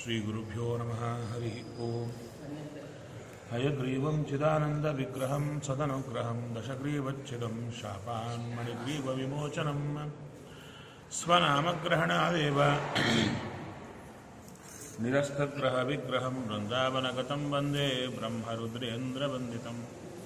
श्रीगुरुभ्यो नमः हरि ओम् हयग्रीवं चिदानन्दविग्रहं सदनुग्रहं दशग्रीवच्छिदं शापान्मणिग्रीवविमोचनं स्वनामग्रहणादेव निरस्तग्रहविग्रहं वृन्दावनगतं वन्दे ब्रह्मरुद्रेन्द्रवन्दितं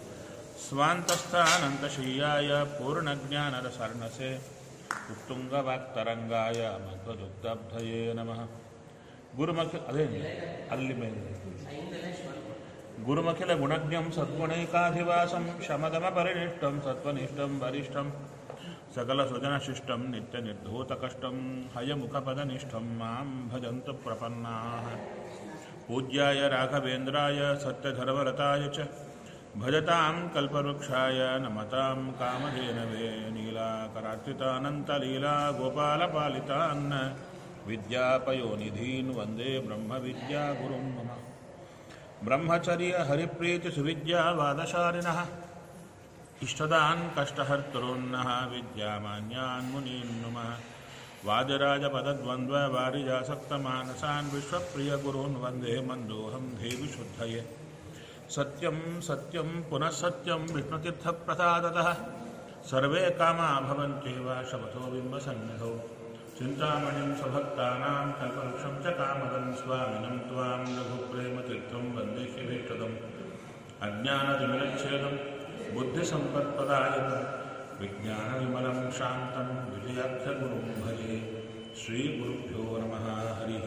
स्वान्तस्थानन्तशय्याय पूर्णज्ञानरसर्णसे उत्तुङ्गवाक्तरङ्गाय मध्वदुग्धब्धये नमः गुरुमखिल ಅಲ್ಲಿ ಮೇಲೆ ಗುರುಮಖಿಲ ಗುಣಜ್ಞಂ ಸದ್ಗುಣೈಕಾಧಿವಾಸಂ ಶಮದಮಪರಿನಿಷ್ಠಂ ಸತ್ವನಿಷ್ಠಂ ವರಿಷ್ಠಂ ಸಕಲ ಸುಜನಶಿಷ್ಟಂ ನಿತ್ಯ ನಿರ್ಧೂತಕಷ್ಟಂ ಹಯಮುಖಪದನಿಷ್ಠಂ ಮಾಂ ಭಜಂತು ಪ್ರಪನ್ನಾಃ ಪೂಜ್ಯಾಯ ರಾಘವೇಂದ್ರಾಯ ಸತ್ಯಧರ್ಮರತಾಯ ಚ ಭಜತಾಂ ಕಲ್ಪವೃಕ್ಷಾಯ ನಮತಾಂ ಕಾಮಧೇನವೇ ನೀಲಾಕರಾರ್ಚಿತಾನಂತಲೀಲಾ ಗೋಪಾಲಪಾಲಿತಾನ್ ವಿದ್ಯಾಪಯೋನಿಧೀನ್ ವಂದೇ ಬ್ರಹ್ಮವಿದ್ಯಾಗುರುಂ ಮಮ ಬ್ರಹ್ಮಚರ್ಯ ಹರಿಪ್ರೀತಿ ಸುವಿದ್ಯಾವಾದಶಾಲಿನಃ ಇಷ್ಟದಾನ್ ಕಷ್ಟಹರ್ತॄನ್ನಃ ವಿದ್ಯಾಮಾನ್ಯಾನ್ ಮುನೀನ್ ನುಮಃ ವಾದಿರಾಜಪದದ್ವಂದ್ವ ವಾರಿಜಾಸಕ್ತಮಾನಸಾನ್ ವಿಶ್ವಪ್ರಿಯಗುರುನ್ ವಂದೇ ಮಂದೋಹಂ ದೇವಿ ಶುದ್ಧಯೇ ಸತ್ಯಂ ಸತ್ಯಂ ಪುನಃ ಸತ್ಯಂ ವಿಷ್ಣುತೀರ್ಥಪ್ರಸಾದತಃ ಸರ್ವೇ ಕಾಮಾ ಭವಂತ್ಯೇವ ಶಪಥೋ ಬಿಂಬಸನ್ನಿಧೌ ಚಿಂತಾಮಣಿಂ ಸ್ವಭಕ್ತಾನಾಂ ಕಲ್ಪವೃಕ್ಷಂ ಚ ಕಾಮದಂ ಸ್ವಾಮಿನಂ ತ್ವಾಂ ರಘುಪ್ರೇಮತೀರ್ಥಂ ವಂದೇ ಶಿವೇಷ್ಟದಂ ಅಜ್ಞಾನತಿಮಿರಚ್ಛೇದಂ ಬುದ್ಧಿಸಂಪತ್ಪ್ರದಾಯಕಂ ವಿಜ್ಞಾನವಿಮಲಂ ಶಾಂತಂ ವಿಜಯಾಖ್ಯಗುರುಂ ಭಜೆ ಶ್ರೀಗುರುಭ್ಯೋ ನಮಃ ಹರಿ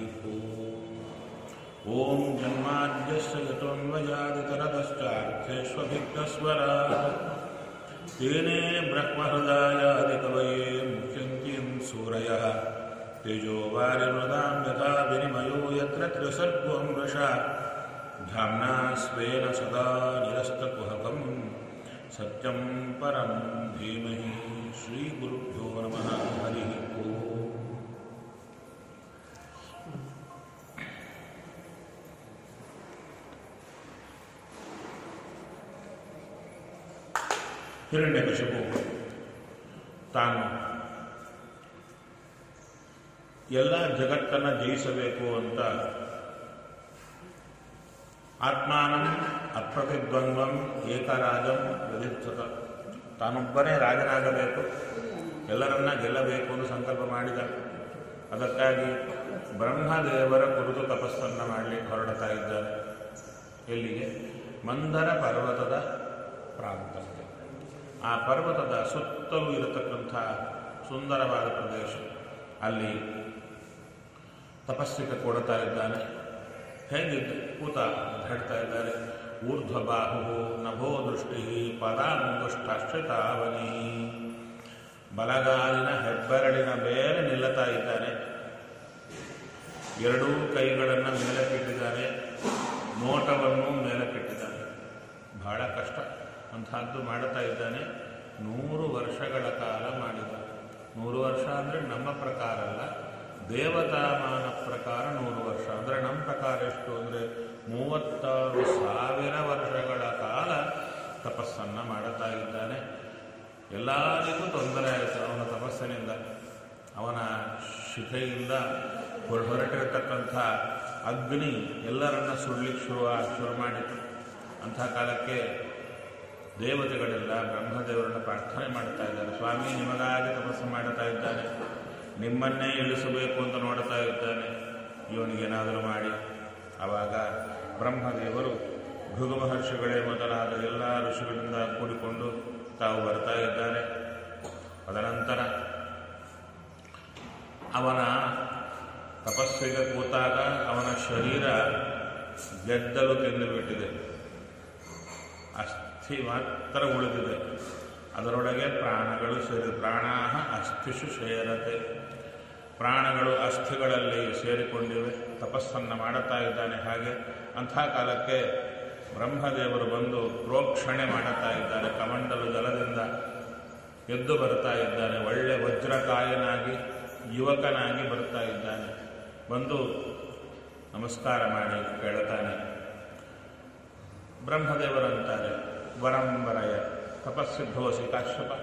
ಓಂ ಜನ್ಮಾದ್ಯಸ್ಯ ಯತೋನ್ವಯಾದಿತರತಶ್ಚಾರ್ಥೇಷ್ವಭಿಘ್ನಸ್ವರಾಟ್ ತೇನೇ ಬ್ರಹ್ಮಹೃದಾಯಾದಿಕವಯೇ ಮುಖ್ಯಂತಿಂ ಸೂರಯಃ ತೇಜೋವಾರಿಮೃದಾಂ ಯಥಾ ವಿನಿಮಯೋ ಯತ್ರ ತ್ರಿಸರ್ಗೋ ಮೃಷಾ ಧಾಮ್ನಾ ಸ್ವೇನ ಸದಾ ನಿರಸ್ತಕುಹಕಂ ಸತ್ಯಂ ಪರಂ ಧೀಮಹಿ ಶ್ರೀಗುರುಭ್ಯೋ ನಮಃ ಹರಿ ಓಂ ಹಿರಣ್ಯಕಶಿಪು ತಾನು ಎಲ್ಲ ಜಗತ್ತನ್ನು ಜಯಿಸಬೇಕು ಅಂತ ಆತ್ಮಾನಂ ಅಪ್ರತಿದ್ವಂದ್ವಂ ಏಕರಾಜಂ ವಿಧಿಸತ ತಾನೊಬ್ಬನೇ ರಾಜನಾಗಬೇಕು, ಎಲ್ಲರನ್ನ ಗೆಲ್ಲಬೇಕು ಎಂದು ಸಂಕಲ್ಪ ಮಾಡಿದ. ಅದಕ್ಕಾಗಿ ಬ್ರಹ್ಮದೇವರ ಕುರಿತು ತಪಸ್ಸನ್ನು ಮಾಡಲಿಕ್ಕೆ ಹೊರಡ್ತಾ ಇದ್ದಾರೆ. ಎಲ್ಲಿಗೆ? ಮಂದರ ಪರ್ವತದ ಪ್ರಾಂತಕ್ಕೆ. ಆ ಪರ್ವತದ ಸುತ್ತಲೂ ಇರತಕ್ಕಂಥ ಸುಂದರವಾದ ಪ್ರದೇಶ, ಅಲ್ಲಿ ತಪಸ್ಸಿಗೆ ಕೊಡ್ತಾ ಇದ್ದಾನೆ. ಹೇಗಿದ್ದು ಕೂತ ಹೇಳ್ತಾ ಇದ್ದಾರೆ. ಊರ್ಧ್ವಬಾಹು ನಭೋ ದೃಷ್ಟಿ ಪದಾಂಗುಷ್ಟಾಶ್ರಿತಾವನಿ. ಬಲಗಾಲಿನ ಹೆಬ್ಬೆರಳಿನ ಮೇಲೆ ನಿಲ್ಲುತ್ತಾ ಇದ್ದಾನೆ. ಎರಡೂ ಕೈಗಳನ್ನು ಮೇಲಕ್ಕಿಟ್ಟಿದ್ದಾನೆ, ನೋಟವನ್ನು ಮೇಲಕ್ಕಿಟ್ಟಿದ್ದಾನೆ. ಬಹಳ ಕಷ್ಟ ಅಂತಹದ್ದು ಮಾಡುತ್ತಾ ಇದ್ದಾನೆ. 100 ವರ್ಷಗಳ ಕಾಲ ಮಾಡಿದ. 100 ವರ್ಷ ಅಂದರೆ ನಮ್ಮ ಪ್ರಕಾರ ಅಲ್ಲ, ದೇವತಾಮಾನ ಪ್ರಕಾರ 100 ವರ್ಷ. ಅಂದರೆ ನಮ್ಮ ಪ್ರಕಾರ ಎಷ್ಟು ಅಂದರೆ 36,000 ವರ್ಷಗಳ ಕಾಲ ತಪಸ್ಸನ್ನು ಮಾಡುತ್ತಾ ಇದ್ದಾನೆ. ಎಲ್ಲರಿಗೂ ತೊಂದರೆ ಆಯಿತು ಅವನ ತಪಸ್ಸಿನಿಂದ. ಅವನ ಶಿಖೆಯಿಂದ ಹೊರಟಿರತಕ್ಕಂಥ ಅಗ್ನಿ ಎಲ್ಲರನ್ನ ಸುಡ್ಲಿಕ್ಕೆ ಶುರು ಮಾಡಿತು. ಅಂಥ ಕಾಲಕ್ಕೆ ದೇವತೆಗಳೆಲ್ಲ ಬ್ರಹ್ಮದೇವರನ್ನ ಪ್ರಾರ್ಥನೆ ಮಾಡ್ತಾ ಇದ್ದಾರೆ. ಸ್ವಾಮಿ, ನಿಮಗಾಗಿ ತಪಸ್ಸು ಮಾಡುತ್ತಾ ಇದ್ದಾನೆ, ನಿಮ್ಮನ್ನೇ ಇಳಿಸಬೇಕು ಅಂತ ನೋಡ್ತಾ ಇದ್ದಾನೆ, ಇವನಿಗೇನಾದರೂ ಮಾಡಿ. ಆವಾಗ ಬ್ರಹ್ಮದೇವರು ಭೃಗು ಮಹರ್ಷಿಗಳೇ ಮೊದಲಾದ ಎಲ್ಲ ಋಷಿಗಳಿಂದ ಕೂಡಿಕೊಂಡು ತಾವು ಬರ್ತಾ ಇದ್ದಾರೆ. ಅದನಂತರ ಅವನ ತಪಸ್ಸಿಗೆ ಕೂತಾಗ ಅವನ ಶರೀರ ಗೆದ್ದಲು ತಿಂದುಬಿಟ್ಟಿದೆ, ಅಸ್ಥಿ ಮಾತ್ರ ಉಳಿದಿದೆ. ಅದರೊಳಗೆ ಪ್ರಾಣಗಳು ಸೇರಿ ಪ್ರಾಣಾಹ ಅಸ್ಥಿಷು ಸೇರತೆ. ಪ್ರಾಣಗಳು ಅಸ್ಥಿಗಳಲ್ಲಿ ಸೇರಿಕೊಂಡಿವೆ. ತಪಸ್ಸನ್ನು ಮಾಡುತ್ತಾ ಇದ್ದಾನೆ. ಹಾಗೆ ಅಂಥ ಕಾಲಕ್ಕೆ ಬ್ರಹ್ಮದೇವರು ಬಂದು ಪ್ರೋಕ್ಷಣೆ ಮಾಡುತ್ತಾ ಇದ್ದಾರೆ. ಕಮಂಡಲು ಜಲದಿಂದ ಎದ್ದು ಬರ್ತಾ ಇದ್ದಾನೆ. ಒಳ್ಳೆ ವಜ್ರಕಾಯನಾಗಿ ಯುವಕನಾಗಿ ಬರ್ತಾ ಇದ್ದಾನೆ. ಬಂದು ನಮಸ್ಕಾರ ಮಾಡಿ ಕೇಳ್ತಾನೆ. ಬ್ರಹ್ಮದೇವರಂತಾರೆ, ವರಂಬರಯ ತಪಸ್ಸಿದ್ಧೋಸಿ ಕಾಶ್ಯಪ,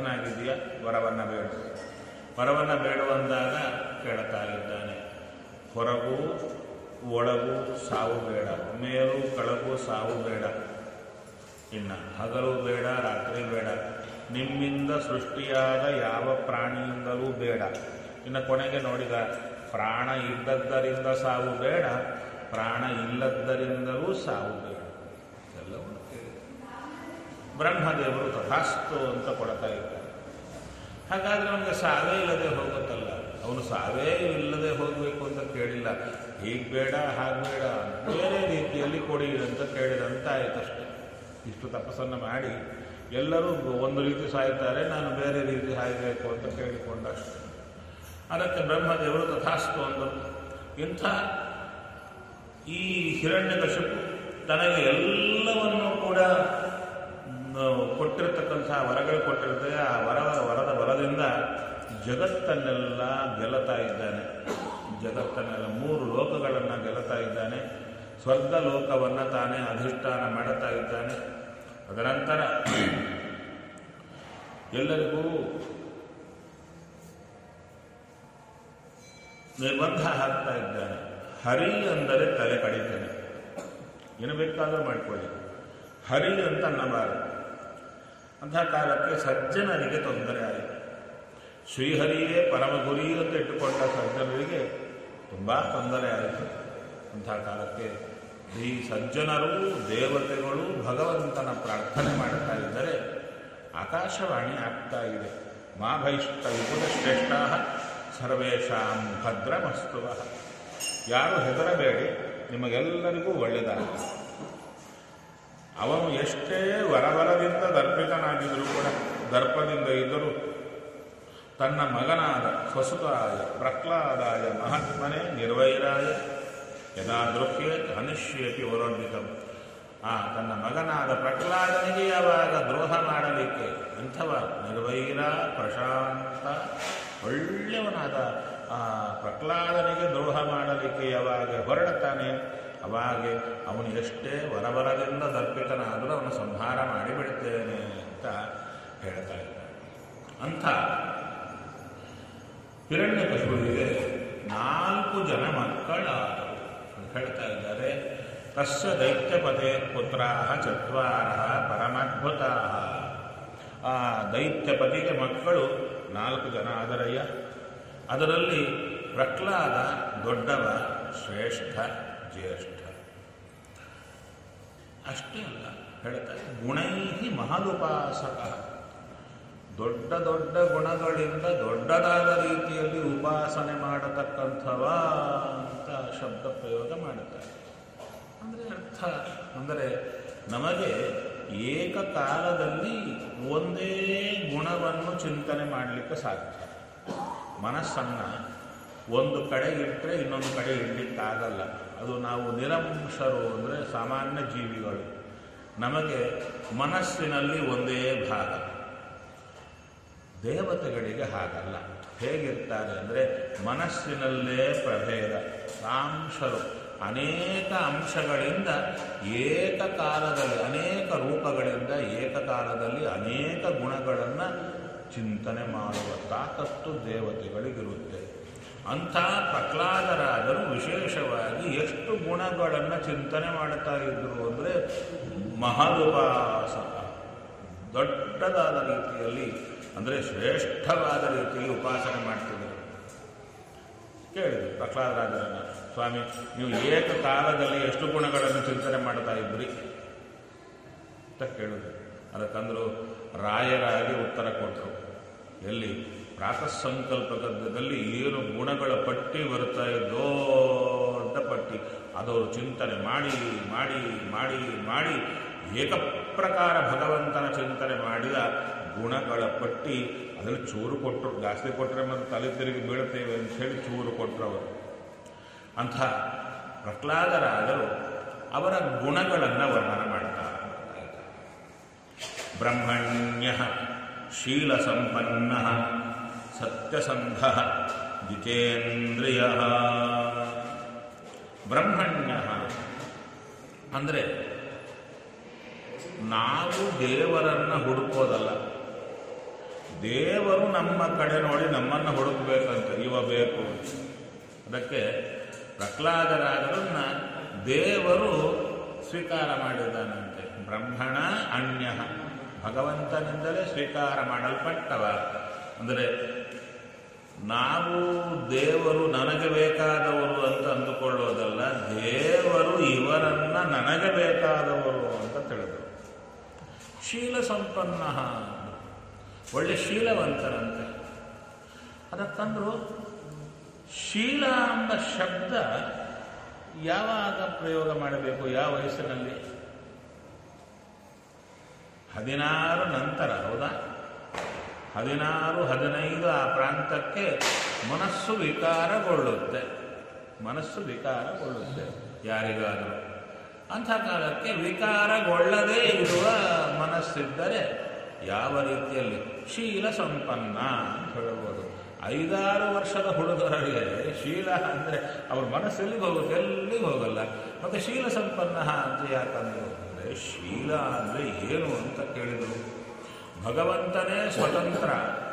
ತಪಸ್ಸಿದ್ಧನಾಗಿದೆಯಾ, ವರವನ್ನು ಬೇಡು. ವರವನ್ನು ಬೇಡುವಂದಾಗ ಕೇಳ್ತಾ ಇದ್ದಾನೆ. ಹೊರಗೂ ಒಳಗೂ ಸಾವು ಬೇಡ, ಮೇಲು ಕೆಳಗೂ ಸಾವು ಬೇಡ, ಇನ್ನು ಹಗಲು ಬೇಡ, ರಾತ್ರಿ ಬೇಡ, ನಿಮ್ಮಿಂದ ಸೃಷ್ಟಿಯಾದ ಯಾವ ಪ್ರಾಣಿಯಿಂದಲೂ ಬೇಡ. ಇನ್ನು ಕೊನೆಗೆ ನೋಡಿದ ಪ್ರಾಣ ಇದ್ದದ್ದರಿಂದ ಸಾವು ಬೇಡ, ಪ್ರಾಣ ಇಲ್ಲದ್ದರಿಂದಲೂ ಸಾವು ಬೇಡ. ಎಲ್ಲವೂ ಕೇಳಿ ಬ್ರಹ್ಮದೇವರು ತಥಾಸ್ತು ಅಂತ ಕೊಡ್ತಾ ಇದ್ದಾರೆ. ಹಾಗಾದರೆ ಅವನಿಗೆ ಸಾವೇ ಇಲ್ಲದೆ ಹೋಗುತ್ತಲ್ಲ, ಅವನು ಸಾವೇ ಇಲ್ಲದೆ ಹೋಗಬೇಕು ಅಂತ ಕೇಳಿಲ್ಲ. ಹೀಗೆ ಬೇಡ ಹಾಗೆ ಬೇಡ, ಬೇರೆ ರೀತಿಯಲ್ಲಿ ಕೊಡಿ ಅಂತ ಕೇಳಿದಂತ ಆಯ್ತಷ್ಟೆ. ಇಷ್ಟು ತಪಸ್ಸನ್ನು ಮಾಡಿ ಎಲ್ಲರೂ ಒಂದು ರೀತಿ ಸಾಯ್ತಾರೆ, ನಾನು ಬೇರೆ ರೀತಿ ಸಾಯಬೇಕು ಅಂತ ಕೇಳಿಕೊಂಡಷ್ಟೆ. ಅದಕ್ಕೆ ಬ್ರಹ್ಮದೇವರು ತಥಾಸ್ತು ಅಂದರು. ಇಂಥ ಈ ಹಿರಣ್ಯಕಶಿಪು ತನಗೆ ಎಲ್ಲವನ್ನೂ ಕೂಡ ಕೊಟ್ಟಿರ್ತಕ್ಕಂಥ ವರಗಳು ಕೊಟ್ಟಿರ್ತದೆ. ಆ ವರದ ಬಲದಿಂದ ಜಗತ್ತನ್ನೆಲ್ಲ ಗೆಲ್ಲತಾ ಇದ್ದಾನೆ. ಜಗತ್ತನ್ನೆಲ್ಲ 3 ಲೋಕಗಳನ್ನು ಗೆಲ್ಲತಾ ಇದ್ದಾನೆ. ಸ್ವರ್ಗ ಲೋಕವನ್ನು ತಾನೇ ಅಧಿಷ್ಠಾನ ಮಾಡುತ್ತಾ ಇದ್ದಾನೆ. ಅದನಂತರ ಎಲ್ಲರಿಗೂ ನಿರ್ಬಂಧ ಹಾಕ್ತಾ ಇದ್ದಾನೆ. ಹರಿ ಅಂದರೆ ತಲೆ ಕಡಿತಾನೆ, ಏನು ಬೇಕಾದರೂ ಮಾಡಿಕೊಳ್ಳಿ, ಹರಿ ಅಂತ ಅನ್ನಬಾರದು. ಅಂತಹ ಕಾಲಕ್ಕೆ ಸಜ್ಜನರಿಗೆ ತೊಂದರೆ ಆಯಿತು. ಶ್ರೀಹರಿಯೇ ಪರಮ ಗುರಿ ಅಂತ ಇಟ್ಟುಕೊಂಡ ಸಜ್ಜನರಿಗೆ ತುಂಬ ತೊಂದರೆ ಆಯಿತು. ಅಂತಹ ಕಾಲಕ್ಕೆ ಈ ಸಜ್ಜನರು ದೇವತೆಗಳು ಭಗವಂತನ ಪ್ರಾರ್ಥನೆ ಮಾಡುತ್ತಾ ಇದ್ದರೆ ಆಕಾಶವಾಣಿ ಆಗ್ತಾ ಇದೆ. ಮಾ ಭೈಷ್ಟ ವಿಪುಲ ಶ್ರೇಷ್ಠ ಸರ್ವೇಷಾಂ ಭದ್ರಮಸ್ತುವ. ಯಾರು ಹೆದರಬೇಡಿ, ನಿಮಗೆಲ್ಲರಿಗೂ ಒಳ್ಳೆಯದಾಗಲಿ. ಅವನು ಎಷ್ಟೇ ವರವರದಿಂದ ದರ್ಪಿತನಾಗಿದ್ದರೂ ಕೂಡ, ದರ್ಪದಿಂದ ಇದ್ದರೂ ತನ್ನ ಮಗನಾದ ಸ್ವಸುತಾಯ ಪ್ರಹ್ಲಾದಾಯ ಮಹಾತ್ಮನೇ ನಿರ್ವೈರಾಯ ಯದಾ ದೃಹ್ಯೇ ಅನಿಶ್ಯೇಪಿ ವರೋನ್ವಿತಂ. ತನ್ನ ಮಗನಾದ ಪ್ರಹ್ಲಾದನಿಗೆ ಯಾವಾಗ ದ್ರೋಹ ಮಾಡಲಿಕ್ಕೆ ಅಂಥವ ನಿರ್ವೈರ ಪ್ರಶಾಂತ ಒಳ್ಳೆಯವನಾದ ಆ ಪ್ರಹ್ಲಾದನಿಗೆ ದ್ರೋಹ ಮಾಡಲಿಕ್ಕೆ ಯಾವಾಗ ಹೊರಡುತ್ತಾನೆ, ಅವಾಗೆ ಅವನು ಎಷ್ಟೇ ವರವರದಿಂದ ದರ್ಪಿತನಾದರೂ ಅವನು ಸಂಹಾರ ಮಾಡಿಬಿಡ್ತೇನೆ ಅಂತ ಹೇಳ್ತಾ ಇದ್ದಾನೆ. ಅಂಥ ಹಿರಣ್ಯಕಶಿಪುವಿಗೆ 4 ಜನ ಮಕ್ಕಳಾದರು ಅಂತ ಹೇಳ್ತಾ ಇದ್ದಾರೆ. ತಸ್ಯ ದೈತ್ಯಪದೇ ಪುತ್ರಾಃ 4 ಪರಮಾದ್ಭುತಾಃ. ಆ ದೈತ್ಯಪತಿಗೆ ಮಕ್ಕಳು 4 ಜನ ಆದರಯ್ಯ. ಅದರಲ್ಲಿ ಪ್ರಹ್ಲಾದ ದೊಡ್ಡವ, ಶ್ರೇಷ್ಠ, ಜ್ಯೇಷ್ಠ. ಅಷ್ಟೇ ಅಲ್ಲ, ಹೇಳ್ತಾರೆ ಗುಣೈಹಿ ಮಹದುಪಾಸಕ. ದೊಡ್ಡ ದೊಡ್ಡ ಗುಣಗಳಿಂದ ದೊಡ್ಡದಾದ ರೀತಿಯಲ್ಲಿ ಉಪಾಸನೆ ಮಾಡತಕ್ಕಂಥವ ಅಂತ ಶಬ್ದ ಪ್ರಯೋಗ ಮಾಡುತ್ತಾರೆ. ಅಂದರೆ ಅರ್ಥ ಅಂದರೆ ನಮಗೆ ಏಕಕಾಲದಲ್ಲಿ ಒಂದೇ ಗುಣವನ್ನು ಚಿಂತನೆ ಮಾಡಲಿಕ್ಕೆ ಸಾಧ್ಯ. ಮನಸ್ಸನ್ನು ಒಂದು ಕಡೆ ಇಟ್ಟರೆ ಇನ್ನೊಂದು ಕಡೆ ಇಡಲಿಕ್ಕಾಗಲ್ಲ. ಅದು ನಾವು ನಿರಂಶರು ಅಂದರೆ ಸಾಮಾನ್ಯ ಜೀವಿಗಳು. ನಮಗೆ ಮನಸ್ಸಿನಲ್ಲಿ ಒಂದೇ ಭಾಗ. ದೇವತೆಗಳಿಗೆ ಹಾಗಲ್ಲ. ಹೇಗಿರ್ತಾರೆ ಅಂದರೆ ಮನಸ್ಸಿನಲ್ಲೇ ಪ್ರಭೇದ. ಸಾಂಶರು ಅನೇಕ ಅಂಶಗಳಿಂದ ಏಕಕಾಲದಲ್ಲಿ ಅನೇಕ ರೂಪಗಳಿಂದ ಏಕಕಾಲದಲ್ಲಿ ಅನೇಕ ಗುಣಗಳನ್ನು ಚಿಂತನೆ ಮಾಡುವ ತಾಕತ್ತು ದೇವತೆಗಳಿಗಿರುತ್ತೆ. ಅಂಥ ಪ್ರಹ್ಲಾದರಾದರೂ ವಿಶೇಷವಾಗಿ ಎಷ್ಟು ಗುಣಗಳನ್ನು ಚಿಂತನೆ ಮಾಡುತ್ತಾ ಇದ್ದರು ಅಂದರೆ ಮಹದುಪಾಸಕ, ದೊಡ್ಡದಾದ ರೀತಿಯಲ್ಲಿ ಅಂದರೆ ಶ್ರೇಷ್ಠವಾದ ರೀತಿಯಲ್ಲಿ ಉಪಾಸನೆ ಮಾಡ್ತಿದ್ದರು. ಕೇಳಿದ್ರು ಪ್ರಹ್ಲಾದರಾಜರನ್ನು, ಸ್ವಾಮಿ ನೀವು ಏಕಕಾಲದಲ್ಲಿ ಎಷ್ಟು ಗುಣಗಳನ್ನು ಚಿಂತನೆ ಮಾಡ್ತಾ ಇದ್ರಿ ಅಂತ ಕೇಳಿದ್ರು. ಅದಕ್ಕಂದ್ರು ರಾಯರಾಗಿ ಉತ್ತರ ಕೊಟ್ಟರು. ಎಲ್ಲಿ ಪ್ರಾತಃ ಸಂಕಲ್ಪ ಗದ್ಯದಲ್ಲಿ ಏನು ಗುಣಗಳ ಪಟ್ಟಿ ಬರ್ತಾ ಇದೆ, ದೊಡ್ಡ ಪಟ್ಟಿ, ಅದವರು ಚಿಂತನೆ ಮಾಡಿ ಮಾಡಿ ಮಾಡಿ ಮಾಡಿ ಏಕಪ್ರಕಾರ ಭಗವಂತನ ಚಿಂತನೆ ಮಾಡಿದ ಗುಣಗಳ ಪಟ್ಟಿ ಅದರಲ್ಲಿ ಚೂರು ಕೊಟ್ಟರು. ಜಾಸ್ತಿ ಕೊಟ್ಟರೆ ಮತ್ತು ತಲೆ ತಿರುಗಿ ಬೀಳುತ್ತೇವೆ ಅಂತ ಹೇಳಿ ಚೂರು ಕೊಟ್ಟರು ಅವರು. ಅಂಥ ಪ್ರಹ್ಲಾದರಾದರು ಅವರ ಗುಣಗಳನ್ನು ವರ್ಣನೆ ಮಾಡ್ತಾರೆ. ಬ್ರಹ್ಮಣ್ಯ ಶೀಲ ಸಂಪನ್ನ ಸತ್ಯಸಂಧ ಜಿತೇಂದ್ರಿಯ. ಬ್ರಹ್ಮಣ್ಯ ಅಂದರೆ ನಾವು ದೇವರನ್ನು ಹುಡುಕೋದಲ್ಲ, ದೇವರು ನಮ್ಮ ಕಡೆ ನೋಡಿ ನಮ್ಮನ್ನು ಹುಡುಕಬೇಕಂತ. ಇವ ಬೇಕು. ಅದಕ್ಕೆ ಪ್ರಹ್ಲಾದರಾಜರನ್ನ ದೇವರು ಸ್ವೀಕಾರ ಮಾಡಿದ್ದಾನಂತೆ. ಬ್ರಹ್ಮಣ ಅನ್ಯ, ಭಗವಂತನಿಂದಲೇ ಸ್ವೀಕಾರ ಮಾಡಲ್ಪಟ್ಟವ. ಅಂದರೆ ನಾವು ದೇವರು ನನಗೆ ಬೇಕಾದವರು ಅಂತ ಅಂದುಕೊಳ್ಳೋದಲ್ಲ, ದೇವರು ಇವರನ್ನ ನನಗೆ ಬೇಕಾದವರು ಅಂತ ತಿಳಿದರು. ಶೀಲ ಸಂಪನ್ನ, ಒಳ್ಳೆ ಶೀಲವಂತರಂತೆ. ಅದಕ್ಕಂದ್ರು ಶೀಲ ಎಂಬ ಶಬ್ದ ಯಾವಾಗ ಪ್ರಯೋಗ ಮಾಡಬೇಕು, ಯಾವ ವಯಸ್ಸಿನಲ್ಲಿ? 16 ನಂತರ, ಹೌದಾ? 16, 15 ಆ ಪ್ರಾಂತಕ್ಕೆ ಮನಸ್ಸು ವಿಕಾರಗೊಳ್ಳುತ್ತೆ. ಮನಸ್ಸು ವಿಕಾರಗೊಳ್ಳುತ್ತೆ ಯಾರಿಗಾದರೂ. ಅಂಥ ಕಾಲಕ್ಕೆ ವಿಕಾರಗೊಳ್ಳದೇ ಇರುವ ಮನಸ್ಸಿದ್ದರೆ ಯಾವ ರೀತಿಯಲ್ಲಿ ಶೀಲ ಸಂಪನ್ನ ಅಂತ ಹೇಳಬಹುದು. 5-6 ವರ್ಷದ ಹುಡುಗರಿಗೆ ಶೀಲ ಅಂದರೆ ಅವ್ರ ಮನಸ್ಸೆಲ್ಲಿಗೆ ಹೋಗುತ್ತೆ, ಎಲ್ಲಿಗೆ ಹೋಗಲ್ಲ. ಮತ್ತೆ ಶೀಲ ಸಂಪನ್ನ ಅಂತ ಯಾಕಂದ್ರು ಅಂದರೆ ಶೀಲ ಅಂದರೆ ಏನು ಅಂತ ಕೇಳಿದರು. ಭಗವಂತನೇ ಸ್ವತಂತ್ರ,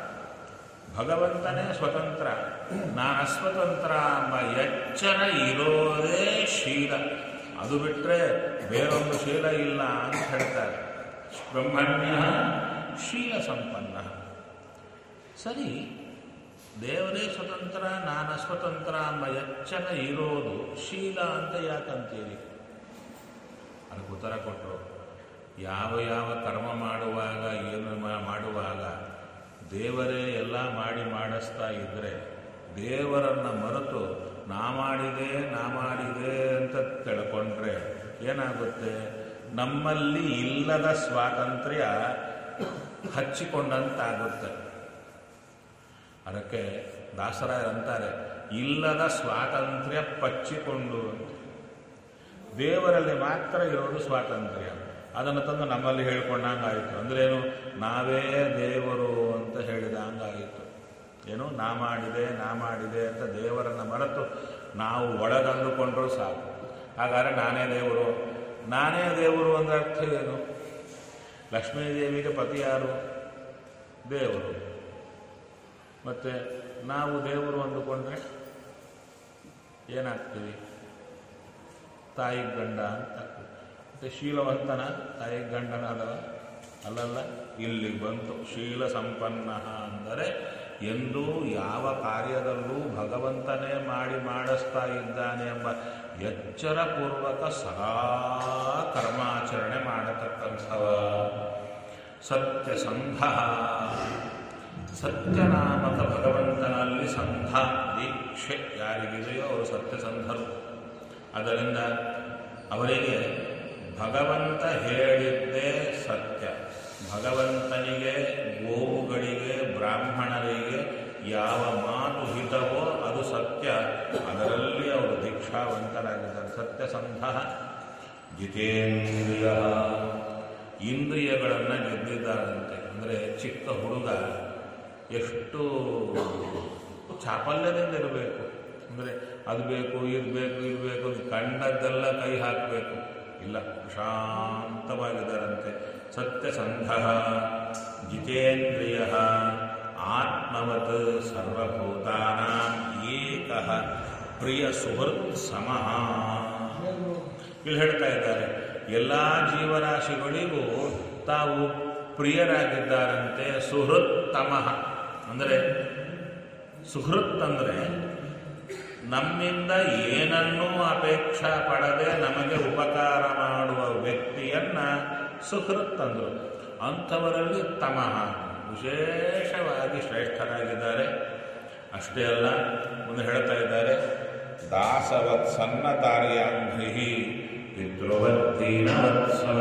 ಭಗವಂತನೇ ಸ್ವತಂತ್ರ, ನಾನು ಅಸ್ವತಂತ್ರ ಎಂಬ ಎಚ್ಚರ ಇರೋದೇ ಶೀಲ. ಅದು ಬಿಟ್ಟರೆ ಬೇರೊಂದು ಶೀಲ ಇಲ್ಲ ಅಂತ ಹೇಳ್ತಾರೆ. ಬ್ರಹ್ಮಣ್ಯ ಶೀಲ ಸಂಪನ್ನ. ಸರಿ, ದೇವರೇ ಸ್ವತಂತ್ರ, ನಾನು ಅಸ್ವತಂತ್ರ ಎಂಬ ಎಚ್ಚರ ಇರೋದು ಶೀಲ ಅಂತ ಯಾಕಂತೀರಿ? ಅದಕ್ಕೆ ಉತ್ತರ ಕೊಟ್ಟರು. ಯಾವ ಯಾವ ಕರ್ಮ ಮಾಡುವಾಗ, ಏನು ಮಾಡುವಾಗ ದೇವರೇ ಎಲ್ಲ ಮಾಡಿಸ್ತಾ ಇದ್ದರೆ ದೇವರನ್ನು ಮರೆತು ನಾ ಮಾಡಿದೆ ಅಂತ ತಿಳ್ಕೊಂಡ್ರೆ ಏನಾಗುತ್ತೆ? ನಮ್ಮಲ್ಲಿ ಇಲ್ಲದ ಸ್ವಾತಂತ್ರ್ಯ ಹಚ್ಚಿಕೊಂಡಂತಾಗುತ್ತೆ. ಅದಕ್ಕೆ ದಾಸರಾಯರು ಅಂತಾರೆ, ಇಲ್ಲದ ಸ್ವಾತಂತ್ರ್ಯ ಪಚ್ಚಿಕೊಂಡು ಅಂತ. ದೇವರಲ್ಲಿ ಮಾತ್ರ ಇರೋದು ಸ್ವಾತಂತ್ರ್ಯ. ಅದನ್ನು ತಂದು ನಮ್ಮಲ್ಲಿ ಹೇಳ್ಕೊಂಡಂಗಾಯಿತು. ಅಂದ್ರೇನು? ನಾವೇ ದೇವರು ಅಂತ ಹೇಳಿದಂಗಾಯಿತು. ಏನು? ನಾ ಮಾಡಿದೆ ಅಂತ ದೇವರನ್ನು ಮರೆತು ನಾವು ಒಳಗಂದುಕೊಂಡ್ರೂ ಸಾಕು. ಹಾಗಾದರೆ ನಾನೇ ದೇವರು ಅಂದ್ರೆ ಅರ್ಥ ಏನು? ಲಕ್ಷ್ಮೀದೇವಿಗೆ ಪತಿ ಯಾರು? ದೇವರು. ಮತ್ತೆ ನಾವು ದೇವರು ಅಂದುಕೊಂಡ್ರೆ ಏನಾಗ್ತೀವಿ? ತಾಯಿ ಗಂಡ ಅಂತ ಆಗ್ತದೆ. ಮತ್ತೆ ಶೀಲವಂತನ ತಾಯಿ ಗಂಡನಾದವ ಅಲ್ಲಲ್ಲ. ಇಲ್ಲಿಗೆ ಬಂತು ಶೀಲ ಸಂಪನ್ನ ಅಂದರೆ ಎಂದೂ ಯಾವ ಕಾರ್ಯದಲ್ಲೂ ಭಗವಂತನೇ ಮಾಡಿಸ್ತಾ ಇದ್ದಾನೆ ಎಂಬ ಎಚ್ಚರಪೂರ್ವಕ ಸದಾ ಕರ್ಮಾಚರಣೆ ಮಾಡತಕ್ಕಂಥವ. ಸತ್ಯಸಂಧ, ಸತ್ಯನಾಮಕ ಭಗವಂತನಲ್ಲಿ ಸಂಧ ದೀಕ್ಷೆ ಯಾರಿಗಿದೆಯೋ ಅವರು ಸತ್ಯಸಂಧರು. ಅದರಿಂದ ಅವರಿಗೆ ಭಗವಂತ ಹೇಳಿದ್ದೇ ಸತ್ಯ. ಭಗವಂತನಿಗೆ, ಗೋವುಗಳಿಗೆ, ಬ್ರಾಹ್ಮಣರಿಗೆ ಯಾವ ಮಾತು ಹಿತವೋ ಅದು ಸತ್ಯ. ಅದರಲ್ಲಿ ಅವರು ದೀಕ್ಷಾವಂತರಾಗಿದ್ದಾರೆ. ಸತ್ಯಸಂಧ ಜಿತೇಂದ್ರಿಯ, ಇಂದ್ರಿಯಗಳನ್ನು ಗೆದ್ದಿದ್ದಾರಂತೆ. ಅಂದರೆ ಚಿಕ್ಕ ಹುಡುಗ ಎಷ್ಟು ಚಾಪಲ್ಯದಿಂದ ಇರಬೇಕು ಅಂದರೆ ಅದು ಬೇಕು, ಇರಬೇಕು, ಕಂಡದ್ದೆಲ್ಲ ಕೈ ಹಾಕಬೇಕು. ಇಲ್ಲ, ಶಾಂತವಾಗಿದ್ದಾರಂತೆ. ಸತ್ಯಸಂಧ ಜಿತೇಂದ್ರಿಯ ಆತ್ಮವತ್ ಸರ್ವಭೂತಾನಾಂ ಏಕಃ ಪ್ರಿಯ ಸುಹೃತ್ ಸಮಃ. ಇಲ್ಲಿ ಹೇಳ್ತಾ ಇದ್ದಾರೆ, ಎಲ್ಲ ಜೀವರಾಶಿಗಳಿಗೂ ತಾವು ಪ್ರಿಯರಾಗಿದ್ದಾರಂತೆ. ಸುಹೃತ್ತಮಃ ಅಂದರೆ, ಸುಹೃತ್ ಅಂದರೆ ನಮ್ಮಿಂದ ಏನನ್ನೂ ಅಪೇಕ್ಷಾ ಪಡದೆ ನಮಗೆ ಉಪಕಾರ ಮಾಡುವ ವ್ಯಕ್ತಿಯನ್ನ ಸುಹೃತ್ ಅಂದರು. ಅಂಥವರಲ್ಲಿ ತಮಃ ವಿಶೇಷವಾಗಿ ಶ್ರೇಷ್ಠರಾಗಿದ್ದಾರೆ. ಅಷ್ಟೇ ಅಲ್ಲ, ಮುಂದೆ ಹೇಳ್ತಾ ಇದ್ದಾರೆ, ದಾಸವತ್ ಸನ್ನತಾರ್ಯಾಂಘ್ರಿ ಪಿತೃವತ್ತೀನವತ್ಸಲ.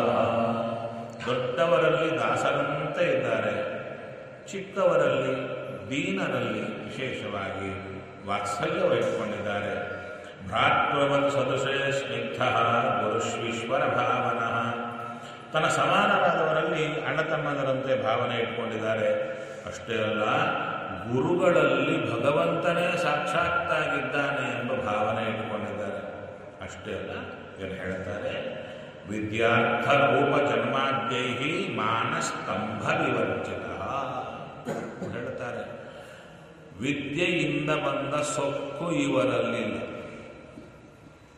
ದೊಡ್ಡವರಲ್ಲಿ ದಾಸರಂತೆ ಇದ್ದಾರೆ, ಚಿಕ್ಕವರಲ್ಲಿ ದೀನರಲ್ಲಿ ವಿಶೇಷವಾಗಿ ವಾತ್ಸಲ್ಯ ವಹಿಸಿಕೊಂಡಿದ್ದಾರೆ. ಭ್ರಾತೃವತ್ ಸದೃಶೇ ಸ್ನಿಗ್ಧ ಗುರುಶ್ವೀಶ್ವರ ಭಾವನಃ. ತನ್ನ ಸಮಾನರಾದವರಲ್ಲಿ ಅಣ್ಣತಮ್ಮದರಂತೆ ಭಾವನೆ ಇಟ್ಕೊಂಡಿದ್ದಾರೆ. ಅಷ್ಟೇ ಅಲ್ಲ, ಗುರುಗಳಲ್ಲಿ ಭಗವಂತನೇ ಸಾಕ್ಷಾತ್ತಾಗಿದ್ದಾನೆ ಎಂಬ ಭಾವನೆ ಇಟ್ಟುಕೊಂಡಿದ್ದಾರೆ. ಅಷ್ಟೇ ಅಲ್ಲ, ಏನು ಹೇಳ್ತಾರೆ, ವಿದ್ಯಾರ್ಥ ರೂಪ ಜನ್ಮಾದ್ಯೈ ಮಾನಸ್ತಂಭ ವಿವರ್ಜಿತ ಹೇಳ್ತಾರೆ. ವಿದ್ಯೆಯಿಂದ ಬಂದ ಸೊಕ್ಕು ಇವರಲ್ಲಿಲ್ಲ.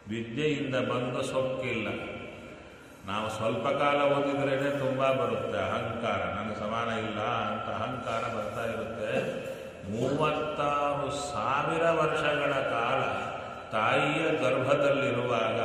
ವಿದ್ಯೆಯಿಂದ ಬಂದ ಸೊಕ್ಕಿಲ್ಲ. ನಾವು ಸ್ವಲ್ಪ ಕಾಲ ಓದಿದ್ರೇ ತುಂಬ ಬರುತ್ತೆ ಅಹಂಕಾರ, ನನ್ನ ಸಮಾನ ಇಲ್ಲ ಅಂತ ಅಹಂಕಾರ ಬರ್ತಾ ಇರುತ್ತೆ. 36,000 ವರ್ಷಗಳ ಕಾಲ ತಾಯಿಯ ಗರ್ಭದಲ್ಲಿರುವಾಗ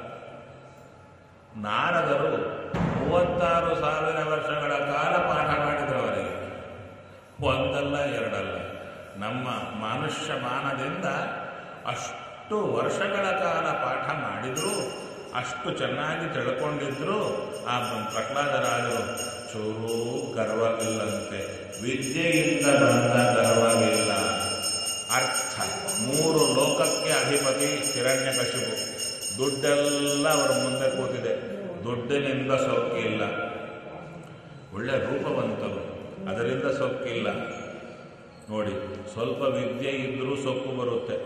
ನಾರದರು 36,000 ವರ್ಷಗಳ ಕಾಲ ಪಾಠ ಮಾಡಿದ್ರು ಅವರಿಗೆ. ಒಂದಲ್ಲ ಎರಡಲ್ಲ. ನಮ್ಮ ಮನುಷ್ಯ ಮಾನದಿಂದ ಅಷ್ಟು ವರ್ಷಗಳ ಕಾಲ ಪಾಠ ಮಾಡಿದ್ರು, ಅಷ್ಟು ಚೆನ್ನಾಗಿ ತಿಳ್ಕೊಂಡಿದ್ರು. ಆ ಪ್ರಹ್ಲಾದರಾಜರು ಚೂರೂ ಗರ್ವವಿಲ್ಲಂತೆ. ವಿದ್ಯೆಯಿಂದ ಬಂದ ಗರ್ವವಿಲ್ಲ. ಅರ್ಥ 3 ಲೋಕಕ್ಕೆ ಅಧಿಪತಿ ಹಿರಣ್ಯಕಶಿಪು. ದುಡ್ಡೆಲ್ಲ ಅವರ ಮುಂದೆ ಕೂತಿದೆ, ದುಡ್ಡಿನಿಂದ ಸೊಕ್ಕಿಲ್ಲ. ಒಳ್ಳೆ ರೂಪವಂತರು, ಅದರಿಂದ ಸೊಕ್ಕಿಲ್ಲ. ನೋಡಿ, ಸ್ವಲ್ಪ ವಿದ್ಯೆ ಇದ್ದರೂ ಸೊಕ್ಕು ಬರುತ್ತೆ.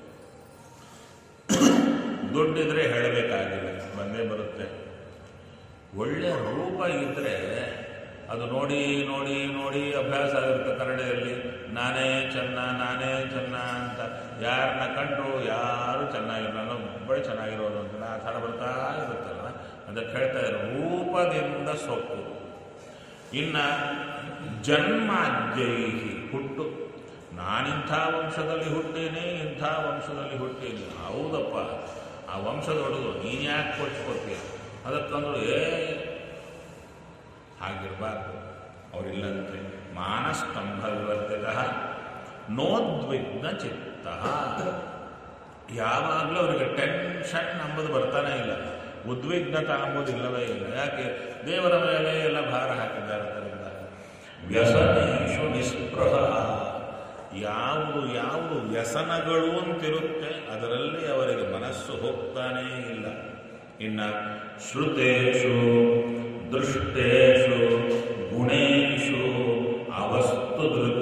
ದುಡ್ಡಿದ್ರೆ ಹೇಳಬೇಕಾಗಿಲ್ಲ, ಬಂದೇ ಬರುತ್ತೆ. ಒಳ್ಳೆಯ ರೂಪ ಇದ್ದರೆ ಅದು ನೋಡಿ ನೋಡಿ ನೋಡಿ ಅಭ್ಯಾಸ ಆಗಿರುತ್ತೆ. ಕನ್ನಡಿಯಲ್ಲಿ ನಾನೇ ಚೆನ್ನ ಅಂತ ಯಾರನ್ನ ಕಂಡ್ರು ಯಾರು ಚೆನ್ನಾಗಿರೋ, ನಾನು ಒಬ್ಬಳೇ ಚೆನ್ನಾಗಿರೋದು ಅಂತ ಆ ಥರ ಬರ್ತಾ ಇರುತ್ತಲ್ಲ, ಅದಕ್ಕೆ ಹೇಳ್ತಾ ಇದ್ದಾರೆ ರೂಪದಿಂದ ಸೊಕ್ಕು. ಇನ್ನು ಜನ್ಮಾದ್ಯೈಹಿ, ಹುಟ್ಟು. ನಾನಿಂಥ ವಂಶದಲ್ಲಿ ಹುಟ್ಟೀನಿ, ಇಂಥ ವಂಶದಲ್ಲಿ ಹುಟ್ಟೀನಿ. ಹೌದಪ್ಪ, ಆ ವಂಶದೊಳಗು ನೀನು ಯಾಕೆ ಕೊಚ್ಕೋತೀಯ? ಅದಕ್ಕಂದ್ರು ಹಾಗಿರಬಾರ್ದು. ಅವರಿಲ್ಲಂತೆ ಮಾನಸ್ತಂಭ ವಿವರ್ತಿತ ನೋದ್ವಿಗ್ನ ಚಿತ್ತ. ಯಾವಾಗಲೂ ಅವರಿಗೆ ಟೆನ್ಷನ್ ಅಂಬುದು ಬರ್ತಾನೆ ಇಲ್ಲ, ಉದ್ವಿಗ್ನತ ಅಂಬುದು ಇಲ್ಲವೇ ಇಲ್ಲ. ಯಾಕೆ? ದೇವರ ಮೇಲೆ ಎಲ್ಲ ಭಾರ ಹಾಕಿದ್ದಾರೆ. ಅದರಿಂದ ವ್ಯಸನೇಶು ನಿಸ್ಪೃಹ. ಯಾವುದು ವ್ಯಸನಗಳು ಅಂತಿರುತ್ತೆ ಅದರಲ್ಲಿ ಅವರಿಗೆ ಮನಸ್ಸು ಹೋಗ್ತಾನೇ ಇಲ್ಲ. ಇನ್ನು ಶ್ರುತೇಶು ದೃಷ್ಟೇಶು ಗುಣೇಶು ಅವಸ್ತು ದೃಗ್.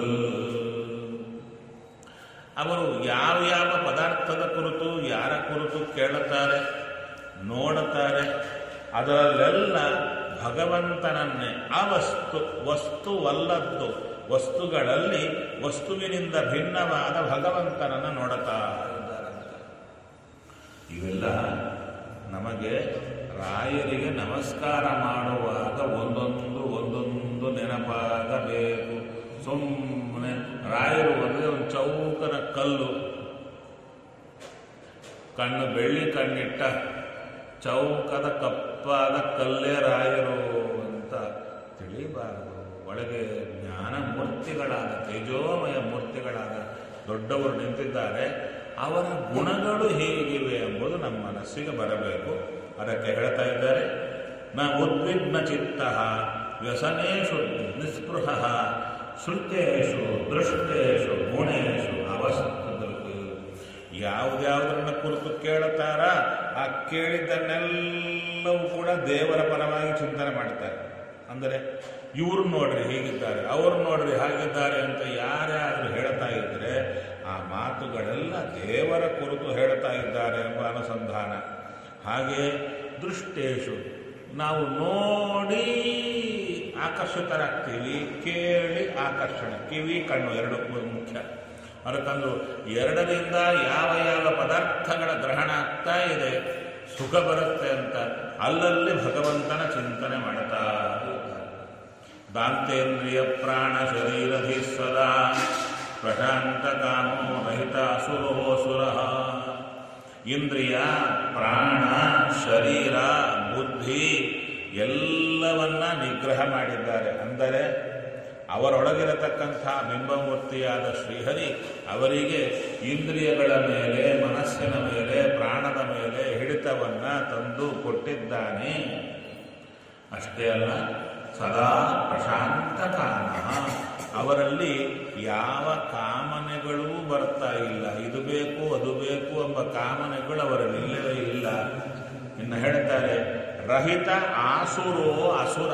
ಅವರು ಯಾವ ಪದಾರ್ಥದ ಕುರಿತು ಯಾರ ಕುರಿತು ಕೇಳುತ್ತಾರೆ, ನೋಡುತ್ತಾರೆ, ಅದರಲ್ಲೆಲ್ಲ ಭಗವಂತನನ್ನೇ. ಅವಸ್ತು, ವಸ್ತುವಲ್ಲದ್ದು, ವಸ್ತುಗಳಲ್ಲಿ ವಸ್ತುವಿನಿಂದ ಭಿನ್ನವಾದ ಭಗವಂತನನ್ನು ನೋಡುತ್ತಾ ಇದ್ದಾರಂತೆ. ಇವೆಲ್ಲ ನಮಗೆ ರಾಯರಿಗೆ ನಮಸ್ಕಾರ ಮಾಡುವಾಗ ಒಂದೊಂದು ನೆನಪಾಗಬೇಕು. ಸುಮ್ಮನೆ ರಾಯರು ಒಂದೇ ಒಂದು ಚೌಕನ ಕಲ್ಲು, ಕಣ್ಣು ಬೆಳ್ಳಿ ಕಣ್ಣಿಟ್ಟ ಚೌಕದ ಕಪ್ಪಾದ ಕಲ್ಲೇ ರಾಯರು ಅಂತ ತಿಳಿಬಾರದು. ಒಳಗೆ ಜ್ಞಾನ ಮೂರ್ತಿಗಳಾದ, ತೇಜೋಮಯ ಮೂರ್ತಿಗಳಾದ ದೊಡ್ಡವರು ನಿಂತಿದ್ದಾರೆ. ಅವರ ಗುಣಗಳು ಹೇಗಿವೆ ಎಂಬುದು ನಮ್ಮ ಮನಸ್ಸಿಗೆ ಬರಬೇಕು. ಅದಕ್ಕೆ ಹೇಳ್ತಾ ಇದ್ದಾರೆ, ನ ಉದ್ವಿಗ್ನ ಚಿತ್ತ ವ್ಯಸನೇಶು ನಿಸ್ಪೃಹ ಶ್ರುತೇಶು ದೃಷ್ಟೇಶು ಗುಣೇಶು ಅವಸ್ತು ದೃಕ್. ಯಾವುದ್ಯಾವುದನ್ನ ಕುರಿತು ಕೇಳುತ್ತಾರ ಆ ಕೇಳಿದ್ದನ್ನೆಲ್ಲವೂ ಕೂಡ ದೇವರ ಪರವಾಗಿ ಚಿಂತನೆ ಮಾಡ್ತಾರೆ. ಅಂದರೆ ಇವ್ರು ನೋಡ್ರಿ ಹೀಗಿದ್ದಾರೆ, ಅವ್ರು ನೋಡ್ರಿ ಹಾಗಿದ್ದಾರೆ ಅಂತ ಯಾರ್ಯಾರು ಹೇಳ್ತಾ ಇದ್ರೆ ಆ ಮಾತುಗಳೆಲ್ಲ ದೇವರ ಕುರಿತು ಹೇಳ್ತಾ ಇದ್ದಾರೆ ಎಂಬ ಅನುಸಂಧಾನ. ಹಾಗೆ ದೃಷ್ಟೇಶು, ನಾವು ನೋಡಿ ಆಕರ್ಷಿತರಾಗ್ತೀವಿ, ಕೇಳಿ ಆಕರ್ಷಣೆ. ಕಿವಿ ಕಣ್ಣು ಎರಡು ಮುಖ್ಯ. ಅದಕ್ಕಂದು ಎರಡರಿಂದ ಯಾವ ಪದಾರ್ಥಗಳ ಗ್ರಹಣ ಆಗ್ತಾ ಇದೆ, ಸುಖ ಬರುತ್ತೆ ಅಂತ ಅಲ್ಲಲ್ಲಿ ಭಗವಂತನ ಚಿಂತನೆ ಮಾಡ್ತಾ ಇದ್ದಾರೆ. ದಾಂತೇಂದ್ರಿಯ ಪ್ರಾಣ ಶರೀರಧಿ ಸದಾ ಪ್ರಶಾಂತ ಕಾಮೋ ರಹಿತ ಅಸುರೋ ಇಂದ್ರಿಯ, ಪ್ರಾಣ, ಶರೀರ, ಬುದ್ಧಿ ಎಲ್ಲವನ್ನ ನಿಗ್ರಹ ಮಾಡಿದ್ದಾರೆ. ಅಂದರೆ ಅವರೊಳಗಿರತಕ್ಕಂಥ ಬಿಂಬಮೂರ್ತಿಯಾದ ಶ್ರೀಹರಿ ಅವರಿಗೆ ಇಂದ್ರಿಯಗಳ ಮೇಲೆ, ಮನಸ್ಸಿನ ಮೇಲೆ, ಪ್ರಾಣದ ಮೇಲೆ ಹಿಡಿತವನ್ನ ತಂದು ಕೊಟ್ಟಿದ್ದಾನೆ. ಅಷ್ಟೇ ಅಲ್ಲ, ಸದಾ ಪ್ರಶಾಂತ ಕಾಮ. ಅವರಲ್ಲಿ ಯಾವ ಕಾಮನೆಗಳೂ ಬರ್ತಾ ಇಲ್ಲ. ಇದು ಬೇಕು ಅದು ಬೇಕು ಎಂಬ ಕಾಮನೆಗಳು ಅವರಲ್ಲಿ ಇಲ್ಲವೇ ಇಲ್ಲ. ಇನ್ನು ಹೇಳ್ತಾರೆ, ರಹಿತ ಆಸುರೋ ಅಸುರ.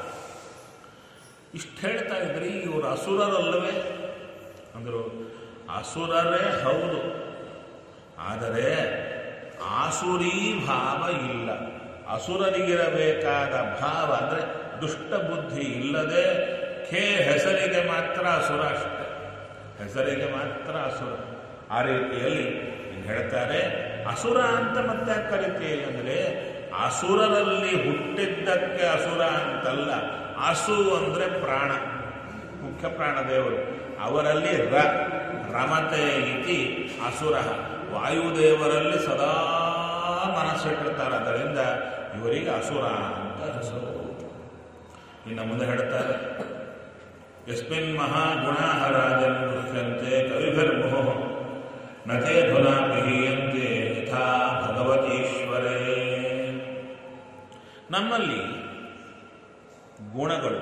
ಇಷ್ಟು ಹೇಳ್ತಾ ಇದ್ರಿ, ಇವರು ಅಸುರರಲ್ಲವೇ ಅಂದರು. ಅಸುರರೇ ಹೌದು, ಆದರೆ ಆಸುರೀ ಭಾವ ಇಲ್ಲ. ಅಸುರರಿಗಿರಬೇಕಾದ ಭಾವ ಅಂದರೆ ದುಷ್ಟ ಬುದ್ಧಿ ಇಲ್ಲದೆ ಹೆಸರಿಗೆ ಮಾತ್ರ ಅಸುರ, ಅಷ್ಟೆ, ಹೆಸರಿಗೆ ಮಾತ್ರ ಅಸುರ. ಆ ರೀತಿಯಲ್ಲಿ ಹೇಳ್ತಾರೆ ಅಸುರ ಅಂತ ಮತ್ತೆ ಕರಿತೀವಿ ಅಂದರೆ ಅಸುರರಲ್ಲಿ ಹುಟ್ಟಿದ್ದಕ್ಕೆ ಅಸುರ ಅಂತಲ್ಲ. ಅಸು ಅಂದರೆ ಪ್ರಾಣ, ಮುಖ್ಯ ಪ್ರಾಣದೇವರು. ಅವರಲ್ಲಿ ರಮತೆ ಇತಿ ಅಸುರ, ವಾಯುದೇವರಲ್ಲಿ ಸದಾ ಮನಸ್ಸಿಟ್ಟಿರ್ತಾರೆ. ಅದರಿಂದ ಇವರಿಗೆ ಅಸುರ ಅಂತ ಹೆಸರು. ಇನ್ನು ಮುಂದೆ ಹೇಳ್ತಾರೆ, ಯಸ್ಮಿನ್ ಮಹಾಗುಣಾಹರಾಜನ್ ದೃಶ್ಯಂತೆ ಕವಿಭಿರ್ಮುಹು ನತೇ ಧುನಾ ವಿಹೀಯಂತೆ ಯಥಾ ಭಗವತೀಶ್ವರೇ. ನಮ್ಮಲ್ಲಿ ಗುಣಗಳು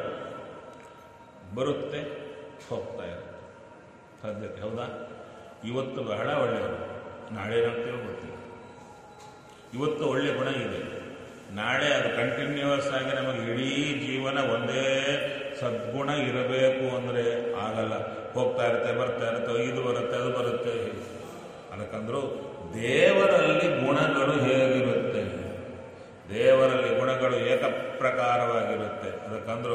ಬರುತ್ತೆ, ಹೋಗ್ತಾ ಇರುತ್ತೆ ಸದ್ಯಕ್ಕೆ. ಹೌದಾ? ಇವತ್ತು ಬಹಳ ಒಳ್ಳೆಯವರು, ನಾಳೆ ಏನಾಗ್ತೀವೋ ಗೊತ್ತಿಲ್ಲ. ಇವತ್ತು ಒಳ್ಳೆಯ ಗುಣ ಇದೆ, ನಾಳೆ ಅದು ಕಂಟಿನ್ಯೂಸ್ ಆಗಿ ನಮಗೆ ಇಡೀ ಜೀವನ ಒಂದೇ ಸದ್ಗುಣ ಇರಬೇಕು ಅಂದರೆ ಆಗಲ್ಲ. ಹೋಗ್ತಾ ಇರುತ್ತೆ, ಬರ್ತಾ ಇರುತ್ತೆ, ಇದು ಬರುತ್ತೆ, ಅದು ಬರುತ್ತೆ. ಅದಕ್ಕಂದ್ರೂ ದೇವರಲ್ಲಿ ಗುಣಗಳು ಹೇಗಿರುತ್ತೆ? ದೇವರಲ್ಲಿ ಗುಣಗಳು ಏಕಪ್ರಕಾರವಾಗಿರುತ್ತೆ. ಅದಕ್ಕಂದ್ರೂ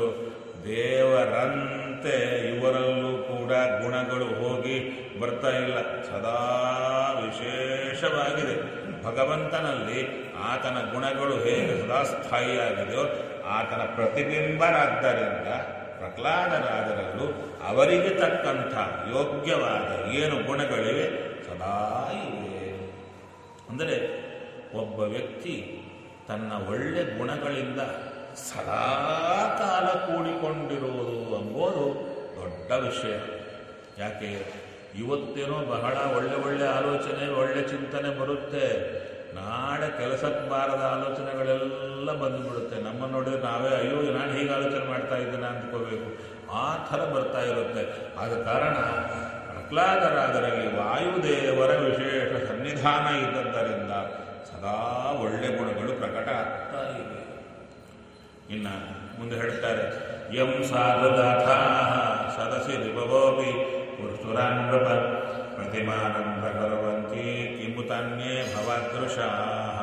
ದೇವರಂತೆ ಇವರಲ್ಲೂ ಕೂಡ ಗುಣಗಳು ಹೋಗಿ ಬರ್ತಾ ಇಲ್ಲ, ಸದಾ ವಿಶೇಷವಾಗಿದೆ. ಭಗವಂತನಲ್ಲಿ ಆತನ ಗುಣಗಳು ಹೇಗೆ ಸದಾ ಸ್ಥಾಯಿಯಾಗಿದೆಯೋ ಆತನ ಪ್ರತಿಬಿಂಬರಾದ್ದರಿಂದ ಪ್ರಹ್ಲಾದರಾದರಲ್ಲೂ ಅವರಿಗೆ ತಕ್ಕಂಥ ಯೋಗ್ಯವಾದ ಏನು ಗುಣಗಳಿವೆ ಸದಾ ಇವೆ. ಅಂದರೆ ಒಬ್ಬ ವ್ಯಕ್ತಿ ತನ್ನ ಒಳ್ಳೆ ಗುಣಗಳಿಂದ ಸದಾ ಕಾಲ ಕೂಡಿಕೊಂಡಿರುವುದು ಎಂಬುದು ದೊಡ್ಡ ವಿಷಯ. ಯಾಕೆ ಇವತ್ತೇನೋ ಬಹಳ ಒಳ್ಳೆ ಆಲೋಚನೆ, ಒಳ್ಳೆ ಚಿಂತನೆ ಬರುತ್ತೆ, ನಾಳೆ ಕೆಲಸಕ್ಕೆ ಬಾರದ ಆಲೋಚನೆಗಳೆಲ್ಲ ಬಂದುಬಿಡುತ್ತೆ. ನಮ್ಮನ್ನು ನೋಡಿದ್ರೆ ನಾವೇ ಅಯ್ಯೋ ನಾನು ಹೀಗೆ ಆಲೋಚನೆ ಮಾಡ್ತಾ ಇದ್ದೇನೆ ಅಂದ್ಕೋಬೇಕು, ಆ ಥರ ಬರ್ತಾ ಇರುತ್ತೆ. ಆದ ಕಾರಣ ಪ್ರಹ್ಲಾದರಾದರಲ್ಲಿ ವಾಯುದೇವರ ವಿಶೇಷ ಸನ್ನಿಧಾನ ಇದ್ದದ್ದರಿಂದ ಸದಾ ಒಳ್ಳೆ ಗುಣಗಳು ಪ್ರಕಟ ಆಗ್ತಾ ಇವೆ. ಇನ್ನು ಮುಂದೆ ಹೇಳ್ತಾರೆ, ಯಂ ಸಾಧುದಾಥಾ ಸದಸಿ ರಿಪವೋಪಿ ಪುರುಷುರಾನ್ವಪ ಪ್ರತಿಮಾನಂ ಪ್ರಕರುವಂತಿ ಕಿಂಬುತಾನ್ಯೇ ಭವದೃಶಾಃ.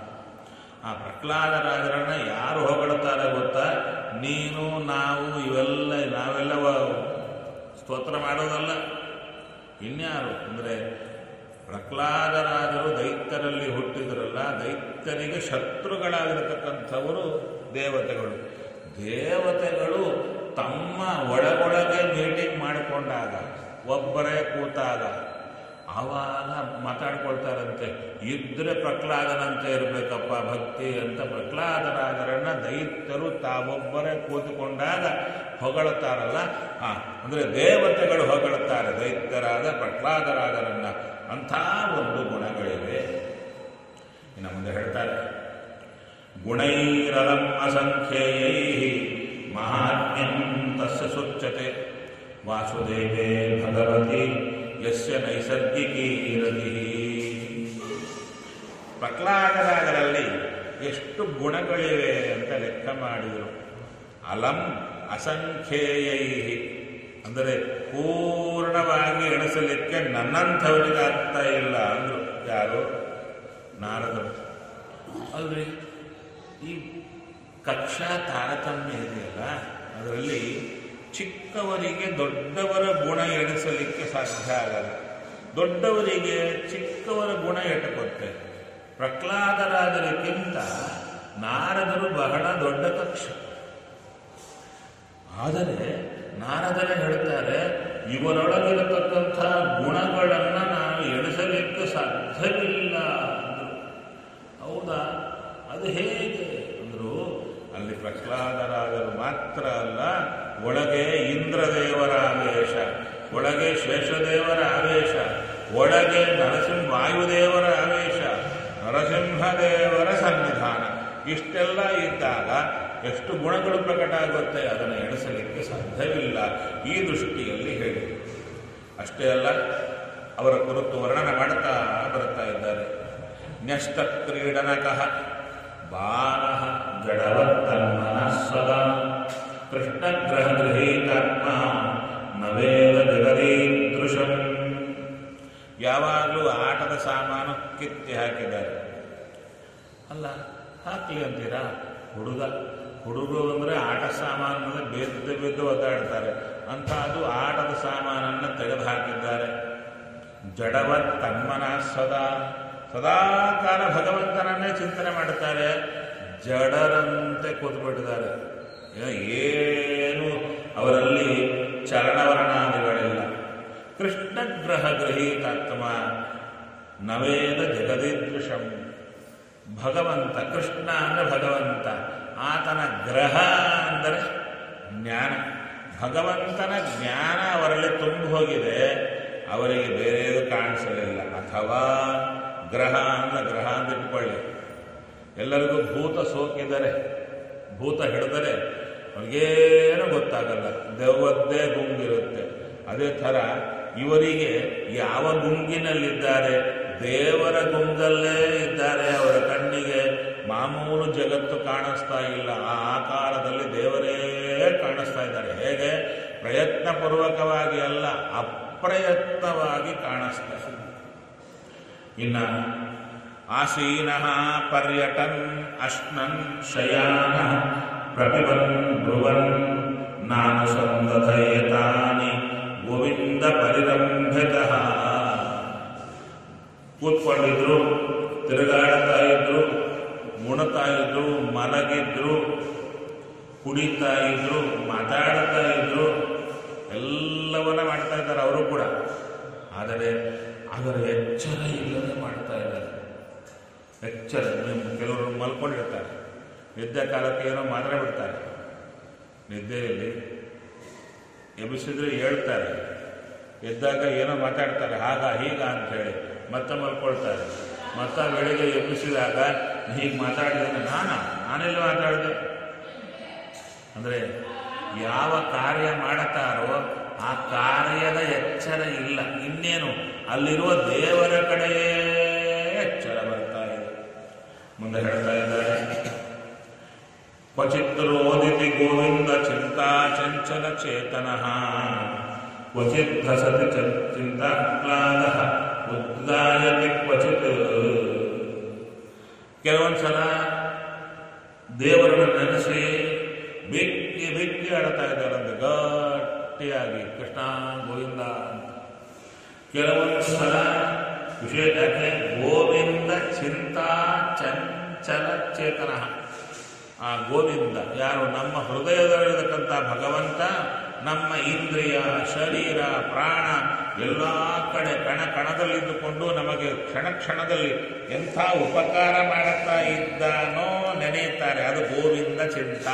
ಆ ಪ್ರಹ್ಲಾದರಾಜರನ್ನ ಯಾರು ಹೊಗಳುತ್ತಾರೆ ಗೊತ್ತಾ? ನೀನು ನಾವು ನಾವೆಲ್ಲ ಸ್ತೋತ್ರ ಮಾಡೋದಲ್ಲ, ಇನ್ಯಾರು ಅಂದರೆ ಪ್ರಹ್ಲಾದರಾಜರು ದೈತ್ಯರಲ್ಲಿ ಹುಟ್ಟಿದ್ರಲ್ಲ, ದೈತ್ಯರಿಗೆ ಶತ್ರುಗಳಾಗಿರತಕ್ಕಂಥವರು ದೇವತೆಗಳು. ದೇವತೆಗಳು ತಮ್ಮ ಒಳಗೊಳಗೆ ಮೀಟಿಂಗ್ ಮಾಡಿಕೊಂಡಾಗ, ಒಬ್ಬರೇ ಕೂತಾಗ ಆವಾಗ ಮಾತಾಡ್ಕೊಳ್ತಾರಂತೆ, ಇದ್ರೆ ಪ್ರಹ್ಲಾದನಂತೆ ಇರಬೇಕಪ್ಪ ಭಕ್ತಿ ಅಂತ. ಪ್ರಹ್ಲಾದರಾಜರನ್ನ ದೈತ್ಯರು ತಾವೊಬ್ಬರೇ ಕೂತುಕೊಂಡಾಗ ಹೊಗಳುತ್ತಾರಲ್ಲ, ಅಂದರೆ ದೇವತೆಗಳು ಹೊಗಳುತ್ತಾರೆ ದೈತ್ಯರಾದ ಪ್ರಹ್ಲಾದರಾಜರನ್ನ. ಅಂಥ ಒಂದು ಗುಣಗಳಿವೆ. ಇನ್ನು ಮುಂದೆ ಹೇಳ್ತಾರೆ, ಗುಣೈರಲಂ ಅಸಂಖ್ಯೇಯೈ ಮಹಾತ್ಮ್ಯಂ ತಸ್ಯ ಸುಚ್ಯತೆ ವಾಸುದೇವೇ ಭಗವತಿ ಯಸ್ಯ ನೈಸರ್ಗಿಕೀ ರತಿ. ಪ್ರಹ್ಲಾದರಾಜರಲ್ಲಿ ಎಷ್ಟು ಗುಣಗಳಿವೆ ಅಂತ ಲೆಕ್ಕ ಮಾಡಿದರು. ಅಲಂ ಅಸಂಖ್ಯೇಯೈ ಅಂದರೆ ಪೂರ್ಣವಾಗಿ ಎಣಿಸಲಿಕ್ಕೆ ನನ್ನಂಥವರಿಗೆ ಆಗ್ತಾ ಇಲ್ಲ ಅಂದರು. ಯಾರು? ನಾರದರು. ಅಲ್ರಿ, ಈ ಕಕ್ಷಾ ತಾರತಮ್ಯ ಇದೆಯಲ್ಲ, ಅದರಲ್ಲಿ ಚಿಕ್ಕವರಿಗೆ ದೊಡ್ಡವರ ಗುಣ ಎಣಿಸಲಿಕ್ಕೆ ಸಾಧ್ಯ ಆಗಲ್ಲ, ದೊಡ್ಡವರಿಗೆ ಚಿಕ್ಕವರ ಗುಣ ಎಟಕೊತ್ತೆ. ಪ್ರಹ್ಲಾದರಾಜರಿಗಿಂತ ನಾರದರು ಬಹಳ ದೊಡ್ಡ ಕಕ್ಷ. ಆದರೆ ನಾರದರೇ ಹೇಳ್ತಾರೆ, ಇವರೊಳಗಿರತಕ್ಕಂಥ ಗುಣಗಳನ್ನು ನಾವು ಎಣಿಸಲಿಕ್ಕೆ ಸಾಧ್ಯವಿಲ್ಲ ಅಂದರು. ಹೌದಾ? ಅದು ಹೇಗೆ ಅಂದರು. ಅಲ್ಲಿ ಪ್ರಹ್ಲಾದರಾಜರು ಮಾತ್ರ ಅಲ್ಲ, ಒಳಗೆ ಇಂದ್ರದೇವರ ಆವೇಶ, ಒಳಗೆ ಶೇಷದೇವರ ಆವೇಶ, ಒಳಗೆ ವಾಯುದೇವರ ಆವೇಶ, ನರಸಿಂಹದೇವರ ಸನ್ನಿಧಾನ, ಇಷ್ಟೆಲ್ಲ ಇದ್ದಾಗ ಎಷ್ಟು ಗುಣಗಳು ಪ್ರಕಟ ಆಗುತ್ತೆ, ಅದನ್ನು ಎಣಿಸಲಿಕ್ಕೆ ಸಾಧ್ಯವಿಲ್ಲ. ಈ ದೃಷ್ಟಿಯಲ್ಲಿ ಹೇಳಿ. ಅಷ್ಟೇ ಅಲ್ಲ, ಅವರ ಕುರಿತು ವರ್ಣನೆ ಮಾಡುತ್ತಾ ಬರುತ್ತಾ ಇದ್ದಾರೆ. ನ್ಯಸ್ತ ಕ್ರೀಡನಕಃ ಬಾಲಃ ಜಡವತ್ತನ್ಮನಃ ಸದಾ ಕೃಷ್ಣಗ್ರಹ ಗೃಹೀತಾತ್ಮ ನವೇದ ಜಗದೀದೃಶಂ. ಯಾವಾಗಲೂ ಆಟದ ಸಾಮಾನು ಕಿತ್ತಿ ಹಾಕಿದ್ದಾರೆ. ಅಲ್ಲ, ಹಾಕಲಿ ಅಂತೀರಾ? ಹುಡುಗರು ಅಂದರೆ ಆಟ ಸಾಮಾನು ಬಿದ್ದು ಒದ್ದಾಡ್ತಾರೆ ಅಂತ, ಅದು ಆಟದ ಸಾಮಾನನ್ನು ತೆಗೆದು ಹಾಕಿದ್ದಾರೆ. ಜಡವತ್ ತನ್ಮನ ಸದಾ ಸದಾ ಕಾಲ ಭಗವಂತನನ್ನೇ ಚಿಂತನೆ ಮಾಡುತ್ತಾರೆ. ಜಡರಂತೆ ಕೂತ್ಬಿಟ್ಟಿದ್ದಾರೆ. ಏನು ಅವರಲ್ಲಿ ಚರಣವರ್ಣಾದಿಗಳಿಲ್ಲ. ಕೃಷ್ಣಗ್ರಹ ಗೃಹೀತಾತ್ಮ ನವೇದ ಜಗದೀದೃಶಂ. ಭಗವಂತ, ಕೃಷ್ಣ ಅಂದರೆ ಭಗವಂತ, ಆತನ ಗ್ರಹ ಅಂದರೆ ಜ್ಞಾನ. ಭಗವಂತನ ಜ್ಞಾನ ಅವರಲ್ಲಿ ತುಂಬಿ ಹೋಗಿದೆ, ಅವರಿಗೆ ಬೇರೆಯದು ಕಾಣಿಸಲಿಲ್ಲ. ಅಥವಾ ಗ್ರಹ ಅಂತ ಇಟ್ಕೊಳ್ಳಿ, ಎಲ್ಲರಿಗೂ ಭೂತ ಸೋಕಿದರೆ, ಭೂತ ಹಿಡಿದರೆ ಅವ್ರಿಗೇನು ಗೊತ್ತಾಗಲ್ಲ, ದೆವ್ವದ್ದೇ ಗುಂಗಿರುತ್ತೆ. ಅದೇ ಥರ ಇವರಿಗೆ ಯಾವ ಗುಂಗಿನಲ್ಲಿದ್ದಾರೆ, ದೇವರ ಗುಂಗಲ್ಲೇ ಇದ್ದಾರೆ. ಅವರ ಕಣ್ಣಿಗೆ ಮಾಮೂಲು ಜಗತ್ತು ಕಾಣಿಸ್ತಾ ಇಲ್ಲ, ಆ ಆಕಾರದಲ್ಲಿ ದೇವರೇ ಕಾಣಿಸ್ತಾ ಇದ್ದಾರೆ. ಹೇಗೆ? ಪ್ರಯತ್ನಪೂರ್ವಕವಾಗಿ ಅಲ್ಲ, ಅಪ್ರಯತ್ನವಾಗಿ ಕಾಣಿಸ್ತಾರೆ. ಇನ್ನು ಆಸೀನಃ ಪರ್ಯಟನ್ ಅಶ್ನನ್ ಶಯಾನ ಪ್ರಪಿಬನ್ ಬ್ರುವನ್ ನಾನು ಸಂದಧಯತಾನಿ ಗೋವಿಂದ ಪರಿರಂಭಿತಃ. ಕೂತ್ಕೊಂಡಿದ್ರು, ತಿರುಗಾಡ್ತಾ ಇದ್ರು, ಮುಣತಾ ಇದ್ರು, ಮಲಗಿದ್ರು, ಕುಡಿತಾ ಇದ್ರು, ಮಾತಾಡ್ತಾ ಇದ್ರು, ಎಲ್ಲವನ್ನ ಮಾಡ್ತಾ ಇದ್ದಾರೆ ಅವರು ಕೂಡ. ಆದರೆ ಅದರ ಎಚ್ಚರ ಇಲ್ಲದೆ ಮಾಡ್ತಾ ಇದ್ದಾರೆ. ಎಚ್ಚರ, ಕೆಲವರು ಮಲ್ಕೊಂಡಿರ್ತಾರೆ, ನಿದ್ದೆ ಕಾಲಕ್ಕೆ ಏನೋ ಮಾತಾಡ್ಬಿಡ್ತಾರೆ, ನಿದ್ದೆಯಲ್ಲಿ ಎಬ್ಬಿಸಿದ್ರೆ ಹೇಳ್ತಾರೆ, ಎದ್ದಾಗ ಏನೋ ಮಾತಾಡ್ತಾರೆ, ಹಾಗ ಹೀಗ ಅಂಥೇಳಿ ಮತ್ತೆ ಮಲ್ಕೊಳ್ತಾರೆ. ಮತ್ತೆ ಬೆಳಿಗ್ಗೆ ಎಬ್ಬಿಸಿದಾಗ ಹೀಗೆ ಮಾತಾಡಿದ್ರೆ ನಾನೆಲ್ಲ ಮಾತಾಡಿದೆ ಅಂದರೆ ಯಾವ ಕಾರ್ಯ ಮಾಡುತ್ತಾರೋ ಆ ಕಾರ್ಯದ ಎಚ್ಚರ ಇಲ್ಲ. ಇನ್ನೇನು ಅಲ್ಲಿರುವ ದೇವರ ಕಡೆಯೇ ಎಚ್ಚರ ಬರ್ತಾ ಇದೆ. ಮುಂದೆ ಹೇಳ್ತಾ ಇದ್ದಾರೆ, ಕ್ವಚಿತ್ ರೋದಿತಿ ಗೋವಿಂದ ಚಿಂತಾ ಚಂಚಲ ಚೇತನಃ ಕ್ವಚಿತ್ ಧಸತಿ ಚಿಂತಾಕ್ಲಾದಃ ಉದ್ಗಾಯತಿ ಕ್ವಚಿತ್. ಕೆಲವೊಂದ್ಸಲ ದೇವರನ್ನು ನೆನೆಸಿ ಬಿಕ್ಕಿ ಬಿಕ್ಕಿ ಆಡ್ತಾ ಇದ್ದಾರಂತೆ ಗಟ್ಟಿಯಾಗಿ, ಕೃಷ್ಣ ಗೋವಿಂದ ಅಂತ. ಕೆಲವೊಂದ್ಸಲ ವಿಶೇಷ ಯಾಕೆ? ಗೋವಿಂದ ಚಿಂತಾ ಚಂಚಲ ಚೇತನ. ಆ ಗೋವಿಂದ ಯಾರು? ನಮ್ಮ ಹೃದಯದಲ್ಲಿರತಕ್ಕಂಥ ಭಗವಂತ ನಮ್ಮ ಇಂದ್ರಿಯ, ಶರೀರ, ಪ್ರಾಣ ಎಲ್ಲ ಕಡೆ ಕಣ ಕಣದಲ್ಲಿದ್ದುಕೊಂಡು ನಮಗೆ ಕ್ಷಣ ಕ್ಷಣದಲ್ಲಿ ಎಂಥ ಉಪಕಾರ ಮಾಡುತ್ತಾ ಇದ್ದಾನೋ ನೆನೆಯುತ್ತಾರೆ. ಅದು ಗೋವಿಂದ ಚಿಂತ.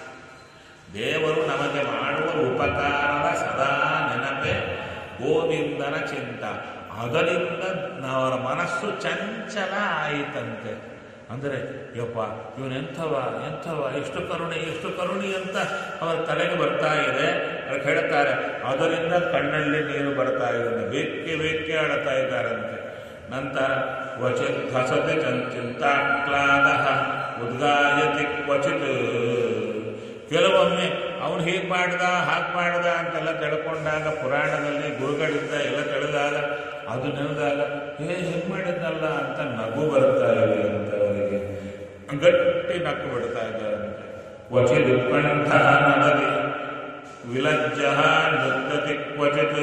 ದೇವರು ನಮಗೆ ಮಾಡುವ ಉಪಕಾರದ ಸದಾ ನೆನಪೆ ಗೋವಿಂದನ ಚಿಂತ. ಅದರಿಂದ ಅವರ ಮನಸ್ಸು ಚಂಚಲ ಆಯಿತಂತೆ. ಅಂದರೆ ಯಪ್ಪ ಇವನೆಂಥವ ಎಷ್ಟು ಕರುಣಿ ಅಂತ ಅವರ ತಲೆಗೆ ಬರ್ತಾ ಇದೆ. ಅದಕ್ಕೆ ಹೇಳ್ತಾರೆ, ಅದರಿಂದ ಕಣ್ಣಲ್ಲಿ ನೀರು ಬರ್ತಾ ಇದೆ, ಬೇಕೆ ಆಡ್ತಾ ಇದ್ದಾರಂತೆ. ನಂತರ ಕ್ವಚಿತ್ ಹಸತಿ ಚಿಂತಾಕ್ಲಾದ ಉದ್ಗಾಯತಿ ಕ್ವಚಿತ್. ಕೆಲವೊಮ್ಮೆ ಅವನು ಹೀಗೆ ಮಾಡ್ದ ಹಾಗೆ ಮಾಡ್ದ ಅಂತೆಲ್ಲ ತಿಳ್ಕೊಂಡಾಗ, ಪುರಾಣದಲ್ಲಿ ಗುರುಗಳಿಂದ ಎಲ್ಲ ತಿಳಿದಾಗ, ಅದು ನೆನೆದಾಗ ಹೇಗೆ ಮಾಡಿದ್ನಲ್ಲ ಅಂತ ನಗು ಬರ್ತಾ ಇದೆ ಅಂತ ಅವರಿಗೆ. ಗಟ್ಟಿ ನಕ್ಕು ಬಿಡ್ತಾ ಇದ್ದಾರಂತೆ. ಕ್ವಚಿತ್ ಉತ್ಕಂಠ ನದತಿ ವಿಲಜ್ಜ ನೃತ್ಯತಿ ಕ್ವಚಿತ್.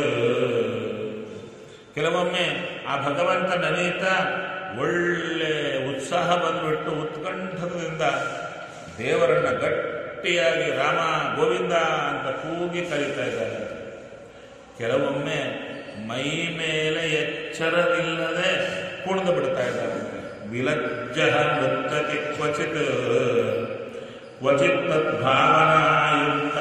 ಕೆಲವೊಮ್ಮೆ ಆ ಭಗವಂತ ನೆನೆಯುತ್ತಾ ಒಳ್ಳೆ ಉತ್ಸಾಹ ಬಂದ್ಬಿಟ್ಟು ಉತ್ಕಂಠದಿಂದ ದೇವರನ್ನ ಗಟ್ಟಿಯಾಗಿ ರಾಮ ಗೋವಿಂದ ಅಂತ ಕೂಗಿ ಕರೀತಾ ಇದ್ದಾರೆ. ಕೆಲವೊಮ್ಮೆ ಮೈ ಮೇಲೆ ಎಚ್ಚರವಿಲ್ಲದೆ ಕುಣಿದು ಬಿಡ್ತಾ ಇದ್ದಾರೆ. ವಿಲಜ್ಜ ನೃತ್ಯತಿ ಕ್ವಚಿತ್ ಕ್ವಚಿತ್ ತದ್ಭಾವನಾಯುಕ್ತ.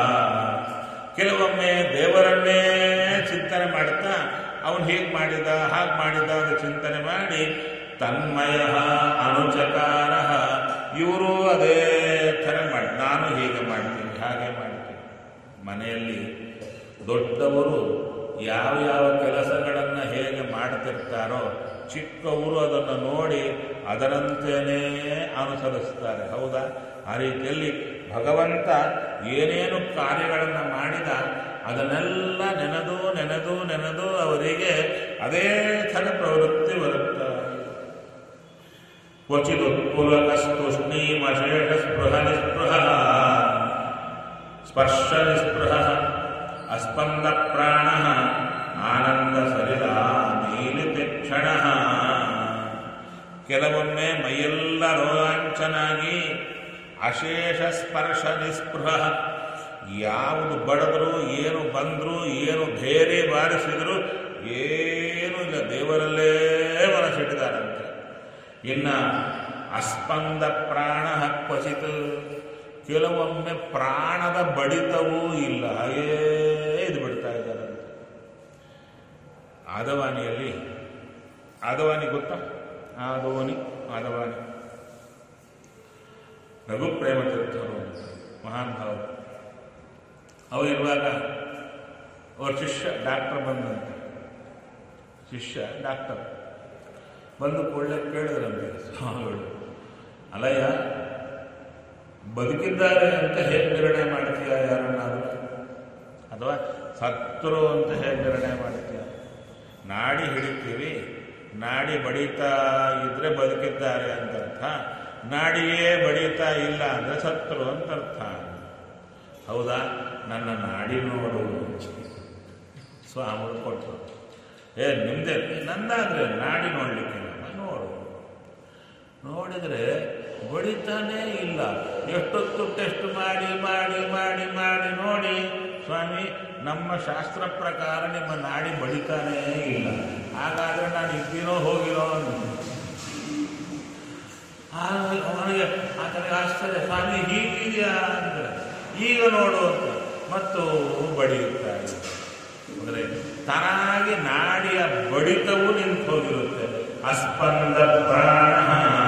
ಕೆಲವೊಮ್ಮೆ ದೇವರನ್ನೇ ಚಿಂತನೆ ಮಾಡುತ್ತಾ ಅವನು ಹೀಗೆ ಮಾಡಿದ ಹಾಗೆ ಮಾಡಿದ ಅಂತ ಚಿಂತನೆ ಮಾಡಿ ತನ್ಮಯ ಅನುಚಕಾರ. ಇವರು ಅದೇ ಥರ ಮಾಡಿ, ನಾನು ಹೀಗೆ ಮಾಡ್ತೀನಿ ಹಾಗೆ ಮಾಡ್ತೀನಿ. ಮನೆಯಲ್ಲಿ ದೊಡ್ಡವರು ಯಾವ ಕೆಲಸಗಳನ್ನು ಹೇಗೆ ಮಾಡ್ತಿರ್ತಾರೋ ಚಿಕ್ಕವರು ಅದನ್ನು ನೋಡಿ ಅದರಂತೆಯೇ ಅನುಸರಿಸ್ತಾರೆ. ಹೌದಾ? ಆ ರೀತಿಯಲ್ಲಿ ಭಗವಂತ ಏನೇನು ಕಾರ್ಯಗಳನ್ನು ಮಾಡಿದ ಅದನ್ನೆಲ್ಲ ನೆನೆದು ಅವರಿಗೆ ಅದೇ ಥರ ಪ್ರವೃತ್ತಿ ಬರುತ್ತಾರೆ. ಕ್ವಚಿದುತ್ಪುಲಕಸ್ತುಷ್ಣೀಮಶೇಷ ಸ್ಪೃಹ ನಿಸ್ಪೃಹ ಸ್ಪರ್ಶ ನಿಸ್ಪೃಹ ಅಸ್ಪಂದ ಪ್ರಾಣ ಆನಂದ ಸರಿದ ನೀಲಿತೆ ಕ್ಷಣ. ಕೆಲವೊಮ್ಮೆ ಮೈಯೆಲ್ಲ ರೋಮಾಂಚನಾಗಿ ಅಶೇಷ ಸ್ಪರ್ಶ ನಿಸ್ಪೃಹ, ಯಾವುದು ಬಡದ್ರು, ಏನು ಬಂದ್ರು, ಏನು ಬೇರೆ ಬಾರಿಸಿದ್ರು ಏನೂ ಇಲ್ಲ, ದೇವರಲ್ಲೇ ಮನಸ್ಸಿಟ್ಟಿದ್ದಾರಂತೆ. ಇನ್ನ ಅಸ್ಪಂದ ಪ್ರಾಣ ಕ್ವಚಿತ್, ಕೆಲವೊಮ್ಮೆ ಪ್ರಾಣದ ಬಡಿತವೂ ಇಲ್ಲ, ಹಾಗೇ ಇದು ಬಿಡ್ತಾ ಇದ್ದಾರಂತೆ. ಆದವಾನಿಯಲ್ಲಿ, ಆದವಾನಿ ಗೊತ್ತಾ? ಆದವಾನಿ ರಘುಪ್ರೇಮ ತೀರ್ಥರು ಮಹಾನ್ ಭಾವರು. ಅವರಿರುವಾಗ ಅವ್ರ ಶಿಷ್ಯ ಡಾಕ್ಟರ್ ಬಂದಂತೆ. ಶಿಷ್ಯ ಡಾಕ್ಟರ್ ಬಂದು ಕೂಡಲೇ ಕೇಳಿದ್ರಂತೆ ಸ್ವಾಮಿಗಳು, ಅಲಯ್ಯ ಬದುಕಿದ್ದಾರೆ ಅಂತ ಹೇಗೆ ನಿರ್ಣಯ ಮಾಡ್ತೀಯ ಯಾರನ್ನಾದರೂ, ಅಥವಾ ಸತ್ತರು ಅಂತ ಹೇಗೆ ನಿರ್ಣಯ ಮಾಡ್ತೀಯ? ನಾಡಿ ಹಿಡಿತೀವಿ, ನಾಡಿ ಬಡಿತಾ ಇದ್ರೆ ಬದುಕಿದ್ದಾರೆ ಅಂತ ಅರ್ಥ, ನಾಡಿಯೇ ಬಡಿತಾ ಇಲ್ಲ ಅಂದರೆ ಸತ್ತರು ಅಂತ ಅರ್ಥ. ಹೌದಾ, ನನ್ನ ನಾಡಿ ನೋಡು ಸ್ವಾಮಿಗಳು ಕೊಟ್ಟರು. ನಿಮ್ಮದೇ ನಂದಾದರೆ ನಾಡಿ ನೋಡಲಿಕ್ಕೆ ನೋಡು. ನೋಡಿದರೆ ಬಡಿತಾನೇ ಇಲ್ಲ. ಎಷ್ಟೊತ್ತು ಟೆಸ್ಟ್ ಮಾಡಿ ಮಾಡಿ ಮಾಡಿ ಮಾಡಿ ನೋಡಿ, ಸ್ವಾಮಿ ನಮ್ಮ ಶಾಸ್ತ್ರ ಪ್ರಕಾರ ನಿಮ್ಮ ನಾಡಿ ಬಡಿತಾನೇ ಇಲ್ಲ, ಹಾಗಾದರೆ ನಾನು ಇದ್ದೀನೋ ಹೋಗಿರೋ ಅವನಿಗೆ ಆತನಿಗೆ ಆಶ್ಚರ್ಯ, ಸ್ವಾಮಿ ಹೀಗಿದೆಯಾ ಅಂದರೆ ಈಗ ನೋಡು ಅಂತ ಮತ್ತು ಬಡಿಯುತ್ತಾರೆ. ಅಂದರೆ ತಾನಾಗಿ ನಾಡಿಯ ಬಡಿತವೂ ನಿಂತು ಹೋಗಿರುತ್ತೆ. ಅಸ್ಪಂದ ಪ್ರಾಣ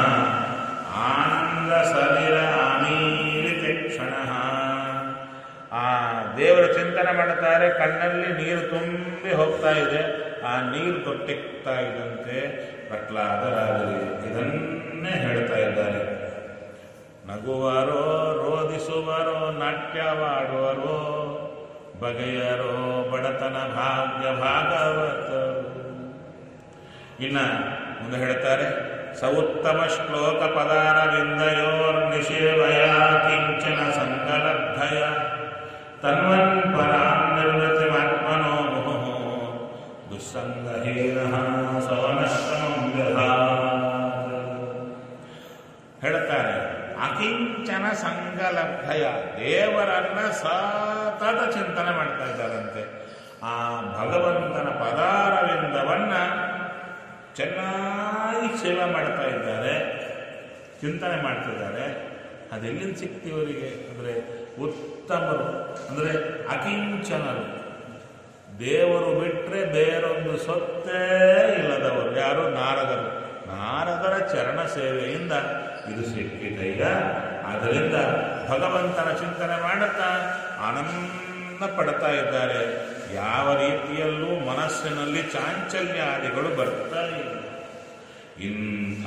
ಆನಂದ ಸಲಿಲ ಅಮೀಲಿತೆ ಕ್ಷಣ. ಆ ದೇವರ ಚಿಂತನೆ ಮಾಡುತ್ತಾರೆ, ಕಣ್ಣಲ್ಲಿ ನೀರು ತುಂಬಿ ಹೋಗ್ತಾ ಇದೆ, ಆ ನೀರು ತೊಟ್ಟಿಕ್ತಾ ಇದ್ದಂತೆ ಪ್ರಹ್ಲಾದರಾಗಲಿ ಇದನ್ನೇ ಹೇಳ್ತಾ ಇದ್ದಾರೆ. ನಗುವರೋ, ರೋಧಿಸುವರೋ, ನಾಟ್ಯವಾಡುವರೋ, ಬಗೆಯರೋ ಬಡತನ ಭಾಗ್ಯ ಭಾಗವತರು. ಇನ್ನ ಮುಂದೆ ಹೇಳ್ತಾರೆ, ಸೌತ್ತಮ ಶ್ಲೋಕ ಪದಾರವಿಂದಯೋರ್ ನಿಷೇವಯ ಕಿಂಚನ ಸಂಕಲಬ್ಧಯ ತನ್ವನ್ ಪರಾಂ ನಿರ್ವೃತಿಮಾತ್ಮನೋ ಮುಹುಃ ದುಸ್ಸಂಗಹೀನಃ ಸವನಶ್ರಮಂ ವ್ಯಧಾತ್. ಹೇಳ್ತಾರೆ, ಅಕಿಂಚನ ಸಂಗಲಬ್ಧಯ, ದೇವರನ್ನ ಸತತ ಚಿಂತನೆ ಮಾಡ್ತಾ ಇದ್ದಾರಂತೆ. ಆ ಭಗವಂತನ ಪದಾರವಿಂದವನ್ನ ಚೆನ್ನಾಗಿ ಸೇವೆ ಮಾಡ್ತಾ ಇದ್ದಾರೆ, ಚಿಂತನೆ ಮಾಡ್ತಿದ್ದಾರೆ. ಅದೆಲ್ಲಿಂದ ಸಿಕ್ತಿವರಿಗೆ ಅಂದರೆ ಉತ್ತಮರು, ಅಂದರೆ ಅಕಿಂಚನರು, ದೇವರು ಬಿಟ್ಟರೆ ಬೇರೊಂದು ಸೊತ್ತೇ ಇಲ್ಲದವರು. ಯಾರು? ನಾರದರು. ನಾರದರ ಚರಣ ಸೇವೆಯಿಂದ ಇದು ಸಿಕ್ಕಿದೆಯ. ಆದ್ದರಿಂದ ಭಗವಂತನ ಚಿಂತನೆ ಮಾಡುತ್ತಾ ಆನಂದ ಪಡ್ತಾ ಇದ್ದಾರೆ. ಯಾವ ರೀತಿಯಲ್ಲೂ ಮನಸ್ಸಿನಲ್ಲಿ ಚಾಂಚಲ್ಯಾದಿಗಳು ಬರ್ತಾ ಇಲ್ಲ. ಇಂಥ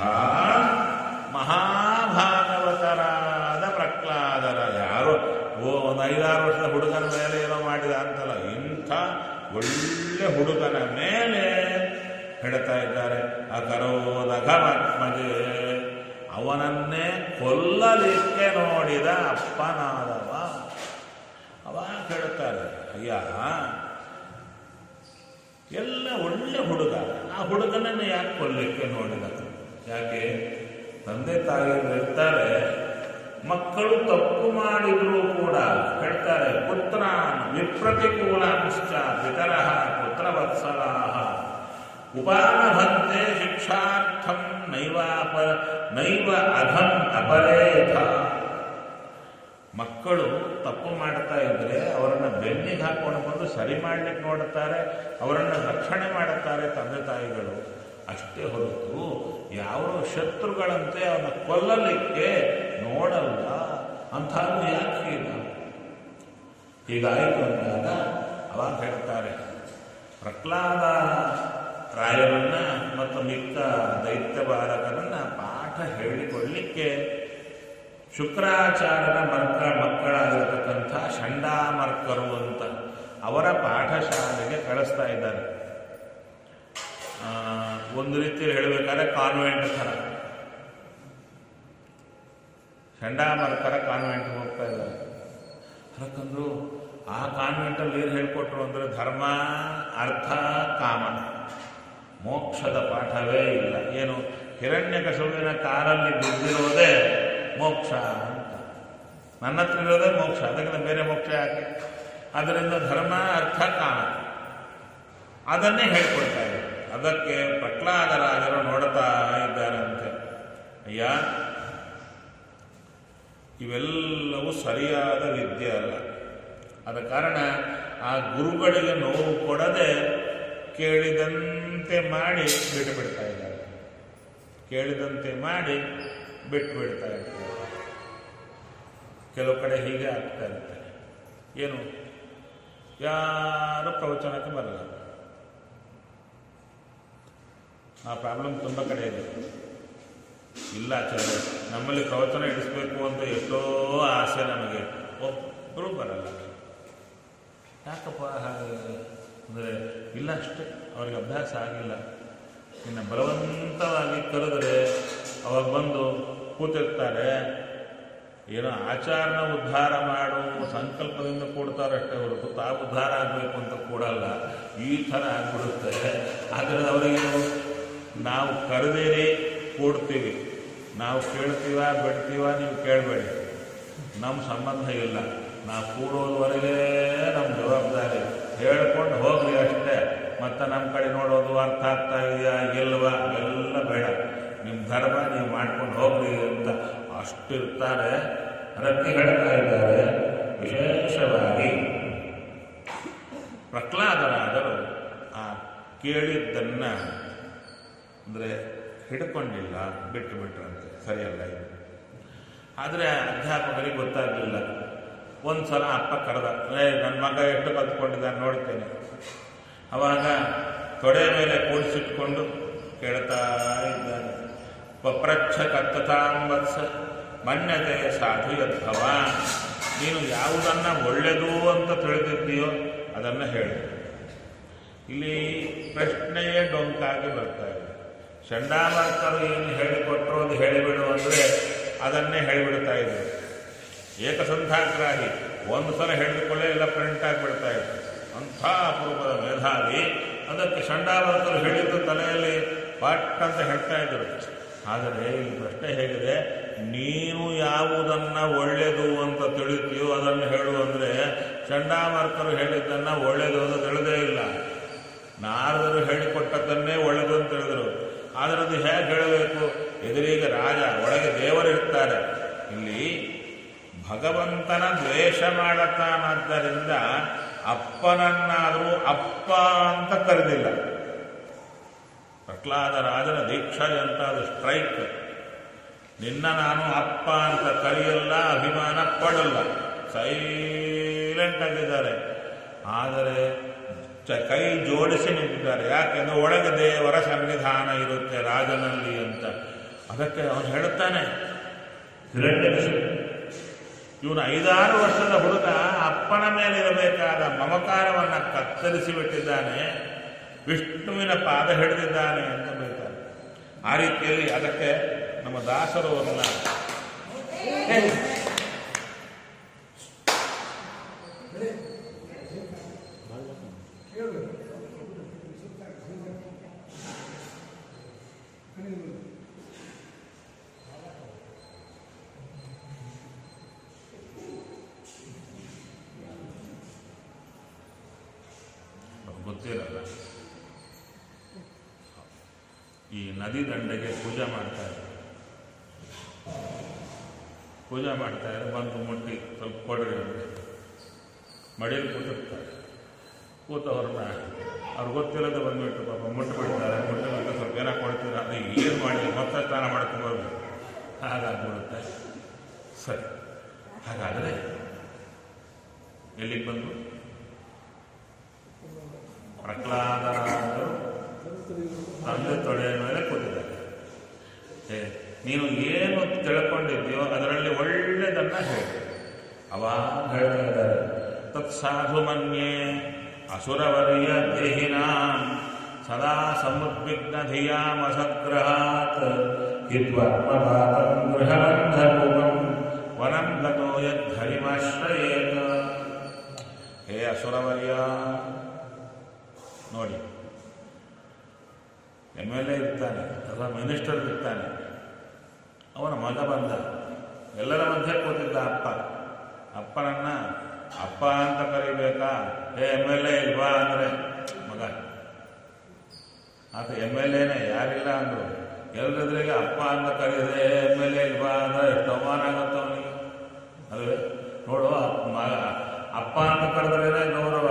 ಮಹಾಭಾಗವತರಾದ ಪ್ರಹ್ಲಾದರ, ಯಾರೋ ಒಂದು 5-6 ವರ್ಷದ ಹುಡುಗನ ಮೇಲೆ ಏನೋ ಮಾಡಿದ ಅಂತಲ್ಲ, ಇಂಥ ಒಳ್ಳೆ ಹುಡುಗನ ಮೇಲೆ ಹೇಳ್ತಾ ಇದ್ದಾರೆ, ಅಕರೋದಘಮತ್ಮಜೆ, ಅವನನ್ನೇ ಕೊಲ್ಲಲಿಕ್ಕೆ ನೋಡಿದ ಅಪ್ಪನಾದವ. ಅವಾಗ ಹೇಳ್ತಾರೆ, ಅಯ್ಯ ಎಲ್ಲ ಒಳ್ಳೆ ಹುಡುಗ, ಆ ಹುಡುಗನನ್ನು ಯಾಕೆ ಕೊಲ್ಲಲಿಕ್ಕೆ ನೋಡಿದ? ಯಾಕೆ? ತಂದೆ ತಾಯಿಯರು ಇರ್ತಾರೆ, ಮಕ್ಕಳು ತಪ್ಪು ಮಾಡಿದ್ರು ಕೂಡ ಹೇಳ್ತಾರೆ, ಪುತ್ರ ವಿಪ್ರತಿಕೂಲಾಂಶ್ಚ ಪಿತರಃ ಪುತ್ರವತ್ಸಲಾಃ ಉಪಾನಭಂತೆ ಶಿಕ್ಷಾರ್ಥಂ ನೈವ ಅಧಂ ಅಪರೇಥ. ಮಕ್ಕಳು ತಪ್ಪು ಮಾಡ್ತಾ ಇದ್ರೆ ಅವರನ್ನು ಬೆನ್ನಿಗೆ ಹಾಕೊಂಡು ಬಂದು ಸರಿ ಮಾಡ್ಲಿಕ್ಕೆ ನೋಡುತ್ತಾರೆ, ಅವರನ್ನು ರಕ್ಷಣೆ ಮಾಡುತ್ತಾರೆ ತಂದೆ ತಾಯಿಗಳು. ಅಷ್ಟೇ ಹೊರತು ಯಾವ ಶತ್ರುಗಳಂತೆ ಅವನ್ನ ಕೊಲ್ಲಲಿಕ್ಕೆ ನೋಡಲ್ಲ. ಅಂಥದ್ದು ಯಾಕೆ ಹೀಗಾಯಿತು ಅಂದಾಗ ಅವಾಗ ಹೇಳ್ತಾರೆ, ಪ್ರಹ್ಲಾದ ರಾಯರನ್ನ ಮತ್ತು ಮಿಕ್ಕ ದೈತ್ಯ ಬಾಲಕರನ್ನ ಪಾಠ ಹೇಳಿಕೊಡ್ಲಿಕ್ಕೆ ಶುಕ್ರಾಚಾರ್ಯರ ಮಕ್ಕಳಾಗಿರತಕ್ಕಂಥ ಷಂಡಾಮರ್ಕರು ಅಂತ ಅವರ ಪಾಠಶಾಲೆಗೆ ಕಳಿಸ್ತಾ ಇದ್ದಾರೆ. ಒಂದು ರೀತಿಯಲ್ಲಿ ಹೇಳಬೇಕಾದ್ರೆ ಕಾನ್ವೆಂಟ್ ಥರ ಷಂಡಾಮರ್ಕರ ಕಾನ್ವೆಂಟ್ ಹೋಗ್ತಾ ಇದ್ದಾರೆ. ಯಾಕಂದ್ರು ಆ ಕಾನ್ವೆಂಟಲ್ಲಿ ಏನು ಹೇಳ್ಕೊಟ್ರು ಅಂದರೆ ಧರ್ಮ, ಅರ್ಥ, ಕಾಮ, ಮೋಕ್ಷದ ಪಾಠವೇ ಇಲ್ಲ. ಏನು ಹಿರಣ್ಯಕಶಿಪುವಿನ ಕಾಲಲ್ಲಿ ಬಿದ್ದಿರೋದೇ ಮೋಕ್ಷ ಅಂತ, ನನ್ನ ಹತ್ರ ಇರೋದೇ ಮೋಕ್ಷ, ಅದಕ್ಕಿಂತ ಬೇರೆ ಮೋಕ್ಷ ಯಾಕೆ? ಅದರಿಂದ ಧರ್ಮ, ಅರ್ಥ, ಕಾಮ ಅದನ್ನೇ ಹೇಳ್ಕೊಡ್ತಾ ಇದ್ದಾರೆ. ಅದಕ್ಕೆ ಪ್ರಹ್ಲಾದರಾಜರು ನೋಡ್ತಾ ಇದ್ದಾರಂತೆ, ಅಯ್ಯ ಇವೆಲ್ಲವೂ ಸರಿಯಾದ ವಿದ್ಯೆ ಅಲ್ಲ. ಆದ ಕಾರಣ ಆ ಗುರುಗಳಿಗೆ ನೋವು ಕೊಡದೆ ಕೇಳಿದಂತೆ ಮಾಡಿ ಬಿಟ್ಟು ಬಿಡ್ತಾ ಇದ್ದಾರೆ, ಕೇಳಿದಂತೆ ಮಾಡಿ ಬಿಟ್ಟು ಬಿಡ್ತಾ ಇರ್ತಾರೆ. ಕೆಲವು ಕಡೆ ಹೀಗೆ ಆಗ್ತಾ ಇರುತ್ತೆ, ಏನು ಯಾರು ಪ್ರವಚನಕ್ಕೆ ಬರಲ್ಲ. ಆ ಪ್ರಾಬ್ಲಮ್ ತುಂಬ ಕಡೆ ಇದೆ. ಇಲ್ಲ ಆಚಾರ್ಯ, ನಮ್ಮಲ್ಲಿ ಪ್ರವಚನ ಇಡಿಸ್ಬೇಕು ಅಂತ ಎಷ್ಟೋ ಆಸೆ ನಮಗೆ, ಒಬ್ಬರು ಬರಲ್ಲ. ಯಾಕಪ್ಪ ಹಾಗೆ ಅಂದರೆ ಇಲ್ಲ ಅಷ್ಟೇ, ಅವ್ರಿಗೆ ಅಭ್ಯಾಸ ಆಗಿಲ್ಲ. ಇನ್ನು ಬಲವಂತವಾಗಿ ಕರೆದರೆ ಅವಾಗ ಬಂದು ಕೂತಿರ್ತಾರೆ, ಏನೋ ಆಚಾರನ ಉದ್ಧಾರ ಮಾಡೋ ಸಂಕಲ್ಪದಿಂದ ಕೂಡ್ತಾರಷ್ಟೇ ಹೊರತು ತಾವು ಉದ್ಧಾರ ಆಗಬೇಕು ಅಂತ ಕೂಡಲ್ಲ. ಈ ಥರ ಆಗ್ಬಿಡುತ್ತೆ. ಆದರೆ ಅವರಿಗೇನು, ನಾವು ಕರೆದೇನೆ ಕೂಡ್ತೀವಿ, ನಾವು ಕೇಳ್ತೀವ ಬಿಡ್ತೀವ, ನೀವು ಕೇಳಬೇಡಿ, ನಮ್ಮ ಸಂಬಂಧ ಇಲ್ಲ, ನಾವು ಕೂಡೋದುವರೆಗೆ ನಮ್ಮ ಜವಾಬ್ದಾರಿ, ಹೇಳ್ಕೊಂಡು ಹೋಗ್ರಿ ಅಷ್ಟೇ. ಮತ್ತು ನಮ್ಮ ಕಡೆ ನೋಡೋದು ಅರ್ಥ ಆಗ್ತಾ ಇದೆಯಾ ಇಲ್ವಾ ಎಲ್ಲ ಬೇಡ, ನಿಮ್ಮ ಧರ್ಮ ನೀವು ಮಾಡ್ಕೊಂಡು ಹೋಗ್ರಿ ಅಂತ ಅಷ್ಟಿರ್ತಾರೆ. ಅದಕ್ಕೆ ಹೇಳ್ತಾ ಇದ್ದಾರೆ, ವಿಶೇಷವಾಗಿ ಪ್ರಹ್ಲಾದರಾದರು ಆ ಕೇಳಿದ್ದನ್ನು ಅಂದರೆ ಹಿಡ್ಕೊಂಡಿಲ್ಲ, ಬಿಟ್ಟು ಬಿಟ್ರಂತೆ. ಸರಿಯಲ್ಲ ಇದು. ಆದರೆ ಅಧ್ಯಾಪಕರಿಗೆ ಗೊತ್ತಾಗಲಿಲ್ಲ. ಒಂದು ಸಲ ಅಪ್ಪ ಕರೆದ, ನನ್ನ ಮಗ ಎಷ್ಟು ಕಲ್ತ್ಕೊಂಡಿದ್ದಾನೆ ನೋಡ್ತೇನೆ. ಅವಾಗ ತೊಡೆ ಮೇಲೆ ಕೂಡಿಸಿಟ್ಕೊಂಡು ಕೇಳ್ತಾ ಇದ್ದಾನೆ, ಪಪ್ರಚ್ಛ ಕತ್ತತಾಂಬತ್ಸ ಮನ್ಯತೆ ಸಾಧು ಯದ್ಭವ. ನೀನು ಯಾವುದನ್ನು ಒಳ್ಳೆಯದು ಅಂತ ತಿಳಿದಿದ್ದೀಯೋ ಅದನ್ನು ಹೇಳು. ಇಲ್ಲಿ ಪ್ರಶ್ನೆಯೇ ಡೊಂಕಾಗಿ ಬರ್ತಾ ಇದೆ. ಚಂಡಾಮರ್ಕರು ಏನು ಹೇಳಿಕೊಟ್ರು ಅದು ಹೇಳಿಬಿಡು ಅಂದರೆ ಅದನ್ನೇ ಹೇಳಿಬಿಡ್ತಾ ಇದ್ರು. ಏಕಸಂಧಾಗ್ರಾಹಿ, ಒಂದು ಸಲ ಹೇಳಿದುಕೊಳ್ಳೆ ಎಲ್ಲ ಪ್ರಿಂಟ್ ಆಗಿಬಿಡ್ತಾ ಇತ್ತು. ಅಂಥ ಅಪರೂಪದ ಮೇಧಾವಿ. ಅದಕ್ಕೆ ಚಂಡಾಮರ್ಕರು ಹೇಳಿದ್ದು ತಲೆಯಲ್ಲಿ ಪಟ್ ಅಂತ ಹೇಳ್ತಾ ಇದ್ರು. ಆದರೆ ಈ ಪ್ರಶ್ನೆ ಹೇಗಿದೆ, ನೀನು ಯಾವುದನ್ನು ಒಳ್ಳೆಯದು ಅಂತ ತಿಳಿತೀಯೋ ಅದನ್ನು ಹೇಳು ಅಂದರೆ ಚಂಡಾಮರ್ಕರು ಹೇಳಿದ್ದನ್ನು ಒಳ್ಳೆಯದು ಅಂತ ತಿಳಿದೇ ಇಲ್ಲ. ನಾರದರು ಹೇಳಿಕೊಟ್ಟದ್ದನ್ನೇ ಒಳ್ಳೆಯದು ಅಂತ ತಿಳಿದರು. ಆದರೆ ಅದು ಹೇಗೆ ಹೇಳಬೇಕು? ಎದುರಿಗೆ ರಾಜ, ಒಳಗೆ ದೇವರಿರ್ತಾರೆ. ಇಲ್ಲಿ ಭಗವಂತನ ದ್ವೇಷ ಮಾಡತಾನಾದ್ದರಿಂದ ಅಪ್ಪನನ್ನಾದರೂ ಅಪ್ಪ ಅಂತ ಕರೆದಿಲ್ಲ. ಪ್ರಹ್ಲಾದರಾಜನ ದೀಕ್ಷಾ ಅಂತ ಅದು ಸ್ಟ್ರೈಕ್. ನಿನ್ನ ನಾನು ಅಪ್ಪ ಅಂತ ಕರೆಯಲ್ಲ, ಅಭಿಮಾನ ಪಡಲ್ಲ, ಸೈಲೆಂಟ್ ಆಗಿದ್ದಾರೆ. ಆದರೆ ಕೈ ಜೋಡಿಸಿ ನಿಂತಿದ್ದಾರೆ. ಯಾಕೆಂದ್ರೆ ಒಳಗೆ ದೇವರ ಸನ್ನಿಧಾನ ಇರುತ್ತೆ ರಾಜನಲ್ಲಿ ಅಂತ. ಅದಕ್ಕೆ ಅವನು ಹೇಳುತ್ತಾನೆ, ಹಿರಣ್ಯಕಶಿಪು ಇವನು 5-6 ವರ್ಷದ ಹುಡುಗ ಅಪ್ಪನ ಮೇಲಿರಬೇಕಾದ ಮಮಕಾರವನ್ನು ಕತ್ತರಿಸಿ ಬಿಟ್ಟಿದ್ದಾನೆ, ವಿಷ್ಣುವಿನ ಪಾದ ಹಿಡಿದಿದ್ದಾನೆ ಅಂತ ಬರೀತಾರೆ. ಆ ರೀತಿಯಲ್ಲಿ ಅದಕ್ಕೆ ನಮ್ಮ ದಾಸರು ಅವರನ್ನ ಗೊತ್ತಿರಲ್ಲ. ಈ ನದಿ ದಂಡೆಗೆ ಪೂಜೆ ಮಾಡ್ತಾರೆ. ಪೂಜೆ ಮಾಡ್ತಾರೆ, ಬಂದು ಮುಟ್ಟಿ ಸ್ವಲ್ಪ ಕೊಡ್ರಿ ಮಡಿಯಲ್ಲಿ ಕೂತಿರ್ತಾರೆ. ಕೂತವ್ರನ್ನ ಅವ್ರು ಗೊತ್ತಿರೋದು ಬಂದುಬಿಟ್ಟು ಪಾಪ ಮುಟ್ಟುಬಿಡ್ತಾರೆ. ಮುಟ್ಟಬಿಟ್ಟು ಸ್ವಲ್ಪ ಏನೋ ಕೊಡ್ತೀರ, ಅದು ಏನು ಮಾಡಿ ಮತ್ತೆ ಸ್ನಾನ ಮಾಡ್ಕೊಂಡ್ಬರ್ಬೇಕು, ಹಾಗಾಗ್ಬಿಡುತ್ತೆ. ಸರಿ, ಹಾಗಾದರೆ ಎಲ್ಲಿಗೆ ಬಂದು ಪ್ರಹ್ಲಾದರಾದರು ತಂದೆ ತೊಡೆಯ ಮೇಲೆ ಕೂತಿದ್ದಾರೆ. ನೀನು ಏನು ತಿಳ್ಕೊಂಡಿದ್ಯೋ ಅದರಲ್ಲಿ ಒಳ್ಳೆಯದನ್ನ ಹೇಳಿ. ಅವಾಗ ಹೇಳ್ತಾ ಇದ್ದಾರೆ, ತತ್ಸಾಧು ಮನ್ಯೇ ಅಸುರವರ್ಯ ದೇಹಿನಾಂ ಸದಾ ಸಮುದ್ವಿಗ್ನ ಧಿಯಾಮಸಗ್ರಹಾತ್ ಹಿತ್ವಾತ್ಮಪಾತಂ ಗೃಹಬಂಧರೂಪಂ ವನಂ ಗತೋ ಯದ್ಧರಿಮಾಶ್ರಯೇತ. ಹೇ ಅಸುರವರ್ಯ, ನೋಡಿ MLA ಇರ್ತಾನೆ ಅಥವಾ ಮಿನಿಸ್ಟರ್ ಇರ್ತಾನೆ, ಅವನ ಮಗ ಬಂದ, ಎಲ್ಲರ ಮಧ್ಯೆ ಕೂತಿದ್ದ ಅಪ್ಪನನ್ನ ಅಪ್ಪ ಅಂತ ಕರಿಬೇಕಾ, ಹೇ MLA ಇಲ್ವಾ ಅಂದರೆ ಮಗ ಆತ MLAನೇ, ಯಾರಿಲ್ಲ ಅಂದರು, ಎಲ್ಲರಿದ್ರಿಗೆ ಅಪ್ಪ ಅಂತ ಕರೀದೆ MLA ಇಲ್ವಾ ಅಂದ್ರೆ ಎಷ್ಟು ಅವಮಾನ ಆಗುತ್ತೆ ಅವನಿಗೆ. ಅಲ್ವೇ ನೋಡು, ಮಗ ಅಪ್ಪ ಅಂತ ಕರೆದ್ರೇನೆ ಗೌರವ,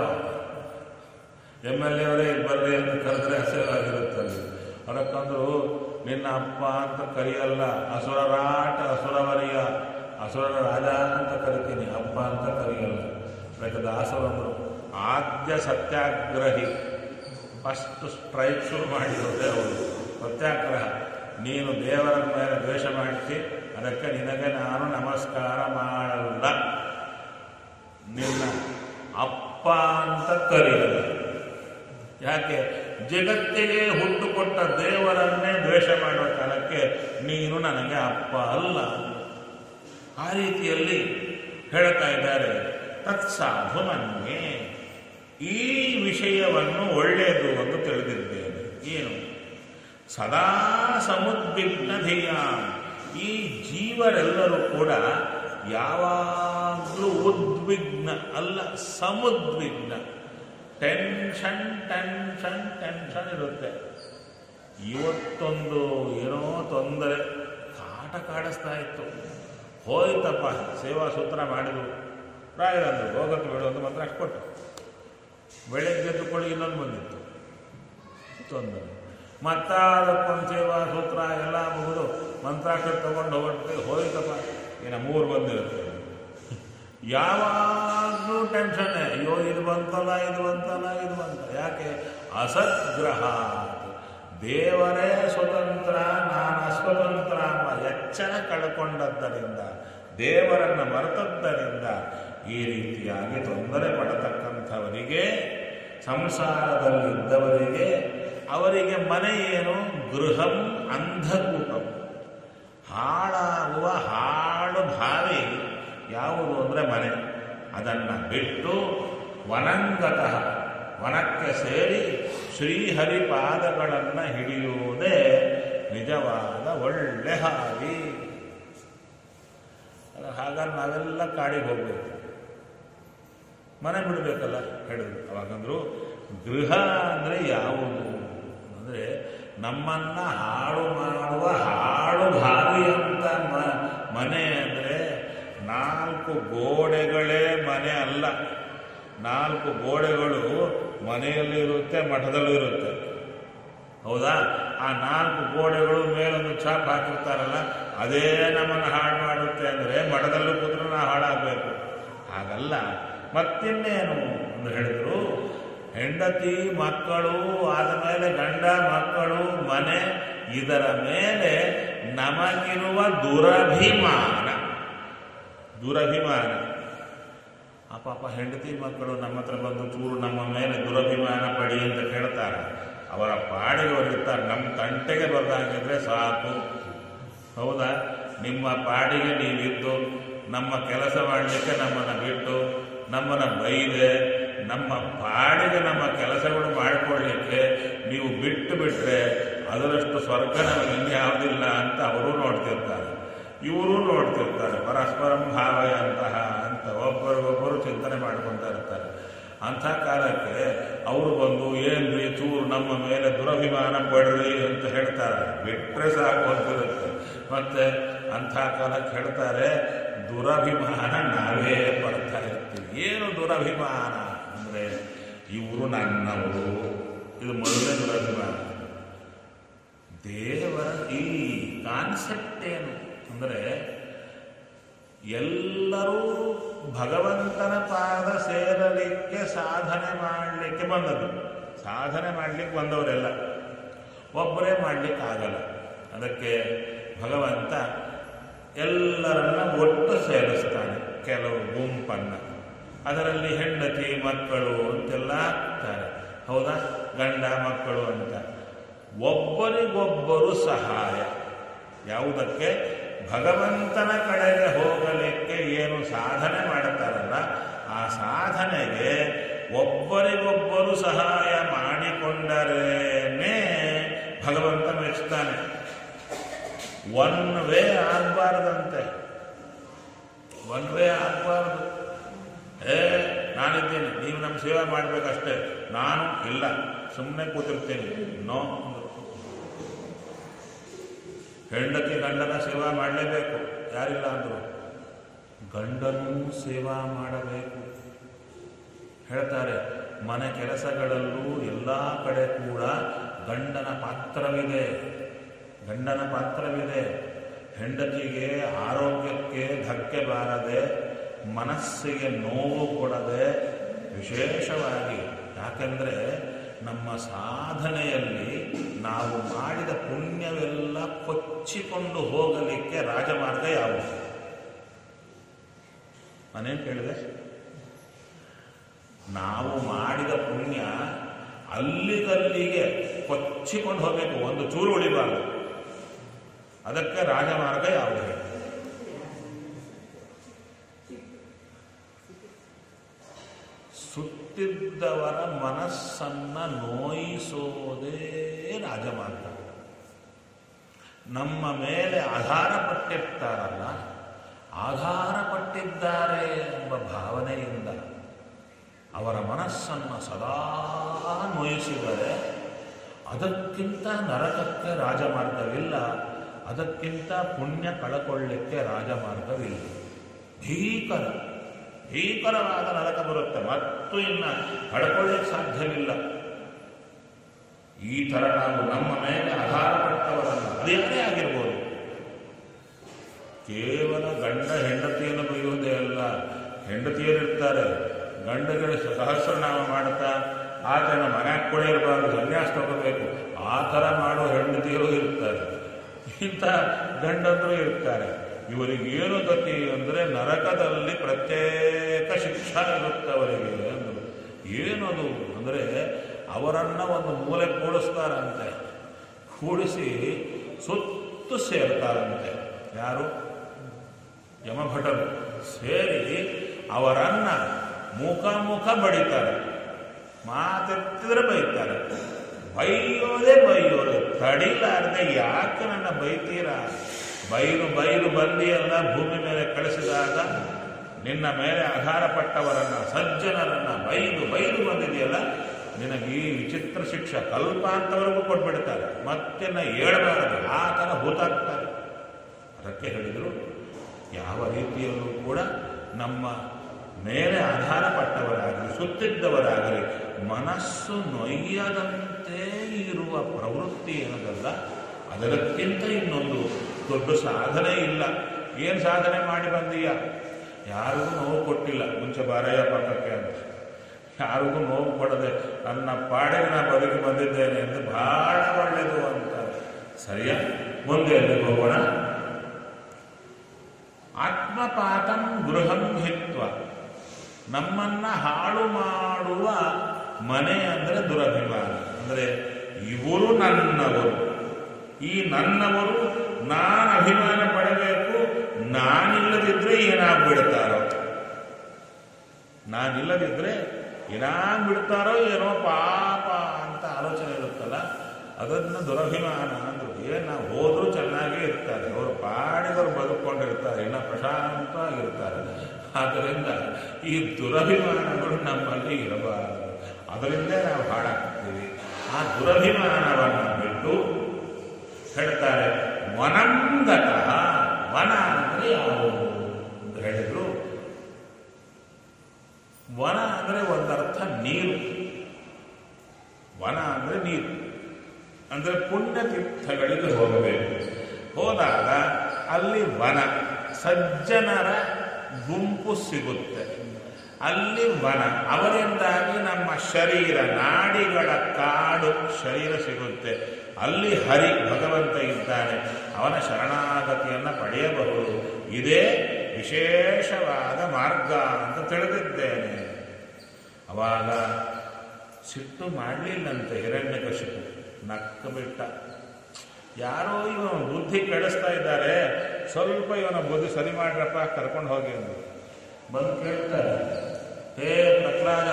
MLA ಅವರೇ ಇಲ್ಲಿ ಬರ್ರಿ ಅಂತ ಕರೆದ್ರೆ ಹಸಿರಾಗಿರುತ್ತಲ್ಲಿ. ಅದಕ್ಕಂದ್ರು ನಿನ್ನ ಅಪ್ಪ ಅಂತ ಕರೆಯಲ್ಲ, ಅಸುರರಾಟ ಅಸುರವರಿಯ, ಅಸುರರ ರಾಜ ಅಂತ ಕರಿತೀನಿ, ಅಪ್ಪ ಅಂತ ಕರೆಯಲ್ಲ. ಅದಕ್ಕೆ ದಾಸರಂದರು ಆದ್ಯ ಸತ್ಯಾಗ್ರಹಿ, ಫಸ್ಟ್ ಸ್ಟ್ರೈಕ್ ಶುರು ಮಾಡಿರೋದೇ ಅವರು ಸತ್ಯಾಗ್ರಹ. ನೀನು ದೇವರ ಮೇಲೆ ದ್ವೇಷ ಮಾಡ್ತಿ, ಅದಕ್ಕೆ ನಿನಗೆ ನಾನು ನಮಸ್ಕಾರ ಮಾಡಲ್ಲ, ನಿನ್ನ ಅಪ್ಪ ಅಂತ ಕರೆಯಲ್ಲ. ಯಾಕೆ? ಜಗತ್ತಿಗೆ ಹುಟ್ಟುಕೊಟ್ಟ ದೇವರನ್ನೇ ದ್ವೇಷ ಮಾಡುವ ಕಾಲಕ್ಕೆ ನೀನು ನನಗೆ ಅಪ್ಪ ಅಲ್ಲ. ಆ ರೀತಿಯಲ್ಲಿ ಹೇಳ್ತಾ ಇದ್ದಾರೆ. ತತ್ಸಾಧು ಮನ್ಯೆ, ಈ ವಿಷಯವನ್ನು ಒಳ್ಳೆಯದು ಎಂದು ತಿಳಿದಿದ್ದೇನೆ. ಏನು? ಸದಾ ಸಮುದ್ವಿಗ್ನ ಧ್ಯೇಯ, ಈ ಜೀವರೆಲ್ಲರೂ ಕೂಡ ಯಾವಾಗಲೂ ಉದ್ವಿಗ್ನ ಅಲ್ಲ, ಸಮುದ್ವಿಗ್ನ. ಟೆನ್ಷನ್ ಟೆನ್ಷನ್ ಟೆನ್ಷನ್ ಇರುತ್ತೆ. ಇವತ್ತೊಂದು ಏನೋ ತೊಂದರೆ ಕಾಡಿಸ್ತಾ ಇತ್ತು, ಹೋಯ್ತಪ್ಪ, ಸೇವಾ ಸೂತ್ರ ಮಾಡಿದ್ರು, ರಾಯರಂದರು ಹೋಗತ್ತು ಬೇಡ ಅಂತ ಮಾತ್ರ ಅಷ್ಟು ಕೊಟ್ಟು, ಬೆಳಗ್ಗೆ ಎದ್ದುಕೊಳ್ಳಿ ಇನ್ನೊಂದು ಬಂದಿತ್ತು ತೊಂದರೆ, ಅದಕ್ಕೊಂದು ಸೇವಾ ಸೂತ್ರ ಎಲ್ಲ ಮುಗಿದು ಮಂತ್ರಾಕ್ಷರ ತಗೊಂಡು ಹೋಯ್ತಪ್ಪ, ಇನ್ನು 3 ಬಂದಿರುತ್ತೆ. ಯಾವಾಗಲೂ ಟೆನ್ಷನ್ನೇ, ಅಯ್ಯೋ ಇದು ಬಂತಲ್ಲ ಇದು ಬಂತಲ್ಲ ಇದು ಬಂತ. ಯಾಕೆ? ಅಸದ್ಗ್ರಹ, ದೇವರೇ ಸ್ವತಂತ್ರ, ನಾನು ಅಸ್ವತಂತ್ರ ಎಂಬ ಎಚ್ಚರ ಕಳ್ಕೊಂಡದ್ದರಿಂದ, ದೇವರನ್ನು ಮರೆತದ್ದರಿಂದ ಈ ರೀತಿಯಾಗಿ ತೊಂದರೆ ಪಡತಕ್ಕಂಥವರಿಗೆ, ಸಂಸಾರದಲ್ಲಿದ್ದವರಿಗೆ, ಅವರಿಗೆ ಮನೆ ಏನು? ಗೃಹಂ ಅಂಧಕೂಪಂ, ಹಾಳಾಗುವ ಹಾಳು ಭಾವಿ ಯಾವುದು ಅಂದರೆ ಮನೆ. ಅದನ್ನು ಬಿಟ್ಟು ವನಂಗತಃ, ವನಕ್ಕೆ ಸೇರಿ ಶ್ರೀಹರಿಪಾದಗಳನ್ನು ಹಿಡಿಯುವುದೇ ನಿಜವಾದ ಒಳ್ಳೆ ಹಾದಿ. ಹಾಗಾದ್ರೆ ನಾವೆಲ್ಲ ಕಾಡಿಗೆ ಹೋಗ್ಬೇಕು, ಮನೆ ಬಿಡಬೇಕಲ್ಲ ಹೇಳಿದ್ರು. ಅವಾಗಂದ್ರು ಗೃಹ ಅಂದರೆ ಯಾವುದು ಅಂದರೆ ನಮ್ಮನ್ನ ಹಾಳು ಮಾಡುವ ಹಾಳು ಭಾವಿ ಅಂತ ಮನೆ ಅಂದರೆ 4 ಗೋಡೆಗಳೇ ಮನೆ ಅಲ್ಲ. 4 ಗೋಡೆಗಳು ಮನೆಯಲ್ಲಿ ಇರುತ್ತೆ, ಮಠದಲ್ಲೂ ಇರುತ್ತೆ. ಹೌದಾ? ಆ 4 ಗೋಡೆಗಳು ಮೇಲೊಂದು ಛಾಪ್ ಹಾಕಿರ್ತಾರಲ್ಲ, ಅದೇ ನಮ್ಮನ್ನು ಹಾಳು ಮಾಡುತ್ತೆ ಅಂದರೆ ಮಠದಲ್ಲೂ ಕೂತ್ರೂ ನಾವು ಹಾಳಾಗಬೇಕು. ಹಾಗಲ್ಲ. ಮತ್ತಿನ್ನೇನು ಎಂದು ಹೇಳಿದ್ರು, ಹೆಂಡತಿ ಮಕ್ಕಳು, ಆದ ಮೇಲೆ ಗಂಡ ಮಕ್ಕಳು, ಮನೆ, ಇದರ ಮೇಲೆ ನಮಗಿರುವ ದುರಭಿಮಾನ. ಆ ಪಾಪ ಹೆಂಡತಿ ಮಕ್ಕಳು ನಮ್ಮ ಹತ್ರ ಬಂದು ಚೂರು ನಮ್ಮ ಮೇಲೆ ದುರಭಿಮಾನ ಪಡಿ ಅಂತ ಕೇಳ್ತಾರೆ. ಅವರ ಪಾಡಿಗೆ ಅವರಿರ್ತಾರೆ, ನಮ್ಮ ತಂಟೆಗೆ ಬರ್ದಾಗಿದ್ರೆ ಸಾಕು. ಹೌದಾ? ನಿಮ್ಮ ಪಾಡಿಗೆ ನೀವಿದ್ದು ನಮ್ಮ ಕೆಲಸ ಮಾಡಲಿಕ್ಕೆ ನಮ್ಮನ್ನು ಬಿಟ್ಟು, ನಮ್ಮನ್ನು ಬೈದೆ, ನಮ್ಮ ಪಾಡಿಗೆ ನಮ್ಮ ಕೆಲಸಗಳು ಮಾಡಿಕೊಳ್ಳಲಿಕ್ಕೆ ನೀವು ಬಿಟ್ಟು ಬಿಟ್ಟರೆ ಅದರಷ್ಟು ಸ್ವರ್ಗ ನಮಗೆ ಇನ್ಯಾವುದಿಲ್ಲ ಅಂತ ಅವರು ನೋಡ್ತಿರ್ತಾರೆ, ಇವರು ನೋಡ್ತಿರ್ತಾರೆ. ಪರಸ್ಪರಂ ಭಾವಯಂತಹ ಅಂತ ಒಬ್ಬರಿಗೊಬ್ಬರು ಚಿಂತನೆ ಮಾಡ್ಕೊತಾ ಇರ್ತಾರೆ. ಅಂಥ ಕಾಲಕ್ಕೆ ಅವರು ಬಂದು ಏನ್ರಿ ಚೂರು ನಮ್ಮ ಮೇಲೆ ದುರಭಿಮಾನ ಪಡ್ರಿ ಅಂತ ಹೇಳ್ತಾರೆ, ಬಿಟ್ಟರೆ ಸಾಕು ಅಂತಿರುತ್ತೆ. ಮತ್ತೆ ಅಂಥ ಕಾಲಕ್ಕೆ ಹೇಳ್ತಾರೆ, ದುರಭಿಮಾನ ನಾವೇ ಪಡ್ತಾ ಇರ್ತೀವಿ. ಏನು ದುರಭಿಮಾನ ಅಂದರೆ ಇವರು ನನ್ನವರು, ಇದು ಮೊದಲನೇ ದುರಭಿಮಾನ. ದೇವರ ಈ ಕಾನ್ಸೆಪ್ಟ್ ಏನು ಅಂದರೆ ಎಲ್ಲರೂ ಭಗವಂತನ ಪಾದ ಸೇರಲಿಕ್ಕೆ ಸಾಧನೆ ಮಾಡಲಿಕ್ಕೆ ಬಂದದ್ದು. ಸಾಧನೆ ಮಾಡಲಿಕ್ಕೆ ಬಂದವರೆಲ್ಲ ಒಬ್ಬರೇ ಮಾಡಲಿಕ್ಕೆ ಆಗಲ್ಲ. ಅದಕ್ಕೆ ಭಗವಂತ ಎಲ್ಲರನ್ನ ಒಟ್ಟು ಸೇರಿಸ್ತಾನೆ, ಕೆಲವು ಗುಂಪನ್ನು. ಅದರಲ್ಲಿ ಹೆಂಡತಿ ಮಕ್ಕಳು ಅಂತೆಲ್ಲ ಆಗ್ತಾರೆ. ಹೌದಾ? ಗಂಡ ಮಕ್ಕಳು ಅಂತ ಒಬ್ಬರಿಗೊಬ್ಬರು ಸಹಾಯ. ಯಾವುದಕ್ಕೆ? ಭಗವಂತನ ಕಡೆಗೆ ಹೋಗಲಿಕ್ಕೆ ಏನು ಸಾಧನೆ ಮಾಡುತ್ತಾರಲ್ಲ ಆ ಸಾಧನೆಗೆ ಒಬ್ಬರಿಗೊಬ್ಬರು ಸಹಾಯ ಮಾಡಿಕೊಂಡರೇನೆ ಭಗವಂತ ಮೆಚ್ತಾನೆ. ಒನ್ ವೇ ಆಗಬಾರ್ದಂತೆ, ಒನ್ ವೇ ಆಗಬಾರ್ದು. ನಾನಿದ್ದೀನಿ, ನೀವು ನಮ್ಮ ಸೇವೆ ಮಾಡಬೇಕಷ್ಟೇ, ನಾನು ಇಲ್ಲ ಸುಮ್ಮನೆ ಕೂತಿರ್ತೀನಿ. ನೋ, ಹೆಂಡತಿ ಗಂಡನ ಸೇವಾ ಮಾಡಲೇಬೇಕು, ಯಾರಿಲ್ಲ ಅಂದರು. ಗಂಡನೂ ಸೇವಾ ಮಾಡಬೇಕು. ಹೇಳ್ತಾರೆ, ಮನೆ ಕೆಲಸಗಳಲ್ಲೂ ಎಲ್ಲ ಕಡೆ ಕೂಡ ಗಂಡನ ಪಾತ್ರವಿದೆ, ಗಂಡನ ಪಾತ್ರವಿದೆ. ಹೆಂಡತಿಗೆ ಆರೋಗ್ಯಕ್ಕೆ ಧಕ್ಕೆ ಬಾರದೆ, ಮನಸ್ಸಿಗೆ ನೋವು ಕೊಡದೆ, ವಿಶೇಷವಾಗಿ ಯಾಕೆಂದರೆ ನಮ್ಮ ಸಾಧನೆಯಲ್ಲಿ ನಾವು ಮಾಡಿದ ಪುಣ್ಯವೆಲ್ಲ ಕೊಚ್ಚಿಕೊಂಡು ಹೋಗಲಿಕ್ಕೆ ರಾಜಮಾರ್ಗ ಯಾವುದು? ನಾನೇನು ಕೇಳಿದೆ? ನಾವು ಮಾಡಿದ ಪುಣ್ಯ ಅಲ್ಲಿಗಲ್ಲಿಗೆ ಕೊಚ್ಚಿಕೊಂಡು ಹೋಗಬೇಕು, ಒಂದು ಚೂರು ಉಳಿಬಾರ್ದು. ಅದಕ್ಕೆ ರಾಜಮಾರ್ಗ ಯಾವುದು? ಸುತ್ತಿದ್ದವರ ಮನಸ್ಸನ್ನ ನೋಯಿಸೋದೇ ರಾಜಮಾರ್ಗ. ನಮ್ಮ ಮೇಲೆ ಆಧಾರ ಪಟ್ಟಿರ್ತಾರಲ್ಲ, ಆಧಾರ ಪಟ್ಟಿದ್ದಾರೆ ಎಂಬ ಭಾವನೆಯಿಂದ ಅವರ ಮನಸ್ಸನ್ನು ಸದಾ ನೋಯಿಸಿದರೆ ಅದಕ್ಕಿಂತ ನರಕಕ್ಕೆ ರಾಜಮಾರ್ಗವಿಲ್ಲ, ಅದಕ್ಕಿಂತ ಪುಣ್ಯ ಕಳಕೊಳ್ಳಿಕ್ಕೆ ರಾಜಮಾರ್ಗವಿಲ್ಲ. ಭೀಕರವಾದ ನರಕ ಬರುತ್ತೆ, ಮತ್ತು ಇನ್ನು ಕಳ್ಕೊಳ್ಳಿಕ್ಕೆ ಸಾಧ್ಯವಿಲ್ಲ. ಈ ಥರ ನಾವು ನಮ್ಮ ಮೇಲೆ ಆಧಾರ ಪಟ್ಟವರಲ್ಲ, ಅದೇನೇ ಆಗಿರ್ಬೋದು. ಕೇವಲ ಗಂಡ ಹೆಂಡತಿಯನ್ನು ಬೈಯುವುದೇ ಅಲ್ಲ, ಹೆಂಡತಿಯರಿರ್ತಾರೆ, ಗಂಡಗಳಿಗೆ ಸಹಸ್ರನಾಮ ಮಾಡುತ್ತಾ ಆತನ ಮನೆಗೆ ಕೂಡ ಇರಬಾರ್ದು, ಸನ್ಯಾಸ ತಗೋಬೇಕು, ಆ ಥರ ಮಾಡೋ ಹೆಂಡತಿಯರು ಇರ್ತಾರೆ, ಇಂಥ ಗಂಡಂದರು ಇರ್ತಾರೆ. ಇವರಿಗೇನು ಗತಿ ಅಂದರೆ ನರಕದಲ್ಲಿ ಪ್ರತ್ಯೇಕ ಶಿಕ್ಷಾ ಇರುತ್ತೆ ಅವರಿಗೆ ಅಂದರು. ಏನದು ಅಂದರೆ ಅವರನ್ನು ಒಂದು ಮೂಲೆ ಕೂಡಿಸ್ತಾರಂತೆ, ಕೂಡಿಸಿ ಸುತ್ತು ಸೇರ್ತಾರಂತೆ. ಯಾರು? ಯಮಭಟರು ಸೇರಿ ಅವರನ್ನ ಮುಖ ಬಡಿತಾರೆ, ಮಾತೆತ್ತಿದ್ರೆ ಬೈತಾರೆ. ಬೈಯೋದು ತಡಿಲಾರದೆ, ಯಾಕೆ ನನ್ನ ಬೈತೀರಾ? ಬೈರು ಬಂದಿಯಲ್ಲ ಭೂಮಿ ಮೇಲೆ ಕಳಿಸಿದಾಗ ನಿನ್ನ ಮೇಲೆ ಆಧಾರ ಪಟ್ಟವರನ್ನ, ಸಜ್ಜನರನ್ನ ಬೈದು ಬಂದಿದೆಯಲ್ಲ, ನಿನಗೆ ಈ ವಿಚಿತ್ರ ಶಿಕ್ಷೆ ಕಲ್ಪಾಂತವರೆಗೂ ಕೊಟ್ಬಿಡ್ತಾರೆ, ಮತ್ತೆನ್ನ ಏಳಬಾರದು, ಆ ಥರ ಹೂತಾಗ್ತಾರೆ. ಅದಕ್ಕೆ ಹೇಳಿದರು, ಯಾವ ರೀತಿಯಲ್ಲೂ ಕೂಡ ನಮ್ಮ ಮೇಲೆ ಆಧಾರ ಪಟ್ಟವರಾಗಲಿ ಸುತ್ತಿದ್ದವರಾಗಲಿ ಮನಸ್ಸು ನೊಯ್ಯದಂತೆ ಇರುವ ಪ್ರವೃತ್ತಿ ಏನದಲ್ಲ, ಅದಕ್ಕಿಂತ ಇನ್ನೊಂದು ದೊಡ್ಡ ಸಾಧನೆ ಇಲ್ಲ. ಏನು ಸಾಧನೆ ಮಾಡಿ ಬಂದೀಯ? ಯಾರಿಗೂ ನೋವು ಕೊಟ್ಟಿಲ್ಲ, ಮುಂಚೆ ಬಾರಯ್ಯ ಪಕ್ಕಕ್ಕೆ ಅಂತ, ಯಾರಿಗೂ ನೋವು ಕೊಡದೆ ನನ್ನ ಪಾಡಿಗೆ ನಾ ಬದುಕಿ ಬಂದಿದ್ದೇನೆ ಎಂದು ಬಹಳ ಒಳ್ಳೆಯದು ಅಂತ. ಸರಿಯಾ? ಮುಂದೆ ಎಲ್ಲಿಗೆ ಹೋಗೋಣ? ಆತ್ಮಪಾತಂ ಗೃಹಂ ಹಿತ್ವ, ನಮ್ಮನ್ನ ಹಾಳು ಮಾಡುವ ಮನೆ ಅಂದರೆ ದುರಭಿಮಾನ. ಅಂದರೆ ಇವರು ನನ್ನವರು, ಈ ನನ್ನವರು ನಾನು ಅಭಿಮಾನ ಪಡಬೇಕು, ನಾನಿಲ್ಲದಿದ್ರೆ ಏನಾಗ್ಬಿಡ್ತಾರೋ, ನಾನಿಲ್ಲದಿದ್ರೆ ಏನಾಗ್ಬಿಡ್ತಾರೋ ಏನೋ ಪಾಪ ಅಂತ ಆಲೋಚನೆ ಇರುತ್ತಲ್ಲ, ಅದನ್ನು ದುರಭಿಮಾನ ಅಂದರು. ನಾವು ಹೋದರೂ ಚೆನ್ನಾಗೇ ಇರ್ತಾರೆ, ಅವರು ಪಾಡಿದವರು ಬದುಕೊಂಡಿರ್ತಾರೆ, ಇನ್ನು ಪ್ರಶಾಂತವಾಗಿರ್ತಾರೆ. ಆದ್ದರಿಂದ ಈ ದುರಭಿಮಾನಗಳು ನಮ್ಮಲ್ಲಿ ಇರಬಾರದು, ಅದರಿಂದಲೇ ನಾವು ಹಾಳಾಗ್ತೀವಿ. ಆ ದುರಭಿಮಾನವನ್ನು ಬಿಟ್ಟು ಹೇಳ್ತಾರೆ, ವನಂಗತಃ. ವನ ಅಂದರೆ ಯಾವುದು ಅಂತ ಹೇಳಿದ್ರು. ವನ ಅಂದರೆ ಒಂದರ್ಥ ನೀರು. ವನ ಅಂದರೆ ನೀರು, ಅಂದರೆ ಪುಣ್ಯತೀರ್ಥಗಳಿಗೆ ಹೋಗಬೇಕು. ಹೋದಾಗ ಅಲ್ಲಿ ವನ, ಸಜ್ಜನರ ಗುಂಪು ಸಿಗುತ್ತೆ, ಅಲ್ಲಿ ವನ. ಅವರಿಂದಾಗಿ ನಮ್ಮ ಶರೀರ, ನಾಡಿಗಳ ಕಾಡು ಶರೀರ ಸಿಗುತ್ತೆ. ಅಲ್ಲಿ ಹರಿ ಭಗವಂತ ಇದ್ದಾನೆ, ಅವನ ಶರಣಾಗತಿಯನ್ನು ಪಡೆಯಬಹುದು. ಇದೇ ವಿಶೇಷವಾದ ಮಾರ್ಗ ಅಂತ ತಿಳಿದಿದ್ದೇನೆ. ಅವಾಗ ಸಿಟ್ಟು ಮಾಡಲಿಲ್ಲಂತೆ ಹಿರಣ್ಯಕಶಿಪು, ನಕ್ಕ ಬಿಟ್ಟ. ಯಾರೋ ಇವನ ಬುದ್ಧಿ ಕೆಡಿಸ್ತಾ ಇದ್ದಾರೆ, ಸ್ವಲ್ಪ ಇವನ ಬುದ್ಧಿ ಸರಿ ಮಾಡ್ರಪ್ಪ, ಕರ್ಕೊಂಡು ಹೋಗಿ ಅಂದರು. ಬಂದು ಕೇಳ್ತಾರೆ, ಹೇ ಪ್ರಹ್ಲಾದ,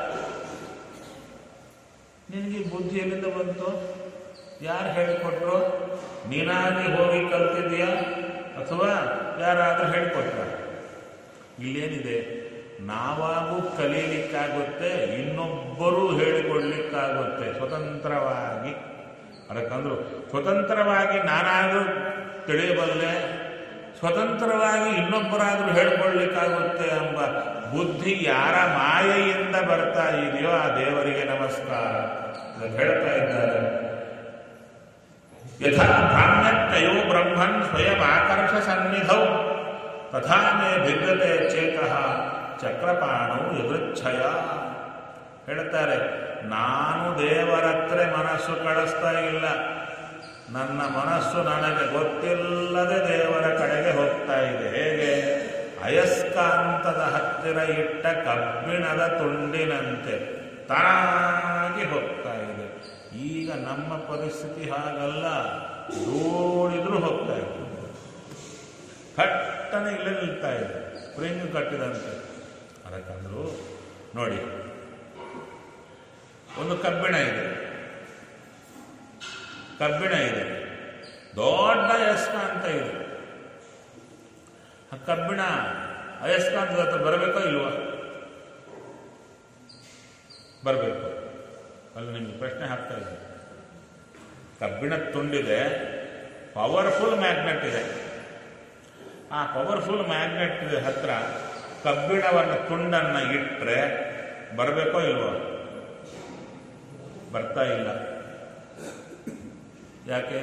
ನಿನಗೆ ಬುದ್ಧಿ ಎಲ್ಲಿಂದ ಬಂತು? ಯಾರು ಹೇಳಿಕೊಟ್ರು? ನೀನಾಗಿ ಹೋಗಿ ಕಲ್ತಿದ್ಯಾ ಅಥವಾ ಯಾರಾದರೂ ಹೇಳಿಕೊಟ್ರ? ಇಲ್ಲೇನಿದೆ, ನಾವಾಗೂ ಕಲೀಲಿಕ್ಕಾಗುತ್ತೆ, ಇನ್ನೊಬ್ಬರೂ ಹೇಳಿಕೊಡ್ಲಿಕ್ಕಾಗುತ್ತೆ ಸ್ವತಂತ್ರವಾಗಿ. ಅದಕ್ಕಂದ್ರು ಸ್ವತಂತ್ರವಾಗಿ ನಾನಾದರೂ ತಿಳಿಯಬಲ್ಲೆ, ಸ್ವತಂತ್ರವಾಗಿ ಇನ್ನೊಬ್ಬರಾದರೂ ಹೇಳಿಕೊಳ್ಳಿಕ್ಕಾಗುತ್ತೆ ಎಂಬ ಬುದ್ಧಿ ಯಾರ ಮಾಯೆಯಿಂದ ಬರ್ತಾ ಇದೆಯೋ ಆ ದೇವರಿಗೆ ನಮಸ್ಕಾರ ಅಂತ ಹೇಳ್ತಾ ಇದ್ದಾರೆ. ಯಥಾ ಭ್ರಾಮ್ಯತ್ಯಯೋ ಬ್ರಹ್ಮನ್ ಸ್ವಯಂ ಆಕರ್ಷ ಸನ್ನಿಧೌ ತಥಾ ಮೇ ಭಿದ್ಯತೆ ಚೇತಃ ಚಕ್ರಪಾಣೌ ಯದೃಚ್ಛಯ. ಹೇಳ್ತಾರೆ, ನಾನು ದೇವರತ್ರ ಮನಸ್ಸು ಕಳಿಸ್ತಾ ಇಲ್ಲ, ನನ್ನ ಮನಸ್ಸು ನನಗೆ ಗೊತ್ತಿಲ್ಲದೆ ದೇವರ ಕಡೆಗೆ ಹೋಗ್ತಾ ಇದೆ. ಹೇಗೆ? ಅಯಸ್ಕಾಂತದ ಹತ್ತಿರ ಇಟ್ಟ ಕಬ್ಬಿಣದ ತುಂಡಿನಂತೆ ತಾನಾಗಿ ಹೋಗ್ತಾ ಇದೆ. ಈಗ ನಮ್ಮ ಪರಿಸ್ಥಿತಿ ಹಾಗಲ್ಲ, ದೂಡಿದ್ರೂ ಹೋಗ್ತಾ ಇದೆ, ಕಟ್ಟನೆ ಇಲ್ಲೇ ನಿಲ್ತಾ ಇದೆ, ಸ್ಪ್ರಿಂಗ್ ಕಟ್ಟಿದಂತೆ. ಅದಕ್ಕಂದ್ರು ನೋಡಿ, ಒಂದು ಕಬ್ಬಿಣ ಇದೆ, ದೊಡ್ಡ ಅಯಸ್ಕಾಂತ ಇದೆ. ಆ ಕಬ್ಬಿಣ ಅಯಸ್ಕಾಂತದ ಹತ್ರ ಬರಬೇಕೋ ಇಲ್ವಾ? ಬರಬೇಕು. ಅಲ್ಲಿ ನಿಮ್ಗೆ ಪ್ರಶ್ನೆ ಹಾಕ್ತಾ ಇದೆ. ಕಬ್ಬಿಣ ತುಂಡಿದೆ, ಪವರ್ಫುಲ್ ಮ್ಯಾಗ್ನೆಟ್ ಇದೆ. ಆ ಪವರ್ಫುಲ್ ಮ್ಯಾಗ್ನೆಟ್ ಹತ್ರ ಕಬ್ಬಿಣವನ್ನು ತುಂಡನ್ನು ಇಟ್ಟರೆ ಬರಬೇಕೋ ಇಲ್ವೋ? ಬರ್ತಾ ಇಲ್ಲ. ಯಾಕೆ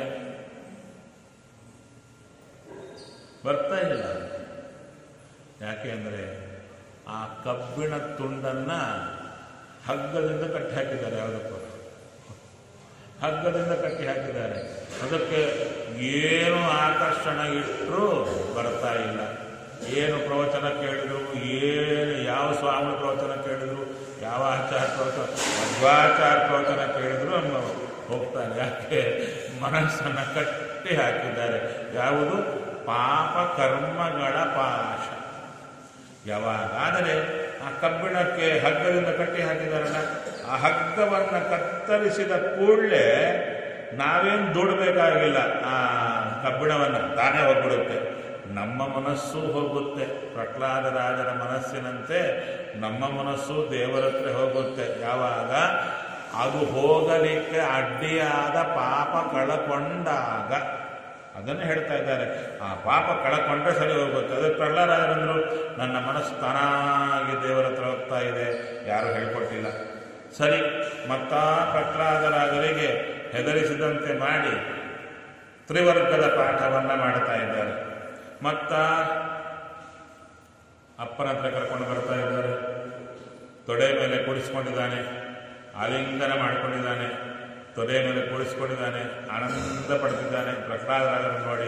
ಬರ್ತಾ ಇಲ್ಲ? ಯಾಕೆ ಅಂದರೆ ಆ ಕಬ್ಬಿಣ ತುಂಡನ್ನು ಹಗ್ಗದಿಂದ ಕಟ್ಟಿ ಹಾಕಿದ್ದಾರೆ. ಯಾವುದಕ್ಕೂ ಹಗ್ಗದಿಂದ ಕಟ್ಟಿ ಹಾಕಿದ್ದಾರೆ. ಅದಕ್ಕೆ ಏನು ಆಕರ್ಷಣ ಇಟ್ಟರೂ ಬರ್ತಾ ಇಲ್ಲ. ಏನು ಪ್ರವಚನ ಕೇಳಿದ್ರು, ಯಾವ ಸ್ವಾಮಿ ಪ್ರವಚನ ಕೇಳಿದ್ರು, ಯಾವ ಆಚಾರ ಪ್ರವಚನ, ಮಧ್ವಾಚಾರ ಪ್ರವಚನ ಕೇಳಿದ್ರು ನಮ್ಮ ಹೋಗ್ತಾನೆ. ಯಾಕೆ? ಮನಸ್ಸನ್ನು ಕಟ್ಟಿ ಹಾಕಿದ್ದಾರೆ. ಯಾವುದು? ಪಾಪ ಕರ್ಮಗಳ ಪಾಶ. ಯಾವಾಗಾದರೆ ಆ ಕಬ್ಬಿಣಕ್ಕೆ ಹಗ್ಗದಿಂದ ಕಟ್ಟಿ ಹಾಕಿದಾರಲ್ಲ, ಆ ಹಗ್ಗವನ್ನು ಕತ್ತರಿಸಿದ ಕೂಡಲೇ ನಾವೇನು ದುಡಬೇಕಾಗಿಲ್ಲ, ಆ ಕಬ್ಬಿಣವನ್ನು ತಾನೇ ಹೋಗ್ಬಿಡುತ್ತೆ. ನಮ್ಮ ಮನಸ್ಸು ಹೋಗುತ್ತೆ. ಪ್ರಹ್ಲಾದರಾಜರ ಮನಸ್ಸಿನಂತೆ ನಮ್ಮ ಮನಸ್ಸು ದೇವರ ಹತ್ರ ಹೋಗುತ್ತೆ. ಯಾವಾಗ? ಅದು ಹೋಗಲಿಕ್ಕೆ ಅಡ್ಡಿಯಾದ ಪಾಪ ಕಳಕೊಂಡಾಗ. ಅದನ್ನೇ ಹೇಳ್ತಾ ಇದ್ದಾರೆ, ಆ ಪಾಪ ಕಳಕೊಂಡ್ರೆ ಸರಿ ಹೋಗುತ್ತೆ. ಅದಕ್ಕೆ ಪ್ರಹ್ಲಾದರಾಜರಂದ್ರು, ನನ್ನ ಮನಸ್ಸು ತಾನಾಗಿ ದೇವರ ಹತ್ರ ಹೋಗ್ತಾ ಇದೆ, ಯಾರು ಹೇಳ್ಕೊಟ್ಟಿಲ್ಲ. ಸರಿ, ಮತ್ತ ಪ್ರಹ್ಲಾದರಾಜರಿಗೆ ಹೆದರಿಸಿದಂತೆ ಮಾಡಿ ತ್ರಿವರ್ಗದ ಪಾಠವನ್ನು ಮಾಡ್ತಾ ಇದ್ದಾರೆ. ಮತ್ತ ಅಪ್ಪನ ಹತ್ರ ಕರ್ಕೊಂಡು ಬರ್ತಾ ಇದ್ದಾರೆ. ತೊಡೆ ಮೇಲೆ ಕೂಡಿಸ್ಕೊಂಡಿದ್ದಾನೆ, ಆಲಿಂಗನ ಮಾಡಿಕೊಂಡಿದ್ದಾನೆ, ತೊಡೆ ಮೇಲೆ ಕೂಡಿಸ್ಕೊಂಡಿದ್ದಾನೆ, ಆನಂದ ಪಡ್ತಿದ್ದಾನೆ. ಪ್ರಹ್ಲಾದರಾಜರನ್ನು ನೋಡಿ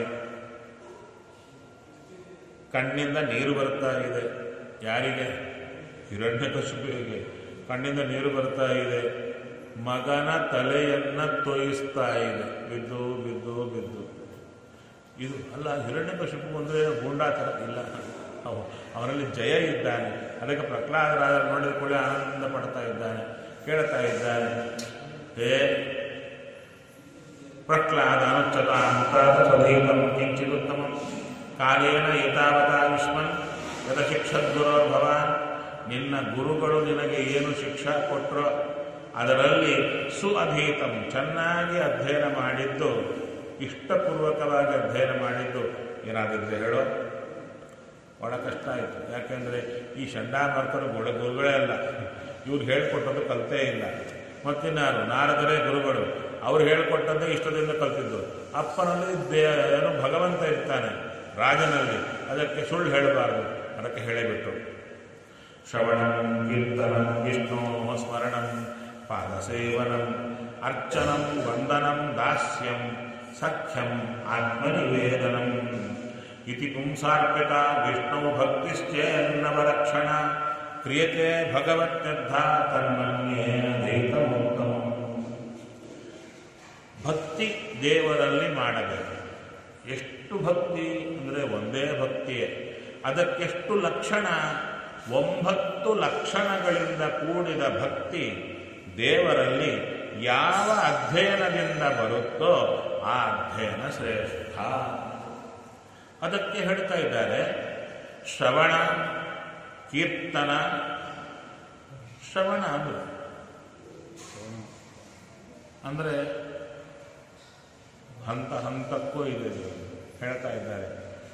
ಕಣ್ಣಿಂದ ನೀರು ಬರ್ತಾ ಇದೆ. ಯಾರಿಗೆ? ಹಿರಣ್ಯಕಶಿಪುವಿಗೆ ಕಣ್ಣಿಂದ ನೀರು ಬರ್ತಾ ಇದೆ. ಮಗನ ತಲೆಯನ್ನು ತೋಯಿಸ್ತಾ ಇದೆ, ಬಿದ್ದು ಬಿದ್ದು ಬಿದ್ದು. ಇದು ಅಲ್ಲ, ಹಿರಣ್ಯಕಶಿಪು ಅಂದರೆ ಗೂಂಡಾತರ ಇಲ್ಲ, ಅವನಲ್ಲಿ ಜಯ ಇದ್ದಾನೆ. ಅದಕ್ಕೆ ಪ್ರಹ್ಲಾದರಾಜರು ನೋಡಿದ ಕೂಡ ಆನಂದ ಪಡ್ತಾ ಇದ್ದಾನೆ, ಕೇಳ್ತಾ ಇದ್ದಾನೆ. ಹೇ ಪ್ರಹ್ಲಾದ ಅನುಚ್ಚತ ಅಂತ ಸ್ವಧೀತಂ ಕಿಂಚಿದುತ್ತಮಂ ಕಾಲೇನ ಏತಾವತಾಯುಷ್ಮನ್ ಯದ ಶಿಕ್ಷದ್ಗುರೋ ಭವಾನ್. ನಿನ್ನ ಗುರುಗಳು ನಿನಗೆ ಏನು ಶಿಕ್ಷಾ ಕೊಟ್ಟರೋ ಅದರಲ್ಲಿ ಸುಅಧೀತಂ ಚೆನ್ನಾಗಿ ಅಧ್ಯಯನ ಮಾಡಿದ್ದು, ಇಷ್ಟಪೂರ್ವಕವಾಗಿ ಅಧ್ಯಯನ ಮಾಡಿದ್ದು ಏನಾದಿದ್ರೆ ಹೇಳೋ. ಬಹಳ ಕಷ್ಟ ಆಯಿತು. ಯಾಕೆಂದರೆ ಈ ಚಂಡಾಮರ್ತರು ಗುರುಗಳೇ ಅಲ್ಲ, ಇವ್ರು ಹೇಳ್ಕೊಟ್ಟದ್ದು ಕಲಿತೇ ಇಲ್ಲ. ಮತ್ತಿನ್ನಾರು ನಾರದರೇ ಗುರುಗಳು, ಅವ್ರು ಹೇಳ್ಕೊಟ್ಟದ್ದೇ ಇಷ್ಟದಿಂದ ಕಲ್ತಿದ್ದು. ಅಪ್ಪನಲ್ಲಿ ಏನು ಭಗವಂತ ಇರ್ತಾನೆ ರಾಜನಲ್ಲಿ, ಅದಕ್ಕೆ ಸುಳ್ಳು ಹೇಳಬಾರದು, ಅದಕ್ಕೆ ಹೇಳಿಬಿಟ್ಟು. ಶ್ರವಣಂ ಕೀರ್ತನಂ ವಿಷ್ಣು ಸ್ಮರಣಂ ಪಾದಸೇವನಂ ಅರ್ಚನಂ ವಂದನಂ ದಾಸ್ಯಂ ಸಖ್ಯಂ ಆತ್ಮನಿವೇದನಂ ಇತಿ ಪುಂಸಾರ್ಪಿತ ವಿಷ್ಣು ಭಕ್ತಿಶ್ಚೇನ್ನವರಕ್ಷಣ ಕ್ರಿಯತೆ ಭಗವತ್ಯರ್ಥ ತನ್ಮನ್ಯೇನ ದೈತಮೋತ್ತಮಂ. ಭಕ್ತಿ ದೇವರಲ್ಲಿ ಮಾಡಬೇಕು. ಎಷ್ಟು ಭಕ್ತಿ ಅಂದರೆ ಒಂದೇ ಭಕ್ತಿಯೇ. ಅದಕ್ಕೆಷ್ಟು ಲಕ್ಷಣ? 9 ಲಕ್ಷಣಗಳಿಂದ ಕೂಡಿದ ಭಕ್ತಿ ದೇವರಲ್ಲಿ ಯಾವ ಅಧ್ಯಯನದಿಂದ ಬರುತ್ತೋ ಆ ಅಧ್ಯಯನ ಶ್ರೇಷ್ಠ. ಅದಕ್ಕೆ ಹೇಳ್ತಾ ಇದ್ದಾರೆ ಶ್ರವಣ ಕೀರ್ತನ. ಶ್ರವಣ ಅಂದರೆ ಹಂತ ಹಂತಕ್ಕೂ ಇದೆ ಹೇಳ್ತಾ ಇದ್ದಾರೆ.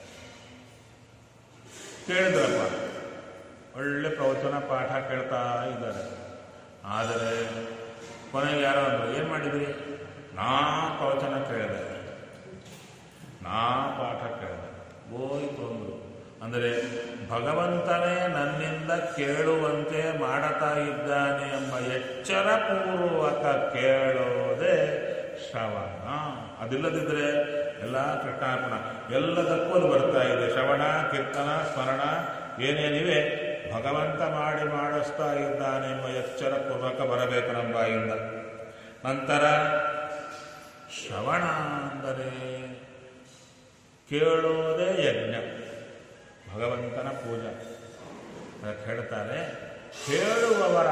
ಕೇಳಿದ್ರಪ್ಪ, ಒಳ್ಳೆ ಪ್ರವಚನ ಪಾಠ ಕೇಳ್ತಾ ಇದ್ದಾರೆ. ಆದರೆ ಕೊನೆಗೆ ಯಾರೋ ಅಂದರು, ಏನು ಮಾಡಿದ್ರಿ? ನಾ ಪ್ರವಚನ ಕೇಳಿದೆ, ನಾ ಪಾಠ ಕೇಳಿದೆ, ಹೋಯ್ತು ಅಂದರು. ಅಂದರೆ ಭಗವಂತನೇ ನನ್ನಿಂದ ಕೇಳುವಂತೆ ಮಾಡುತ್ತಾ ಇದ್ದಾನೆ ಎಂಬ ಎಚ್ಚರಪೂರ್ವಕ ಕೇಳೋದೇ ಶ್ರವಣ. ಅದಿಲ್ಲದಿದ್ದರೆ ಎಲ್ಲ ಕೃಷ್ಣಾರ್ಪಣ, ಎಲ್ಲದಕ್ಕೂ ಅದು ಬರ್ತಾ ಇದೆ. ಶ್ರವಣ, ಕೀರ್ತನ, ಸ್ಮರಣ ಏನೇನಿವೆ ಭಗವಂತ ಮಾಡಿಸ್ತಾ ಇದ್ದಾನೆ ಎಂಬ ಎಚ್ಚರಪೂರ್ವಕ ಬರಬೇಕು ನಮ್ಮ ಬಾಯಿಂದ. ನಂತರ ಶ್ರವಣ ಅಂದರೆ ಕೇಳೋದೇ ಯಜ್ಞ, ಭಗವಂತನ ಪೂಜಾ. ಅದಕ್ಕೆ ಹೇಳ್ತಾರೆ ಹೇಳುವವರ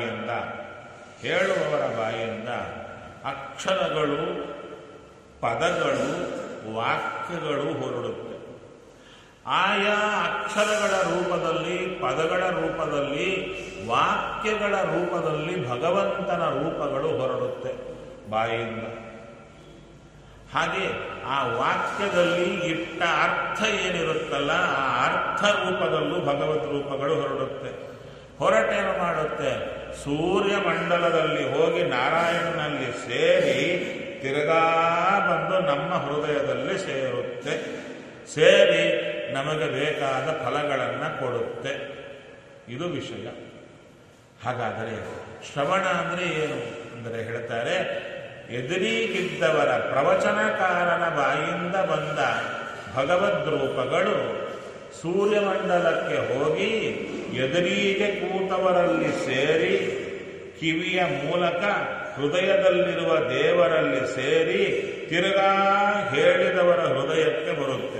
ಬಾಯಿಯಿಂದ ಅಕ್ಷರಗಳು, ಪದಗಳು, ವಾಕ್ಯಗಳು ಹೊರಡುತ್ತೆ. ಆಯಾ ಅಕ್ಷರಗಳ ರೂಪದಲ್ಲಿ, ಪದಗಳ ರೂಪದಲ್ಲಿ, ವಾಕ್ಯಗಳ ರೂಪದಲ್ಲಿ ಭಗವಂತನ ರೂಪಗಳು ಹೊರಡುತ್ತೆ ಬಾಯಿಯಿಂದ. ಹಾಗೆ ಆ ವಾಕ್ಯದಲ್ಲಿ ಇಟ್ಟ ಅರ್ಥ ಏನಿರುತ್ತಲ್ಲ ಆ ಅರ್ಥ ರೂಪದಲ್ಲೂ ಭಗವದ್ ರೂಪಗಳು ಹೊರಡುತ್ತೆ. ಹೊರಟೇನು ಮಾಡುತ್ತೆ? ಸೂರ್ಯಮಂಡಲದಲ್ಲಿ ಹೋಗಿ ನಾರಾಯಣನಲ್ಲಿ ಸೇರಿ ತಿರುಗಾ ಬಂದು ನಮ್ಮ ಹೃದಯದಲ್ಲಿ ಸೇರುತ್ತೆ. ಸೇರಿ ನಮಗೆ ಬೇಕಾದ ಫಲಗಳನ್ನು ಕೊಡುತ್ತೆ. ಇದು ವಿಷಯ. ಹಾಗಾದರೆ ಶ್ರವಣ ಅಂದರೆ ಏನು ಅಂದರೆ ಹೇಳ್ತಾರೆ, ಎದುರಿಗಿದ್ದವರ ಪ್ರವಚನಕಾರನ ಬಾಯಿಂದ ಬಂದ ಭಗವದ್ರೂಪಗಳು ಸೂರ್ಯಮಂಡಲಕ್ಕೆ ಹೋಗಿ ಎದುರಿಗೆ ಕೂತವರಲ್ಲಿ ಸೇರಿ ಕಿವಿಯ ಮೂಲಕ ಹೃದಯದಲ್ಲಿರುವ ದೇವರಲ್ಲಿ ಸೇರಿ ತಿರುಗಾ ಹೇಳಿದವರ ಹೃದಯಕ್ಕೆ ಬರುತ್ತೆ.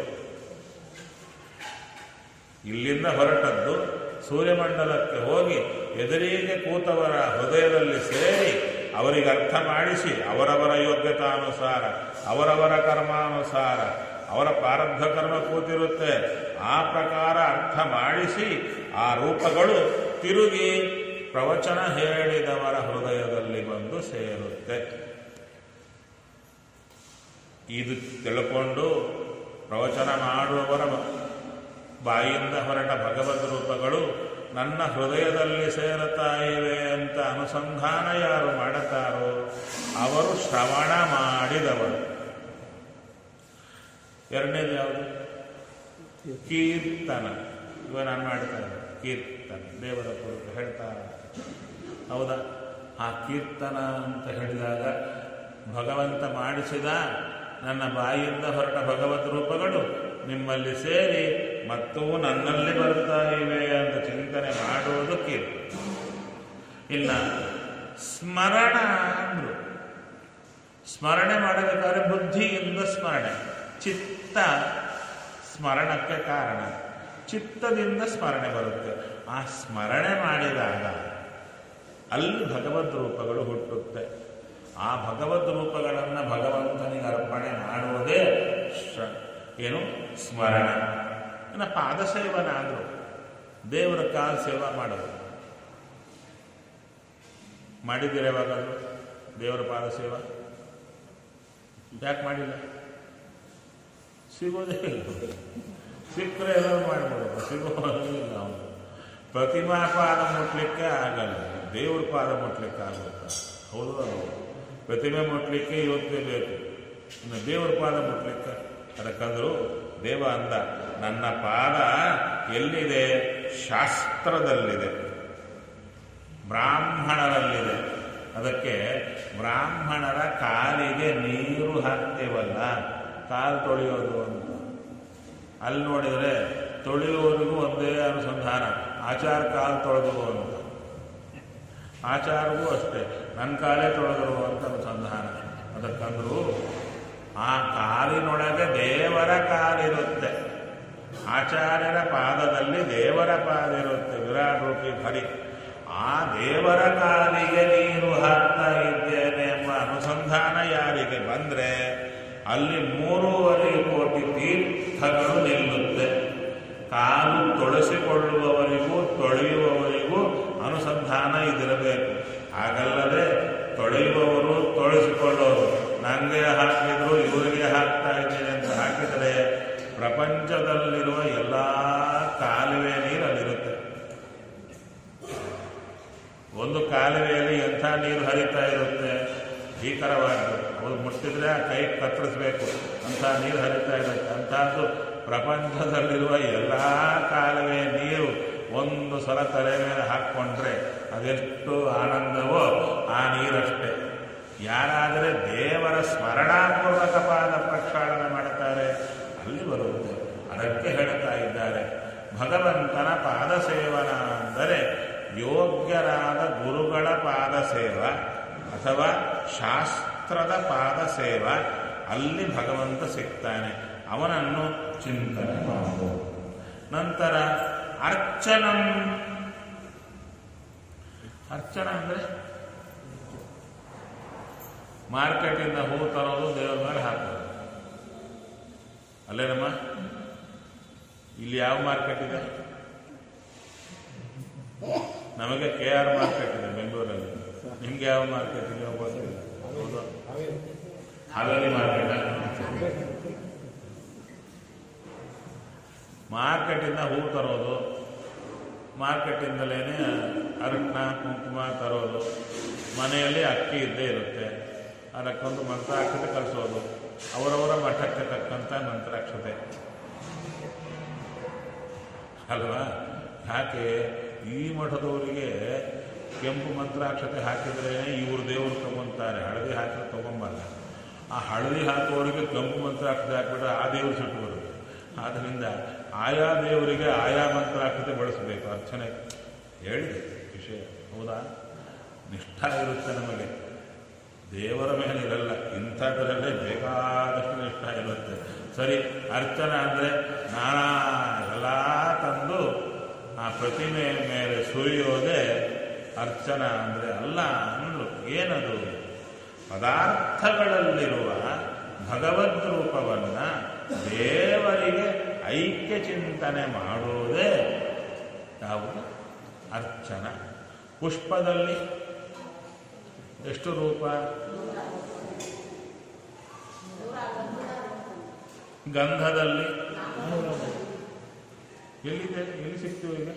ಇಲ್ಲಿಂದ ಹೊರಟದ್ದು ಸೂರ್ಯಮಂಡಲಕ್ಕೆ ಹೋಗಿ ಎದುರಿಗೆ ಕೂತವರ ಹೃದಯದಲ್ಲಿ ಸೇರಿ ಅವರಿಗೆ ಅರ್ಥ ಮಾಡಿಸಿ ಅವರವರ ಯೋಗ್ಯತಾನುಸಾರ, ಅವರವರ ಕರ್ಮಾನುಸಾರ, ಅವರ ಪ್ರಾರಬ್ಧ ಕರ್ಮ ಕೂತಿರುತ್ತೆ, ಆ ಪ್ರಕಾರ ಅರ್ಥ ಮಾಡಿಸಿ ಆ ರೂಪಗಳು ತಿರುಗಿ ಪ್ರವಚನ ಹೇಳಿದವರ ಹೃದಯದಲ್ಲಿ ಬಂದು ಸೇರುತ್ತೆ. ಇದು ತಿಳ್ಕೊಂಡು ಪ್ರವಚನ ಮಾಡುವವರ ಬಾಯಿಂದ ಹೊರಟ ಭಗವದ್ ರೂಪಗಳು ನನ್ನ ಹೃದಯದಲ್ಲಿ ಸೇರುತ್ತಾ ಇವೆ ಅಂತ ಅನುಸಂಧಾನ ಯಾರು ಮಾಡುತ್ತಾರೋ ಅವರು ಶ್ರವಣ ಮಾಡಿದವರು. ಎರಡನೇದು ಯಾವುದು? ಕೀರ್ತನ. ಇವಾಗ ನಾನು ಮಾಡ್ತಾರೆ ಕೀರ್ತನ, ದೇವರ ಕುರಿತು ಹೇಳ್ತಾ. ಹೌದಾ? ಆ ಕೀರ್ತನ ಅಂತ ಹೇಳಿದಾಗ ಭಗವಂತ ಮಾಡಿಸಿದ ನನ್ನ ಬಾಯಿಯಿಂದ ಹೊರಟ ಭಗವದ್ ರೂಪಗಳು ನಿಮ್ಮಲ್ಲಿ ಸೇರಿ ಮತ್ತು ನನ್ನಲ್ಲಿ ಬರ್ತಾ ಇವೆ ಅಂತ ಚಿಂತನೆ ಮಾಡುವುದು ಕೀರ್ತನ. ಇನ್ನ ಸ್ಮರಣ ಅಂದ್ರು. ಸ್ಮರಣೆ ಮಾಡಬೇಕಾದ್ರೆ ಬುದ್ಧಿಯಿಂದ ಸ್ಮರಣೆ, ಚಿತ್ತ ಸ್ಮರಣಕ್ಕೆ ಕಾರಣ, ಚಿತ್ತದಿಂದ ಸ್ಮರಣೆ ಬರುತ್ತೆ. ಆ ಸ್ಮರಣೆ ಮಾಡಿದಾಗ ಅಲ್ಲಿ ಭಗವದ್ ರೂಪಗಳು ಹುಟ್ಟುತ್ತೆ. ಆ ಭಗವದ್ ರೂಪಗಳನ್ನು ಭಗವಂತನಿಗೆ ಅರ್ಪಣೆ ಮಾಡುವುದೇ ಏನು? ಸ್ಮರಣ. ಇನ್ನು ಪಾದಸೇವನ ಅಂದರು, ದೇವರ ಕಾಲ ಸೇವಾ ಮಾಡೋದು. ಮಾಡಿದ್ದೀರ ಯಾವಾಗಾದ್ರು ದೇವರ ಪಾದ ಸೇವಾ? ಯಾಕೆ ಮಾಡಿಲ್ಲ? ಸಿಗೋದೇ ಇಲ್ಲ. ಸಿಕ್ಕರೆ ಎಲ್ಲರೂ ಮಾಡ್ಬೋದು, ಸಿಗೋದಿಲ್ಲ. ಅವನು ಪ್ರತಿಮಾ ಪಾದ ಮುಟ್ಲಿಕ್ಕೆ ಆಗಲ್ಲ, ದೇವ್ರ ಪಾದ ಮುಟ್ಲಿಕ್ಕೆ ಆಗುತ್ತಾ? ಹೌದು. ಪ್ರತಿಮೆ ಮುಟ್ಲಿಕ್ಕೆ ಇವತ್ತೇ ಬೇಕು, ಇನ್ನು ದೇವ್ರ ಪಾದ ಮುಟ್ಲಿಕ್ಕೆ. ಅದಕ್ಕಂದ್ರು ದೇವ ಅಂದ, ನನ್ನ ಪಾದ ಎಲ್ಲಿದೆ? ಶಾಸ್ತ್ರದಲ್ಲಿದೆ, ಬ್ರಾಹ್ಮಣರಲ್ಲಿದೆ. ಅದಕ್ಕೆ ಬ್ರಾಹ್ಮಣರ ಕಾಲಿಗೆ ನೀರು ಹಾಕ್ತೇವಲ್ಲ, ಕಾಲು ತೊಳೆಯೋದು ಅಂತ. ಅಲ್ಲಿ ನೋಡಿದರೆ ತೊಳೆಯುವವರಿಗೂ ಒಂದೇ ಅನುಸಂಧಾನ, ಆಚಾರ ಕಾಲು ತೊಳೆದು ಅಂತ. ಆಚಾರವೂ ಅಷ್ಟೇ, ನನ್ನ ಕಾಲೇ ತೊಳೆದರು ಅಂತ ಅನುಸಂಧಾನ. ಅದಕ್ಕಂದ್ರು ಆ ಕಾಲಿನೊಳಗೆ ದೇವರ ಕಾಲಿರುತ್ತೆ. ಆಚಾರ್ಯರ ಪಾದದಲ್ಲಿ ದೇವರ ಪಾದ ಇರುತ್ತೆ, ವಿರಾಟ್ ರೂಪಿ ಹರಿ. ಆ ದೇವರ ಕಾಲಿಗೆ ನೀರು ಹಾಕ್ತಾ ಇದ್ದೇನೆ ಎಂಬ ಅನುಸಂಧಾನ ಯಾರಿಗೆ ಬಂದರೆ ಅಲ್ಲಿ 3.5 ಕೋಟಿ ತೀರ್ಥಗಳು ನಿಲ್ಲುತ್ತೆ. ಕಾಲು ತೊಳೆಸಿಕೊಳ್ಳುವವರಿಗೂ ತೊಳೆಯುವವರಿಗೂ ಅನುಸಂಧಾನ ಇದಿರಬೇಕು. ಹಾಗಲ್ಲದೆ ತೊಳೆಯುವವರು ತೊಳೆಸಿಕೊಳ್ಳೋರು ನನಗೆ ಹಾಕಿದ್ರು ಇವರಿಗೆ ಹಾಕ್ತಾ ಇದ್ದೇನೆ ಅಂತ ಹಾಕಿದರೆ ಪ್ರಪಂಚದಲ್ಲಿರುವ ಎಲ್ಲ ಕಾಲುವೆ ನೀರಲ್ಲಿರುತ್ತೆ. ಒಂದು ಕಾಲುವೆಯಲ್ಲಿ ಎಂಥ ನೀರು ಹರಿತಾ ಇರುತ್ತೆ, ಭೀಕರವಾದ್ದು. ಅವರು ಮುಟ್ಟಿದ್ರೆ ಆ ಕೈ ಕತ್ತರಿಸಬೇಕು, ಅಂಥ ನೀರು ಹರಿತಾ ಇರುತ್ತೆ. ಅಂಥದ್ದು ಪ್ರಪಂಚದಲ್ಲಿರುವ ಎಲ್ಲ ಕಾಲುವೆ ನೀರು ಒಂದು ಸಲ ತಲೆ ಮೇಲೆ ಹಾಕ್ಕೊಂಡ್ರೆ ಅದೆಷ್ಟು ಆನಂದವೋ ಆ ನೀರಷ್ಟೇ. ಯಾರಾದರೆ ದೇವರ ಸ್ಮರಣಾಪೂರ್ವಕ ಪಾದ ಪ್ರಕ್ಷಾಳನೆ ಮಾಡುತ್ತಾರೆ ಅಲ್ಲಿ ಬರುತ್ತೆ. ಅದಕ್ಕೆ ಹೇಳ್ತಾ ಇದ್ದಾರೆ, ಭಗವಂತನ ಪಾದ ಸೇವನ ಅಂದರೆ ಯೋಗ್ಯರಾದ ಗುರುಗಳ ಪಾದ ಸೇವ ಅಥವಾ ಶಾಸ್ತ್ರದ ಪಾದ ಸೇವ. ಅಲ್ಲಿ ಭಗವಂತ ಸಿಗ್ತಾನೆ, ಅವನನ್ನು ಚಿಂತನೆ ಮಾಡು. ನಂತರ ಅರ್ಚನಂ. ಅರ್ಚನ ಅಂದರೆ ಮಾರ್ಕೆಟಿಂದ ಹೂ ತರೋದು, ದೇವರ ಮೇಲೆ ಹಾಕೋದು. ಅಲ್ಲೇನಮ್ಮ? ಇಲ್ಲಿ ಯಾವ ಮಾರ್ಕೆಟ್ ಇದೆ? ನಮಗೆ KR ಮಾರ್ಕೆಟ್ ಇದೆ ಬೆಂಗಳೂರಲ್ಲಿ. ನಿಮ್ಗೆ ಯಾವ ಮಾರ್ಕೆಟ್ ಇದೆ ಗೊತ್ತಿಲ್ಲ. ಹೌದು, ಹಾವೇರಿ ಮಾರ್ಕೆಟ್. ಮಾರ್ಕೆಟಿಂದ ಹೂ ತರೋದು, ಮಾರ್ಕೆಟಿಂದಲೇ ಅರಶಿನ ಕುಂಕುಮ ತರೋದು, ಮನೆಯಲ್ಲಿ ಅಕ್ಕಿ ಇದ್ದೇ ಇರುತ್ತೆ, ಅದಕ್ಕೊಂದು ಮಂತ್ರಾಕ್ಷತೆ ಕಲಿಸೋದು, ಅವರವರ ಮಠಕ್ಕೆ ತಕ್ಕಂಥ ಮಂತ್ರಾಕ್ಷತೆ ಅಲ್ವಾ? ಯಾಕೆ ಈ ಮಠದವರಿಗೆ ಕೆಂಪು ಮಂತ್ರಾಕ್ಷತೆ ಹಾಕಿದ್ರೆ ಇವರು ದೇವರು ತಗೊಂತಾರೆ, ಹಳದಿ ಹಾಕಿದ್ರೆ ತಗೊಂಬಲ್ಲ. ಆ ಹಳದಿ ಹಾಕುವವರಿಗೆ ಕೆಂಪು ಮಂತ್ರಾಕ್ಷತೆ ಹಾಕಿಬಿಟ್ರೆ ಆ ದೇವರು ಸಿಟ್ಟು ಬರುತ್ತೆ. ಆದ್ದರಿಂದ ಆಯಾ ದೇವರಿಗೆ ಆಯಾ ಮಂತ್ರಾಕ್ಷತೆ ಬಳಸಬೇಕು. ಅರ್ಚನೆ ಹೇಳಿದೆ ವಿಷಯ, ಹೌದಾ? ನಿಷ್ಠ ಇರುತ್ತೆ ನಮಗೆ, ದೇವರ ಮೇಲೆ ಇರಲ್ಲ. ಇಂಥದ್ರಲ್ಲೇ ಬೇಕಾದಷ್ಟು ನಿಷ್ಠ ಇರುತ್ತೆ. ಸರಿ, ಅರ್ಚನ ಅಂದರೆ ನಾನಾ ಎಲ್ಲ ತಂದು ಆ ಪ್ರತಿಮೆ ಮೇಲೆ ಸುರಿಯೋದೇ ಅರ್ಚನ ಅಂದರೆ. ಅಲ್ಲ ಅಂದರು. ಏನದು? ಪದಾರ್ಥಗಳಲ್ಲಿರುವ ಭಗವದ್ ರೂಪವನ್ನು ದೇವರಿಗೆ ಐಕ್ಯ ಚಿಂತನೆ ಮಾಡುವುದೇ ಯಾವುದು? ಅರ್ಚನ. ಪುಷ್ಪದಲ್ಲಿ ಎಷ್ಟು ರೂಪ? ಗಂಧದಲ್ಲಿ ಎಲ್ಲಿದೆ? ಎಲ್ಲಿ ಸಿಗ್ತೀವಿ ಈಗ?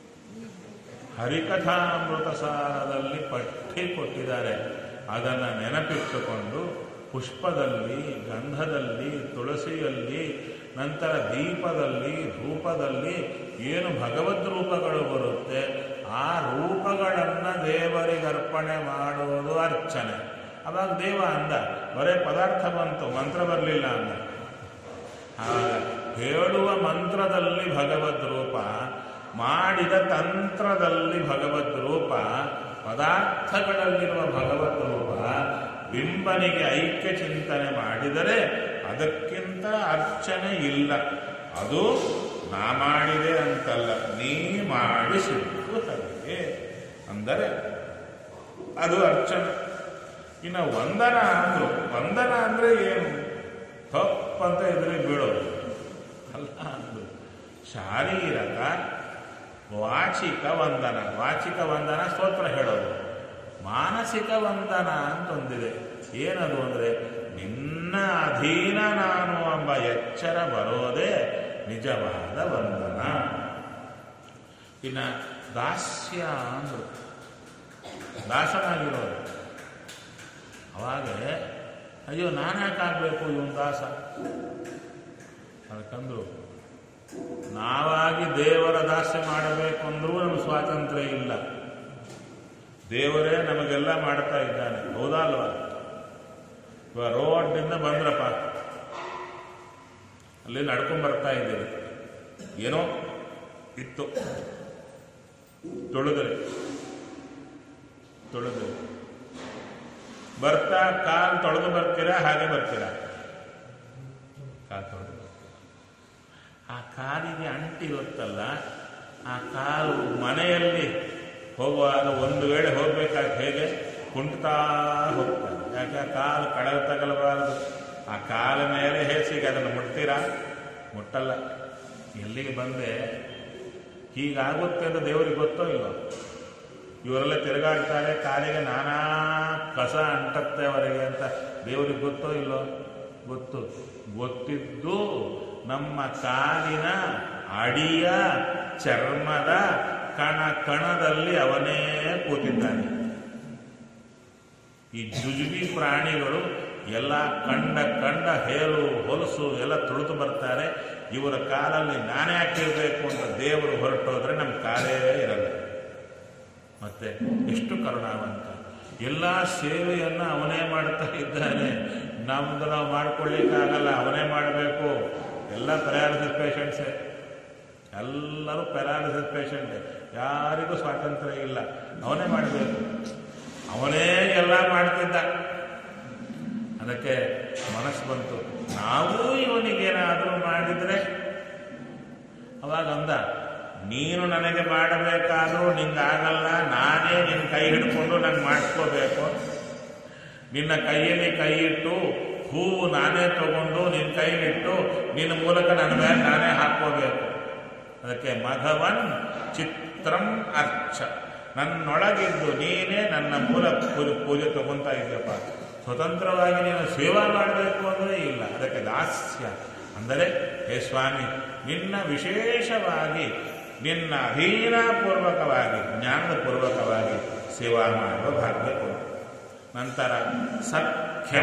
ಹರಿಕಥಾಮೃತ ಸಾರದಲ್ಲಿ ಪಟ್ಟಿ ಕೊಟ್ಟಿದ್ದಾರೆ. ಅದನ್ನು ನೆನಪಿಟ್ಟುಕೊಂಡು ಪುಷ್ಪದಲ್ಲಿ, ಗಂಧದಲ್ಲಿ, ತುಳಸಿಯಲ್ಲಿ, ನಂತರ ದೀಪದಲ್ಲಿ, ಧೂಪದಲ್ಲಿ ಏನು ಭಗವದ್ ರೂಪಗಳು ಬರುತ್ತೆ ಆ ರೂಪಗಳನ್ನು ದೇವರಿಗೆ ಅರ್ಪಣೆ ಮಾಡುವುದು ಅರ್ಚನೆ. ಅವಾಗ ದೇವ ಅಂದ, ಬರೇ ಪದಾರ್ಥ ಬಂತು, ಮಂತ್ರ ಬರಲಿಲ್ಲ ಅಂದ. ಹೇಳುವ ಮಂತ್ರದಲ್ಲಿ ಭಗವದ್ ರೂಪ, ಮಾಡಿದ ತಂತ್ರದಲ್ಲಿ ಭಗವದ್ ರೂಪ, ಪದಾರ್ಥಗಳಲ್ಲಿರುವ ಭಗವದ್ ರೂಪ. ಬಿಂಬನಿಗೆ ಐಕ್ಯ ಚಿಂತನೆ ಮಾಡಿದರೆ ಅದಕ್ಕಿಂತ ಅರ್ಚನೆ ಇಲ್ಲ. ಅದು ನಾ ಮಾಡಿದೆ ಅಂತಲ್ಲ, ನೀ ಮಾಡಿಸಿದ್ದು ಹಾಗೆ ಅಂದರೆ ಅದು ಅರ್ಚನೆ. ಇನ್ನು ವಂದನ ಅಂದ್ರು. ವಂದನ ಅಂದರೆ ಏನು? ತಪ್ಪಂತ ಎದುರಿಗೆ ಬೀಳೋದು ಅಲ್ಲ ಅಂದ್ರು. ಶಾರೀರಕ ವಾಚಿಕ ವಂದನ. ವಾಚಿಕ ವಂದನ ಸ್ತೋತ್ರ ಹೇಳೋದು. ಮಾನಸಿಕ ವಂದನ ಅಂತೊಂದಿದೆ. ಏನದು ಅಂದರೆ ನಿನ್ನ ಅಧೀನ ನಾನು ಎಂಬ ಎಚ್ಚರ ಬರೋದೇ ನಿಜವಾದ ವಂದನ. ಇನ್ನು ದಾಸ್ಯ ಅಂದರು. ದಾಸನಾಗಿರೋದು. ಅವಾಗ ಅಯ್ಯೋ ನಾನ್ಯಾಕಾಗಬೇಕು ಇವನು ದಾಸ? ಅದಕ್ಕಂದ್ರು ನಾವಾಗಿ ದೇವರ ದಾಸ್ಯ ಮಾಡಬೇಕು ಅಂದ್ರೂ ನಮ್ಗೆ ಸ್ವಾತಂತ್ರ್ಯ ಇಲ್ಲ. ದೇವರೇ ನಮಗೆಲ್ಲ ಮಾಡ್ತಾ ಇದ್ದಾನೆ, ಹೌದಾ ಅಲ್ವಾ? ಇವಾಗ ರೋಡ್ನಿಂದ ಬಂದ್ರಪ್ಪ, ಅಲ್ಲಿ ನಡ್ಕೊಂಡ್ಬರ್ತಾ ಇದ್ದೀವಿ, ಏನೋ ಇತ್ತು, ತೊಳೆದ್ರಿ ಬರ್ತಾ ಕಾಲು ತೊಳೆದು ಬರ್ತೀರಾ? ಹಾಗೆ ಬರ್ತೀರಾ? ಕಾಲು ತೊಳೆದು ಆ ಕಾಲಿಗೆ ಅಂಟಿರುತ್ತಲ್ಲ, ಆ ಕಾಲು ಮನೆಯಲ್ಲಿ ಹೋಗುವಾಗ ಒಂದು ವೇಳೆ ಹೋಗ್ಬೇಕಾದ್ರೆ ಹೇಗೆ ಕುಂಟ್ತಾ ಹೋಗ್ತಾರೆ. ಯಾಕೆ ಆ ಕಾಲು ಕಡಲ ತಗಲಬಾರದು. ಆ ಕಾಲ ಮೇಲೆ ಹೇಸಿಗೆ ಅದನ್ನು ಮುಟ್ತೀರಾ? ಮುಟ್ಟಲ್ಲ. ಎಲ್ಲಿಗೆ ಬಂದೆ ಹೀಗಾಗುತ್ತೆ ಅಂತ ದೇವರಿಗೆ ಗೊತ್ತೋ ಇಲ್ಲೋ? ಇವರೆಲ್ಲ ತಿರುಗಾಡ್ತಾರೆ, ಕಾಲಿಗೆ ನಾನಾ ಕಸ ಅಂಟತ್ತೆ ಅವರಿಗೆ ಅಂತ ದೇವರಿಗೆ ಗೊತ್ತೋ ಇಲ್ಲೋ? ಗೊತ್ತು. ಗೊತ್ತಿದ್ದು ನಮ್ಮ ಕಾಲಿನ ಅಡಿಯ ಚರ್ಮದ ಕಣ ಕಣದಲ್ಲಿ ಅವನೇ ಕೂತಿದ್ದಾನೆ. ಈ ಜುಜುಬಿ ಪ್ರಾಣಿಗಳು ಎಲ್ಲ ಕಂಡ ಹೇಲು ಹೊಲಸು ಎಲ್ಲ ತುಳಿದು ಬರ್ತಾರೆ. ಇವರ ಕಾಲಲ್ಲಿ ನಾನೇ ಹಾಕಿರಬೇಕು ಅಂತ ದೇವರು ಹೊರಟೋದ್ರೆ ನಮ್ಮ ಕಾಲೇ ಇರಲ್ಲ. ಮತ್ತೆ ಎಷ್ಟು ಕರುಣಾವಂತ. ಎಲ್ಲ ಸೇವೆಯನ್ನು ಅವನೇ ಮಾಡ್ತಾ ಇದ್ದಾನೆ. ನಮ್ದು ನಾವು ಮಾಡ್ಕೊಳ್ಳಿಕ್ಕಾಗಲ್ಲ, ಅವನೇ ಮಾಡಬೇಕು. ಎಲ್ಲ ಪ್ಯಾರಾಲಿಸಿಸ್ ಪೇಷಂಟ್ಸೇ, ಎಲ್ಲರೂ ಪ್ಯಾರಾಲಿಸಿಸ್ ಪೇಷಂಟೇ. ಯಾರಿಗೂ ಸ್ವಾತಂತ್ರ್ಯ ಇಲ್ಲ, ಅವನೇ ಮಾಡಬೇಕು. ಅವನೇ ಎಲ್ಲ ಮಾಡ್ತಿದ್ದ. ಅದಕ್ಕೆ ಮನಸ್ಸು ಬಂತು, ನಾವು ಇವನಿಗೇನಾದರೂ ಮಾಡಿದರೆ. ಅವಾಗ ಅಂದ, ನೀನು ನನಗೆ ಮಾಡಬೇಕಾದ್ರೂ ನಿಂಗಾಗಲ್ಲ, ನಾನೇ ನಿನ್ನ ಕೈ ಹಿಡ್ಕೊಂಡು ನಂಗೆ ಮಾಡಿಸ್ಕೋಬೇಕು. ನಿನ್ನ ಕೈಯಲ್ಲಿ ಕೈ ಇಟ್ಟು ಹೂವು ನಾನೇ ತಗೊಂಡು ನಿನ್ನ ಕೈಲಿಟ್ಟು ನಿನ್ನ ಮೂಲಕ ನನ್ನ ಮೇಲೆ ನಾನೇ ಹಾಕೋಬೇಕು. ಅದಕ್ಕೆ ಮಘವನ್ ಚಿತ್ರಂ ಅರ್ಚ, ನನ್ನೊಳಗಿದ್ದು ನೀನೇ ನನ್ನ ಮೂಲಕ ಪೂಜೆ ತಗೊಂತಾ ಇದೆಯಪ್ಪ. ಸ್ವತಂತ್ರವಾಗಿ ನೀನು ಸೇವಾ ಮಾಡಬೇಕು ಅಂದರೆ ಇಲ್ಲ. ಅದಕ್ಕೆ ದಾಸ್ಯ ಅಂದರೆ, ಹೇ ಸ್ವಾಮಿ, ನಿನ್ನ ವಿಶೇಷವಾಗಿ ನಿನ್ನ ಅಧೀನಪೂರ್ವಕವಾಗಿ ಜ್ಞಾನದ ಪೂರ್ವಕವಾಗಿ ಸೇವಾ ಮಾಡುವ ಭಾಗ್ಯ ಕೊಡು. ನಂತರ ಸಖ್ಯಂ,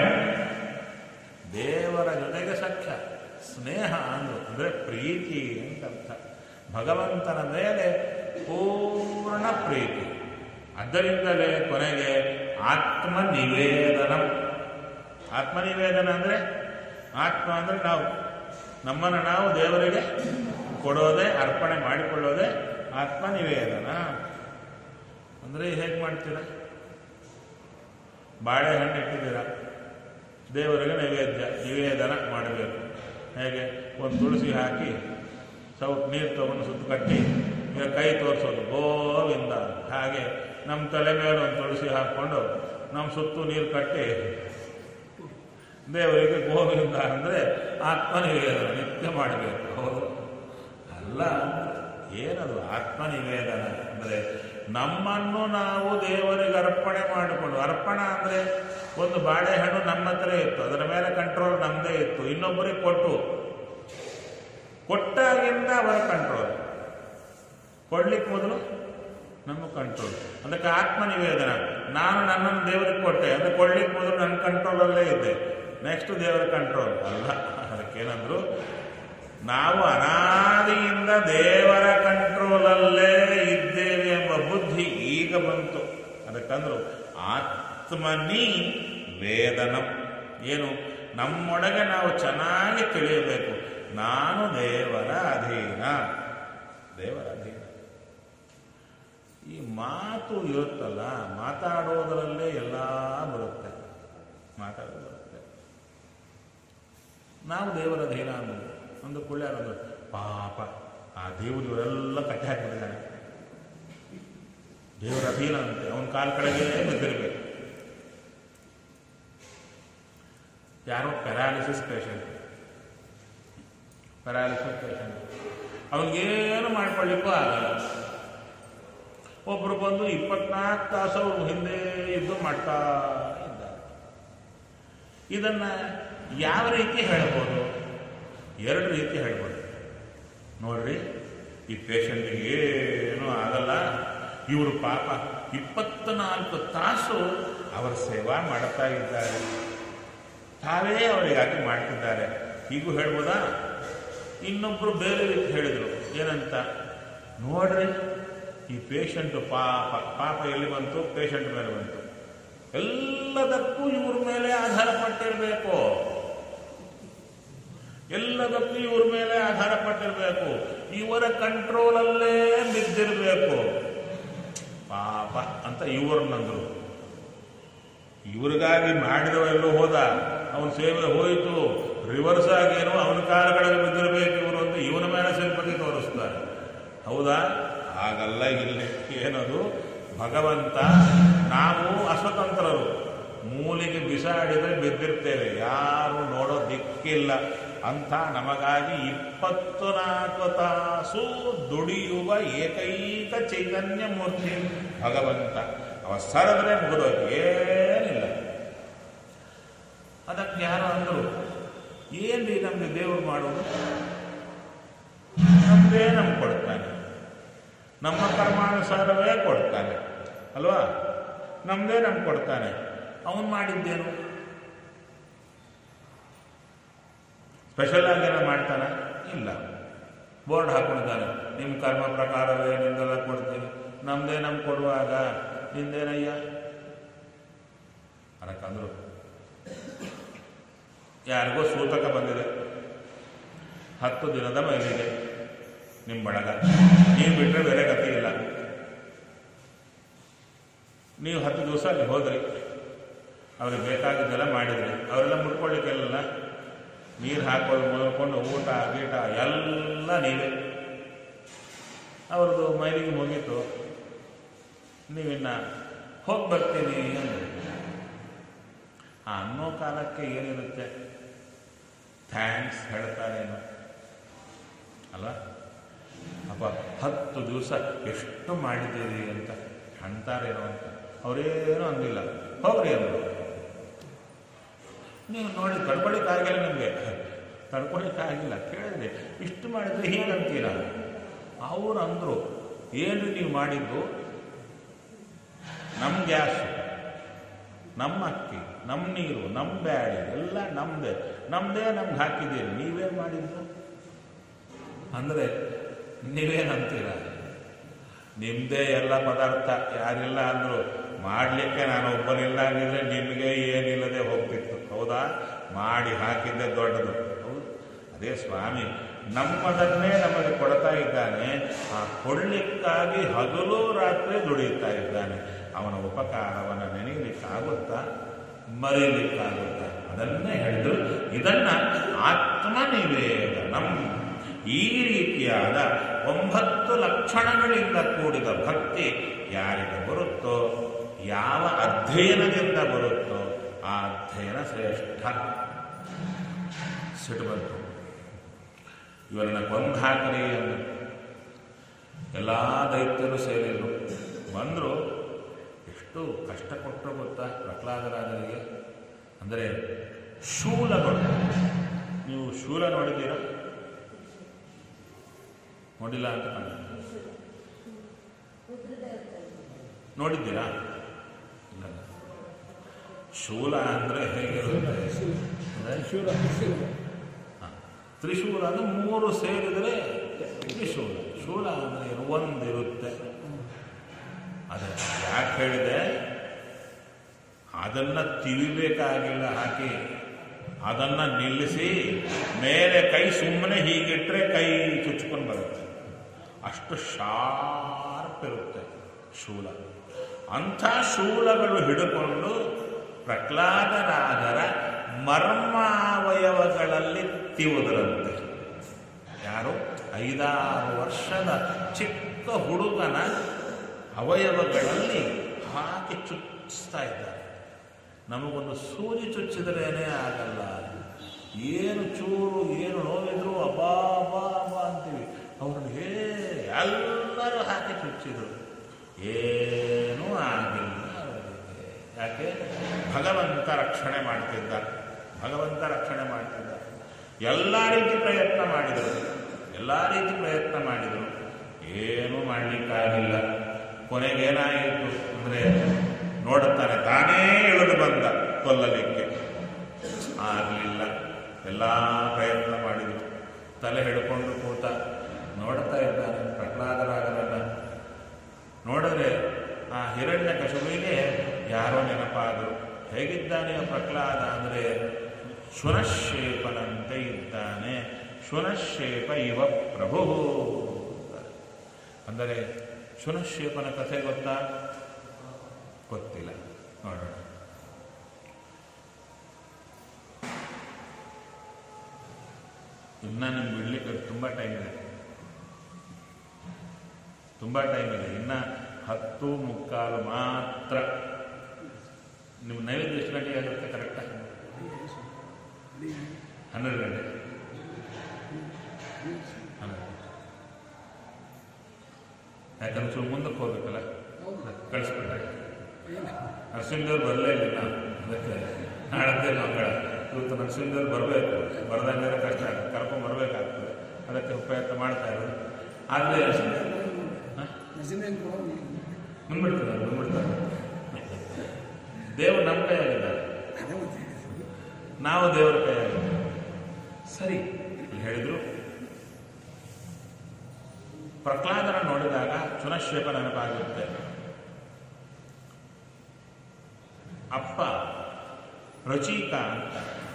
ದೇವರ ಜೊತೆಗೆ ಸಖ್ಯ. ಸ್ನೇಹ ಅಂದರೆ ಪ್ರೀತಿ ಅಂತ ಅರ್ಥ. ಭಗವಂತನ ಮೇಲೆ ಪೂರ್ಣ ಪ್ರೀತಿ. ಅದರಿಂದಲೇ ಕೊನೆಗೆ ಆತ್ಮನಿವೇದನ. ಆತ್ಮನಿವೇದನ ಅಂದರೆ, ಆತ್ಮ ಅಂದರೆ ನಾವು, ನಮ್ಮನ್ನು ನಾವು ದೇವರಿಗೆ ಕೊಡೋದೇ, ಅರ್ಪಣೆ ಮಾಡಿಕೊಳ್ಳೋದೇ ಆತ್ಮನಿವೇದನ. ಅಂದರೆ ಹೇಗೆ ಮಾಡ್ತೀರ? ಬಾಳೆಹಣ್ಣು ಇಟ್ಟಿದ್ದೀರ, ದೇವರಿಗೆ ನಿವೇದನ ಮಾಡಬೇಕು. ಹೇಗೆ? ಒಂದು ತುಳಸಿ ಹಾಕಿ ಸ್ವಲ್ಪ ನೀರು ತಗೊಂಡು ಸುತ್ತು ಕಟ್ಟಿ ಈಗ ಕೈ ತೋರಿಸೋದು ಗೋವಿಂದ. ಹಾಗೆ ನಮ್ಮ ತಲೆ ಮೇಲೆ ಒಂದು ತುಳಸಿ ಹಾಕ್ಕೊಂಡು ನಮ್ಮ ಸುತ್ತು ನೀರು ಕಟ್ಟಿ ದೇವರಿಗೆ ಗೋವಿಂದ ಅಂದರೆ ಆತ್ಮನಿವೇದನ ನಿತ್ಯ ಮಾಡಬೇಕು. ಹೌದು ಅಲ್ಲ? ಏನದು ಆತ್ಮನಿವೇದನ ಅಂದರೆ? ನಮ್ಮನ್ನು ನಾವು ದೇವರಿಗೆ ಅರ್ಪಣೆ ಮಾಡಿಕೊಂಡು, ಅರ್ಪಣ ಅಂದರೆ ಒಂದು ಬಾಳೆಹಣ್ಣು ನಮ್ಮ ಹತ್ರ ಇತ್ತು, ಅದರ ಮೇಲೆ ಕಂಟ್ರೋಲ್ ನಮ್ಮದೇ ಇತ್ತು, ಇನ್ನೊಬ್ಬರಿಗೆ ಕೊಟ್ಟಾಗಿಂದ ಅವರ ಕಂಟ್ರೋಲ್, ಕೊಡ್ಲಿಕ್ಕೆ ಮೊದಲು ನಮ್ಮ ಕಂಟ್ರೋಲ್. ಅದಕ್ಕೆ ಆತ್ಮನಿವೇದನ. ನಾನು ನನ್ನನ್ನು ದೇವರಿಗೆ ಕೊಟ್ಟೆ ಅಂದರೆ ಕೊಡ್ಲಿಕ್ಕೆ ಮೊದಲು ನನ್ನ ಕಂಟ್ರೋಲಲ್ಲೇ ಇದ್ದೆ, ನೆಕ್ಸ್ಟ್ ದೇವರ ಕಂಟ್ರೋಲ್ ಅಲ್ಲ. ಅದಕ್ಕೇನಂದ್ರು, ನಾವು ಅನಾದಿಯಿಂದ ದೇವರ ಕಂಟ್ರೋಲಲ್ಲೇ ಇದ್ದೇವೆ ಎಂಬ ಬುದ್ಧಿ ಈಗ ಬಂತು. ಅದಕ್ಕಂದ್ರು ಆತ್ಮನಿ ವೇದನಂ. ಏನು? ನಮ್ಮೊಳಗೆ ನಾವು ಚೆನ್ನಾಗಿ ತಿಳಿಯಬೇಕು, ನಾನು ದೇವರ ಅಧೀನ, ದೇವರ ಅಧೀನ. ಈ ಮಾತು ಇರುತ್ತಲ್ಲ, ಮಾತಾಡೋದರಲ್ಲೇ ಎಲ್ಲ ಬರುತ್ತೆ, ಮಾತಾಡೋದು ಬರುತ್ತೆ. ನಾವು ದೇವರ ಅಧೀನ ಅನ್ನೋದು ಒಂದು ಕುಳ್ಳ ಅನ್ನೋದು, ಪಾಪ ಆ ದೇವರು ಇವರೆಲ್ಲ ಕಟ್ಟಿ ಹಾಕಿಬಿಟ್ಟಿದ್ದಾನೆ, ದೇವರ ಅಧೀನ ಅಂತೆ, ಅವನ ಕಾಲ ಕಡೆಗೆ ಬಿದ್ದಿರಬೇಕು. ಯಾರೋ ಪ್ಯಾರಾಲಿಸಿಸ್ ಪೇಷಂಟ್, ಅವನಿಗೇನು ಮಾಡ್ಕೊಳ್ಳಿಕ್ಕೂ ಆಗಲ್ಲ. ಒಬ್ಬರು ಬಂದು 24 ತಾಸು ಅವ್ರು ಹಿಂದೆ ಇದ್ದು ಮಾಡ್ತಾ ಇದ್ದಾರೆ. ಇದನ್ನ ಯಾವ ರೀತಿ ಹೇಳ್ಬೋದು? 2 ರೀತಿ ಹೇಳ್ಬೋದು. ನೋಡ್ರಿ, ಈ ಪೇಷಂಟಿಗೆ ಏನೂ ಆಗಲ್ಲ, ಇವರು ಪಾಪ 24 ತಾಸು ಅವರ ಸೇವಾ ಮಾಡ್ತಾ ಇದ್ದಾರೆ, ತಾವೇ ಅವರಿಗಾಗಿ ಮಾಡ್ತಿದ್ದಾರೆ, ಹೀಗೂ ಹೇಳ್ಬೋದಾ? ಇನ್ನೊಬ್ರು ಬೇರೆ ರೀತಿ ಹೇಳಿದರು. ಏನಂತ? ನೋಡ್ರಿ, ಈ ಪೇಷಂಟು ಪಾಪ ಎಲ್ಲಿ ಬಂತು? ಪೇಷಂಟ್ ಮೇಲೆ ಬಂತು. ಎಲ್ಲದಕ್ಕೂ ಇವ್ರ ಮೇಲೆ ಆಧಾರ ಪಟ್ಟಿರಬೇಕು, ಎಲ್ಲದಕ್ಕೂ ಇವ್ರ ಮೇಲೆ ಆಧಾರ ಪಟ್ಟಿರಬೇಕು, ಇವರ ಕಂಟ್ರೋಲಲ್ಲೇ ಬಿದ್ದಿರಬೇಕು. ಪಾಪ ಅಂತ ಇವ್ರನ್ನಂದ್ರು. ಇವ್ರಿಗಾಗಿ ಮಾಡಿದವೆಲ್ಲೂ ಹೋದ, ಅವನ ಸೇವೆ ಹೋಯಿತು, ರಿವರ್ಸ್ ಆಗೇನು ಅವನ ಕಾಲಗಳಲ್ಲಿ ಬಿದ್ದಿರಬೇಕು ಇವರು ಅಂತ ಇವನ ಮೇಲೆ ವಿಕೃತಿ ತೋರಿಸ್ತಾರೆ. ಹೌದಾ? ಹಾಗಲ್ಲ. ಇಲ್ಲಿ ಏನದು, ಭಗವಂತ ನಾವು ಅಸ್ವತಂತ್ರರು, ಮೂಲಿಗೆ ಬಿಸಾಡಿದರೆ ಬಿದ್ದಿರ್ತೇವೆ, ಯಾರು ನೋಡೋ ದಿಕ್ಕಿಲ್ಲ ಅಂತ ನಮಗಾಗಿ 24 ತಾಸು ದುಡಿಯುವ ಏಕೈಕ ಚೈತನ್ಯ ಮೂರ್ತಿ ಭಗವಂತ. ಅವ ಸರದ್ರೆ ಮುಗಿದೋಗಿ ಏನಿಲ್ಲ. ಅದಕ್ಕೆ ಯಾರು ಅಂದರು, ಏನ್ರಿ ನಮಗೆ ದೇವರು ಮಾಡೋದು, ನಮ್ದೇ ನಮ್ಗೆ ಕೊಡ್ತಾನೆ, ನಮ್ಮ ಕರ್ಮಾನುಸಾರವೇ ಕೊಡ್ತಾನೆ ಅಲ್ವಾ, ನಮ್ದೇ ನಮ್ಗೆ ಕೊಡ್ತಾನೆ. ಅವನು ಮಾಡಿದ್ದೇನು ಸ್ಪೆಷಲ್ ಆಗೇನೋ ಮಾಡ್ತಾನೆ? ಇಲ್ಲ. ಬೋರ್ಡ್ ಹಾಕೊಂಡಿದ್ದಾನೆ, ನಿಮ್ಮ ಕರ್ಮ ಪ್ರಕಾರವೇ ನಿಂದೆಲ್ಲ ಕೊಡ್ತೀನಿ, ನಮ್ದೇ ನಮ್ಗೆ ಕೊಡುವಾಗ ನಿಂದೇನಯ್ಯ ಅದಕ್ಕಂದ್ರು. ಯಾರಿಗೋ ಸೂತಕ ಬಂದಿದೆ, 10 ದಿನದ ಮೈಲಿಗೆ ನಿಮ್ಮ ಬಳಗ, ನೀವು ಬಿಟ್ಟರೆ ಬೇರೆ ಗತಿ ಇಲ್ಲ. ನೀವು 10 ದಿವಸ ಅಲ್ಲಿ ಹೋದ್ರಿ, ಅವ್ರಿಗೆ ಬೇಕಾಗಿದ್ದೆಲ್ಲ ಮಾಡಿದ್ರಿ, ಅವರೆಲ್ಲ ಮುಟ್ಕೊಳ್ಳಿಕ್ಕೆಲ್ಲ ನೀರು ಹಾಕೋದು ಮೊದಲ್ಕೊಂಡು ಊಟ ಗೀಟ ಎಲ್ಲ ನೀವೇ. ಅವ್ರದ್ದು ಮೈಲಿಗೆ ಮುಗೀತು, ನೀವಿನ್ನ ಹೋಗಿ ಬರ್ತೀನಿ ಅಂದರೆ ಅನ್ನೋ ಕಾಲಕ್ಕೆ ಏನಿರುತ್ತೆ, ಥ್ಯಾಂಕ್ಸ್ ಹೇಳ್ತಾರೇನೋ ಅಲ್ವಾ? ಅಪ್ಪ 10 ದಿವಸ ಎಷ್ಟು ಮಾಡಿದ್ದೀರಿ ಅಂತ ಅಂತಾರೇನೋ ಅಂತ. ಅವರೇನೂ ಅಂದಿಲ್ಲ, ಹೋಗ್ರಿ ಅಂದರು. ನೀವು ನೋಡಿ ತಡ್ಕೊಳಿಕ್ಕಾಗಿಲ್ಲ, ನಿಮಗೆ ತಡ್ಕೊಳಿಕ್ಕಾಗಿಲ್ಲ. ಕೇಳಿದ್ರೆ ಇಷ್ಟು ಮಾಡಿದರೆ ಹೀಗಂತೀರ. ಅವರು ಅಂದರು, ಏನ್ರಿ ನೀವು ಮಾಡಿದ್ದು, ನಮ್ಮ ಗ್ಯಾಸು, ನಮ್ಮ ಅಕ್ಕಿ, ನಮ್ಮ ನೀರು, ನಮ್ಮ ಬ್ಯಾಡಿ ಎಲ್ಲ ನಮ್ಮದೇ ನಮ್ಗೆ ಹಾಕಿದ್ದೀರಿ, ನೀವೇನು ಮಾಡಿದ್ದು ಅಂದರೆ ನೀವೇನಂತೀರ? ನಿಮ್ಮದೇ ಎಲ್ಲ ಪದಾರ್ಥ, ಯಾರಿಲ್ಲ ಅಂದರು. ಮಾಡಲಿಕ್ಕೆ ನಾನು ಒಬ್ಬನಿಲ್ಲ ಅಂದಿದ್ರೆ ನಿಮಗೆ ಏನಿಲ್ಲದೆ ಹೋಗ್ತಿತ್ತು. ಹೌದಾ? ಮಾಡಿ ಹಾಕಿದ್ದೆ ದೊಡ್ಡದು. ಹೌದು, ಅದೇ ಸ್ವಾಮಿ ನಮ್ಮದನ್ನೇ ನಮಗೆ ಕೊಡ್ತಾ ಇದ್ದಾನೆ. ಆ ಕೊಡಲಿಕ್ಕಾಗಿ ಹಗಲು ರಾತ್ರಿ ದುಡಿಯುತ್ತಾ ಇದ್ದಾನೆ. ಅವನ ಉಪಕಾರವನ್ನು ನೆನೆಯಲಿಕ್ಕಾಗುತ್ತಾ, ಮರೀಲಿಕ್ಕಾಗುತ್ತಾ? ಅದನ್ನೇ ಹೇಳಿದ್ರು. ಇದನ್ನ ಆತ್ಮನಿವೇದನಂ, ಈ ರೀತಿಯಾದ 9 ಲಕ್ಷಣಗಳಿಂದ ಕೂಡಿದ ಭಕ್ತಿ ಯಾರಿಗೆ ಬರುತ್ತೋ, ಯಾವ ಅಧ್ಯಯನದಿಂದ ಬರುತ್ತೋ ಆ ಅಧ್ಯಯನ ಶ್ರೇಷ್ಠ. ಸಿಟ್ಟು ಬಂತು, ಇವರನ್ನ ಕೊಂದು ಹಾಕರಿ ಅಂದರು. ಎಲ್ಲ ದೈತ್ಯರು ಸೇರಿದ್ರು, ಬಂದರು. ಎಷ್ಟು ಕಷ್ಟ ಕೊಟ್ಟರು ಗೊತ್ತಾ ಪ್ರಹ್ಲಾದರಾಜರಿಗೆ? ಅಂದರೆ ಶೂಲಗಳು. ನೀವು ಶೂಲ ನೋಡಿದ್ದೀರಾ? ನೋಡಿಲ್ಲ ಅಂತ ಕಾಣ. ನೋಡಿದ್ದೀರಾ? ಇಲ್ಲ. ಶೂಲ ಅಂದರೆ ಹೇಗಿರುತ್ತೆ? ತ್ರಿಶೂಲ ಅಂದರೆ 3 ಸೇರಿದರೆ ತ್ರಿಶೂಲ. ಶೂಲ ಅಂದರೆ ಒಂದಿರುತ್ತೆ. ಅದೇ ಯಾಕೆ ಹೇಳಿದೆ? ಅದನ್ನು ತಿವಿಬೇಕಾಗಿಲ್ಲ, ಹಾಕಿ ಅದನ್ನು ನಿಲ್ಲಿಸಿ ಮೇಲೆ ಕೈ ಸುಮ್ಮನೆ ಹೀಗಿಟ್ರೆ ಕೈ ಚುಚ್ಕೊಂಡು ಬರುತ್ತೆ. ಅಷ್ಟು ಶಾರ್ಪ್ ಇರುತ್ತೆ ಶೂಲ. ಅಂಥ ಶೂಲಗಳು ಹಿಡ್ಕೊಂಡು ಪ್ರಹ್ಲಾದರಾಜರ ಮರ್ಮಾವಯವಗಳಲ್ಲಿ ತಿವುದರಂತೆ. ಯಾರು? 5-6 ವರ್ಷದ ಚಿಕ್ಕ ಹುಡುಗನ ಅವಯವಗಳಲ್ಲಿ ಹಾಕಿ ಚುಚ್ಚಿಸ್ತಾ ಇದ್ದಾರೆ. ನಮಗೊಂದು ಸೂಜಿ ಚುಚ್ಚಿದ್ರೇನೇ ಆಗಲ್ಲ. ಏನು ಚೂರು ಏನು ನೋವಿದ್ರು ಅಬ್ಬಾ ಅಬ್ಬಾ ಅಬ್ಬಾ ಅಂತೀವಿ. ಅವ್ರಿಗೆ ಎಲ್ಲರೂ ಹಾಕಿ ಚುಚ್ಚಿದ್ರು, ಏನೂ ಆಗಿಲ್ಲ ಅವರಿಗೆ. ಯಾಕೆ? ಭಗವಂತ ರಕ್ಷಣೆ ಮಾಡ್ತಿದ್ದ. ಭಗವಂತ ರಕ್ಷಣೆ ಮಾಡ್ತಿದ್ದ. ಎಲ್ಲ ರೀತಿ ಪ್ರಯತ್ನ ಮಾಡಿದರು, ಏನೂ ಮಾಡಲಿಕ್ಕಾಗಿಲ್ಲ. ಕೊನೆಗೇನಾಯಿತು ಅಂದರೆ ನೋಡುತ್ತಾನೆ, ತಾನೇ ಇಳಿದು ಬಂದ ಕೊಲ್ಲಲಿಕ್ಕೆ. ಆಗಲಿಲ್ಲ. ಎಲ್ಲ ಪ್ರಯತ್ನ ಮಾಡಿದರು. ತಲೆ ಹಿಡ್ಕೊಂಡು ಕೂತ ನೋಡ್ತಾ ಇದ್ದಾನೆ ಪ್ರಹ್ಲಾದರಾಜರನ್ನ. ನೋಡಿದ್ರೆ ಆ ಹಿರಣ್ಯಕಶಿಪುವಿಗೆ ಯಾರೋ ನೆನಪಾದರು. ಹೇಗಿದ್ದಾನೆ ಪ್ರಹ್ಲಾದ ಅಂದರೆ ಶುನಶೇಪನಂತೆ ಇದ್ದಾನೆ. ಶುನಶೇಪ ಇವ ಪ್ರಭು ಅಂದರೆ ಶುನಶೇಪನ ಕಥೆ ಗೊತ್ತಾ? ಗೊತ್ತಿಲ್ಲ, ನೋಡೋಣ. ಇನ್ನು ನಿಮ್ಗೆ ಬಿಡ್ಲಿಕ್ಕೆ ತುಂಬ ಟೈಮ್ ಇದೆ. ತುಂಬ ಟೈಮ್ ಇದೆ, ಇನ್ನು 10:45 ಮಾತ್ರ. ನಿಮ್ಮ ನೈವೇದ್ಯ ಎಷ್ಟು ಗಂಟೆಗೆ ಆಗುತ್ತೆ ಕರೆಕ್ಟಾಗಿ? 12 ಗಂಟೆ. ಯಾಕಂದ್ರೆ ಚೂರು ಮುಂದಕ್ಕೆ ಹೋಗ್ಬೇಕಲ್ಲ, ಕಳಿಸ್ಬಿಟ್ರೆ ನರಸಿಂಹದೇವ್ರು ಬರಲೇ ಇಲ್ಲ. ನಾವು ಅದಕ್ಕೆ ನಾಳದ್ದೇ ಮಕ್ಕಳ ಇವತ್ತು ನರಸಿಂಹದೇವ್ರು ಬರಬೇಕು, ಬರದಂಗೆ ಕಷ್ಟ ಆಗುತ್ತೆ, ಕರ್ಕೊಂಡು ಬರಬೇಕಾಗ್ತದೆ. ಅದಕ್ಕೆ ಪ್ರಯತ್ನ ಮಾಡ್ತಾ ಇರೋದು. ಆದರೆ ಮುಂದ್ಬಿಡ್ತಾರೆ. ದೇವರು ನಮ್ಮ ಕೈಯಾಗಿದ್ದಾರೆ, ನಾವು ದೇವರ ಕೈಯಾಗಿದ್ದಾರೆ. ಸರಿ ಹೇಳಿದ್ರು. ಪ್ರಹ್ಲಾದನ ನೋಡಿದಾಗ ಚುನಶ್ವೇಪ ನೆನಪಾಗುತ್ತೆ. ಅಪ್ಪ ರಚೀಕ ಅಂತ,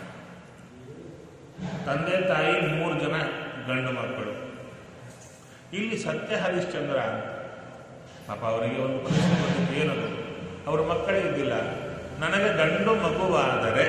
ತಂದೆ ತಾಯಿ 3 ಜನ ಗಂಡು ಮಕ್ಕಳು. ಇಲ್ಲಿ ಸತ್ಯ ಹರಿಶ್ಚಂದ್ರ ಅಂತ. ಪಾಪ ಅವರಿಗೆ ಒಂದು ಪರಿಸ್ಥಿತಿ ಏನದು, ಅವ್ರ ಮಕ್ಕಳೇ ಇದ್ದಿಲ್ಲ. ನನಗೆ ಗಂಡು ಮಗುವಾದರೆ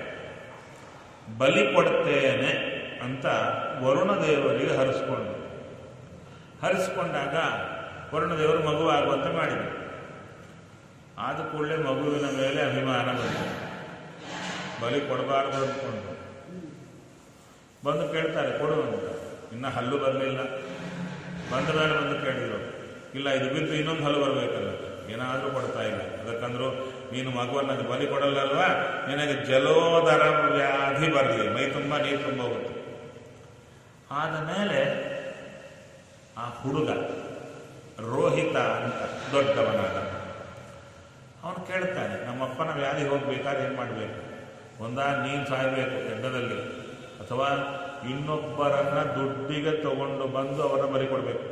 ಬಲಿ ಕೊಡ್ತೇನೆ ಅಂತ ವರುಣದೇವರಿಗೆ ಹರಿಸ್ಕೊಂಡಾಗ ವರುಣದೇವರು ಮಗುವಾಗುವಂತೆ ಮಾಡಿದರು. ಆದ ಕೂಡಲೇ ಮಗುವಿನ ಮೇಲೆ ಅಭಿಮಾನ ಬಂತು. ಬಲಿ ಕೊಡಬಾರ್ದು ಅಂದ್ಕೊಂಡು ಬಂದು ಕೇಳ್ತಾರೆ, ಕೊಡು ಅಂತ. ಇನ್ನು ಹಲ್ಲು ಬರಲಿಲ್ಲ. ಬಂದ ಮೇಲೆ ಬಂದು ಕೇಳಿದ್ರು, ಇಲ್ಲ ಇದು ಬಿದ್ದು ಇನ್ನೊಂದು ಹಲ್ಲು ಬರಬೇಕಲ್ಲ, ಏನಾದರೂ ಕೊಡ್ತಾ ಇಲ್ಲ. ಅದಕ್ಕಂದ್ರು, ನೀನು ಮಗುವನ್ನು ಬಲಿ ಕೊಡಲ್ಲಲ್ವಾ, ನಿನಗೆ ಜಲೋದರ ವ್ಯಾಧಿ ಬರಲಿ, ಮೈ ತುಂಬ ನೀರು ತುಂಬ ಹೋಗುತ್ತೆ. ಆದ ಮೇಲೆ ಆ ಹುಡುಗ ರೋಹಿತ ಅಂತ ದೊಡ್ಡವನಾದ, ಅವನು ಕೇಳ್ತಾನೆ, ನಮ್ಮಪ್ಪನ ವ್ಯಾಧಿ ಹೋಗ್ಬೇಕಾದ್ರೆ ಏನು ಮಾಡಬೇಕು? ಒಂದಾ ನೀನು ಸಾಯಬೇಕು ಯಜ್ಞದಲ್ಲಿ, ಅಥವಾ ಇನ್ನೊಬ್ಬರನ್ನ ದುಡ್ಡಿಗೆ ತಗೊಂಡು ಬಂದು ಅವರನ್ನ ಬಲಿ ಕೊಡಬೇಕು.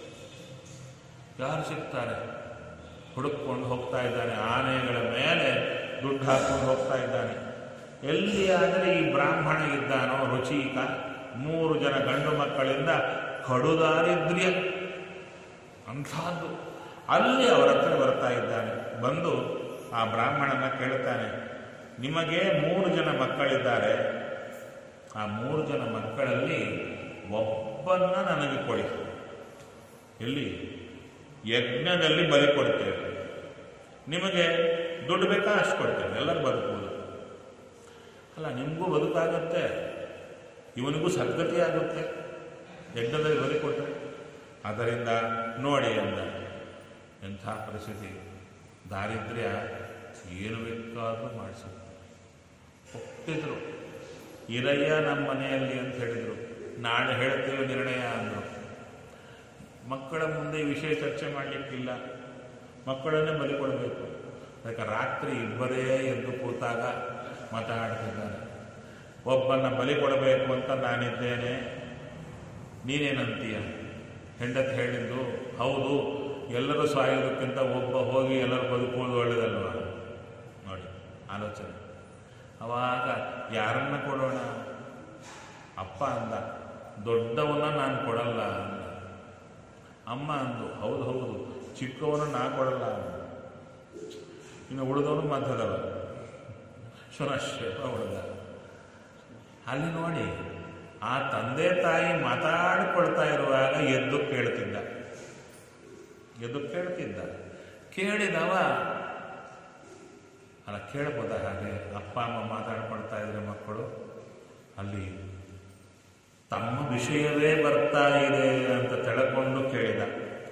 ಯಾರು ಸಿಗ್ತಾರೆ? ಹುಡುಕೊಂಡು ಹೋಗ್ತಾ ಇದ್ದಾನೆ, ಆನೆಗಳ ಮೇಲೆ ದುಡ್ಡು ಹಾಕೊಂಡು ಹೋಗ್ತಾ ಇದ್ದಾನೆ. ಎಲ್ಲಿ ಆದರೆ ಈ ಬ್ರಾಹ್ಮಣ ಇದ್ದಾನೋ ರುಚೀಕ, 3 ಜನ ಗಂಡು ಮಕ್ಕಳಿಂದ ಕಡುದಾರಿದ್ರ್ಯ ಅಂಥದ್ದು, ಅಲ್ಲಿ ಅವರ ಹತ್ರ ಬರ್ತಾ ಇದ್ದಾನೆ. ಬಂದು ಆ ಬ್ರಾಹ್ಮಣನ ಕೇಳ್ತಾನೆ, ನಿಮಗೆ 3 ಜನ ಮಕ್ಕಳಿದ್ದಾರೆ, ಆ 3 ಜನ ಮಕ್ಕಳಲ್ಲಿ ಒಬ್ಬನ್ನ ನನಗೆ ಕೊಡಿ. ಎಲ್ಲಿ? ಯಜ್ಞದಲ್ಲಿ ಬಲಿ ಕೊಡ್ತೇವೆ. ನಿಮಗೆ ದುಡ್ಡು ಬೇಕಾ ಅಷ್ಟು ಕೊಡ್ತೇವೆ, ಎಲ್ಲರೂ ಬದುಕುವುದು. ಅಲ್ಲ, ನಿಮಗೂ ಬದುಕಾಗತ್ತೆ, ಇವನಿಗೂ ಸದ್ಗತಿ ಆಗುತ್ತೆ ಯಜ್ಞದಲ್ಲಿ ಬಲಿ ಕೊಟ್ಟರೆ. ಆದ್ದರಿಂದ ನೋಡಿ ಅಂದ. ಎಂಥ ಪರಿಸ್ಥಿತಿ, ದಾರಿದ್ರ್ಯ ಏನು ಬೇಕಾದರೂ ಮಾಡಿಸುತ್ತೆ. ಒಪ್ಪಿದ್ರು, ಇರಯ್ಯ ನಮ್ಮ ಮನೆಯಲ್ಲಿ ಅಂತ ಹೇಳಿದರು. ನಾಳೆ ಹೇಳ್ತೀವಿ ನಿರ್ಣಯ ಅಂದರು. ಮಕ್ಕಳ ಮುಂದೆ ಈ ವಿಷಯ ಚರ್ಚೆ ಮಾಡಲಿಕ್ಕಿಲ್ಲ, ಮಕ್ಕಳನ್ನೇ ಬಲಿ ಕೊಡಬೇಕು. ಅದಕ್ಕೆ ರಾತ್ರಿ ಇಬ್ಬರೇ ಎದ್ದು ಕೂತಾಗ ಮಾತಾಡ್ತಿದ್ದಾರೆ. ಒಬ್ಬನ್ನ ಬಲಿ ಕೊಡಬೇಕು ಅಂತ ನಾನಿದ್ದೇನೆ, ನೀನೇನಂತೀಯ? ಹೆಂಡತಿ ಹೇಳಿದ್ದು ಹೌದು, ಎಲ್ಲರೂ ಸಾಯೋದಕ್ಕಿಂತ ಒಬ್ಬ ಹೋಗಿ ಎಲ್ಲರೂ ಬದುಕುವುದು ಒಳ್ಳೆಯದಲ್ವ? ನೋಡಿ ಆಲೋಚನೆ. ಅವಾಗ ಯಾರನ್ನ ಕೊಡೋಣ? ಅಪ್ಪ ಅಂದ, ದೊಡ್ಡವನ್ನ ನಾನು ಕೊಡಲ್ಲ ಅಂದ. ಅಮ್ಮ ಅಂದು, ಹೌದು ಹೌದು, ಚಿಕ್ಕವನ ನಾ ಕೊಡಲ್ಲ ಅಂದ. ಇನ್ನು ಉಳಿದವನು ಮಧ್ಯದವ, ಶುನಶ್ರೇಪ ಉಳಿದ. ಅಲ್ಲಿ ನೋಡಿ, ಆ ತಂದೆ ತಾಯಿ ಮಾತಾಡಿಕೊಳ್ತಾ ಇರುವಾಗ ಎದ್ದು ಕೇಳ್ತಿದ್ದ. ಕೇಳಿದವ ಅಲ್ಲ, ಕೇಳ್ಬೋದ ಹಾಗೆ? ಅಪ್ಪ ಅಮ್ಮ ಮಾತಾಡ್ಕೊಳ್ತಾ ಇದ್ರೆ ಮಕ್ಕಳು ಅಲ್ಲಿ ತಮ್ಮ ವಿಷಯವೇ ಬರ್ತಾ ಇದೆ ಅಂತ ತಿಳ್ಕೊಂಡು ಕೇಳಿದ.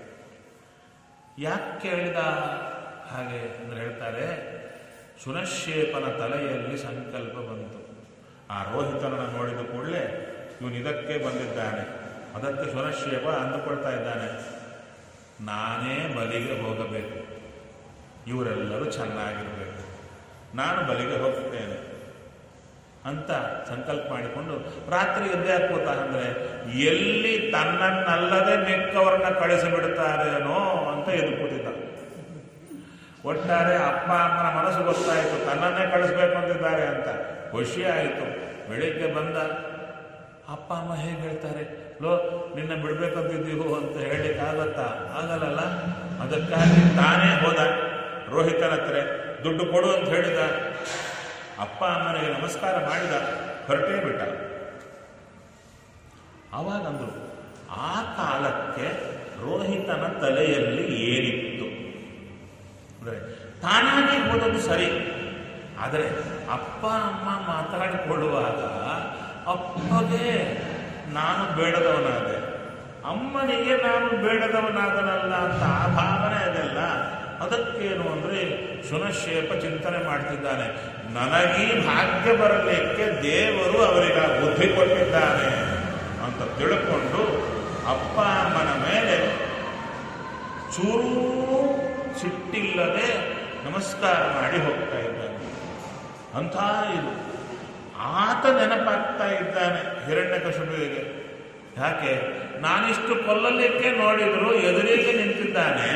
ಯಾಕೆ ಕೇಳಿದ ಹಾಗೆ ಅಂದ್ರೆ ಹೇಳ್ತಾರೆ, ಶುನಶ್ರೇಪನ ತಲೆಯಲ್ಲಿ ಸಂಕಲ್ಪ ಬಂತು. ಆ ರೋಹಿತನನ್ನು ನೋಡಿದ ಕೂಡಲೇ ಇವನು ಇದಕ್ಕೆ ಬಂದಿದ್ದಾನೆ. ಅದಕ್ಕೆ ಶುನಶ್ರೇಪ ಅಂದುಕೊಳ್ತಾ ಇದ್ದಾನೆ, ನಾನೇ ಬಲಿಗೆ ಹೋಗಬೇಕು, ಇವರೆಲ್ಲರೂ ಚೆನ್ನಾಗಿರಬೇಕು, ನಾನು ಬಲಿಗೆ ಹೋಗ್ತೇನೆ ಅಂತ ಸಂಕಲ್ಪ ಮಾಡಿಕೊಂಡು ರಾತ್ರಿ ಎದ್ದೆ ಹಾಕ್ಬೋತಾನಂದ್ರೆ ಎಲ್ಲಿ ತನ್ನನ್ನಲ್ಲದೆ ಮಿಕ್ಕವರನ್ನ ಕಳಿಸಿಬಿಡ್ತಾರೇನೋ ಅಂತ ಎದ್ದು ಕೂತಿದ್ದ. ಒಟ್ಟಾರೆ ಅಪ್ಪ ಅಮ್ಮನ ಮನಸ್ಸು ಗೊತ್ತಾಯಿತು, ತನ್ನನ್ನೇ ಕಳಿಸ್ಬೇಕು ಅಂತಿದ್ದಾರೆ ಅಂತ ಖುಷಿ ಆಯಿತು. ಬೆಳಿಗ್ಗೆ ಬಂದ ಅಪ್ಪ ಅಮ್ಮ ಹೇಗೆ ಹೇಳ್ತಾರೆ, ಲೋ ನಿನ್ನ ಬಿಡ್ಬೇಕಂತಿದ್ದೀವು ಅಂತ ಹೇಳಲಿಕ್ಕಾಗತ್ತಾ? ಆಗಲ್ಲ. ಅದಕ್ಕಾಗಿ ತಾನೇ ಹೋದ ರೋಹಿತನ ಹತ್ರ, ದುಡ್ಡು ಕೊಡು ಅಂತ ಹೇಳಿದ. ಅಪ್ಪ ಅಮ್ಮನಿಗೆ ನಮಸ್ಕಾರ ಮಾಡಿದ, ಹೊರಟೇ ಬಿಟ್ಟ. ಆವಾಗಂದ್ರು, ಆ ಕಾಲಕ್ಕೆ ರೋಹಿತನ ತಲೆಯಲ್ಲಿ ಏನಿತ್ತು ಅಂದರೆ ತಾನಾಗಿ ಹೋದದ್ದು ಸರಿ. ಆದರೆ ಅಪ್ಪ ಅಮ್ಮ ಮಾತಾಡಿಕೊಳ್ಳುವಾಗ ಅಪ್ಪಗೆ ನಾನು ಬೇಡದವನಾದೆ, ಅಮ್ಮನಿಗೆ ನಾನು ಬೇಡದವನಾದನಲ್ಲ ಅಂತ ಆ ಭಾವನೆ ಅದೆಲ್ಲ. ಅದಕ್ಕೇನು ಅಂದರೆ ಶುನಶೇಪ ಚಿಂತನೆ ಮಾಡ್ತಿದ್ದಾನೆ, ನನಗೀ ಭಾಗ್ಯ ಬರಲಿಕ್ಕೆ ದೇವರು ಅವರಿಗೆ ಬುದ್ಧಿ ಕೊಟ್ಟಿದ್ದಾನೆ ಅಂತ ತಿಳ್ಕೊಂಡು ಅಪ್ಪ ಅಮ್ಮನ ಮೇಲೆ ಚೂರೂ ಸಿಟ್ಟಿಲ್ಲದೆ ನಮಸ್ಕಾರ ಮಾಡಿ ಹೋಗ್ತಾ ಇದ್ದಾನೆ. ಅಂಥ ಇದು ಆತ ನೆನಪಾಗ್ತಾ ಇದ್ದಾನೆ ಹಿರಣ್ಯಕಶಿಪುವಿಗೆ. ಯಾಕೆ? ನಾನಿಷ್ಟು ಕೊಲ್ಲಲಿಕ್ಕೆ ನೋಡಿದ್ರು ಎದುರಿಗೆ ನಿಂತಿದ್ದಾನೆ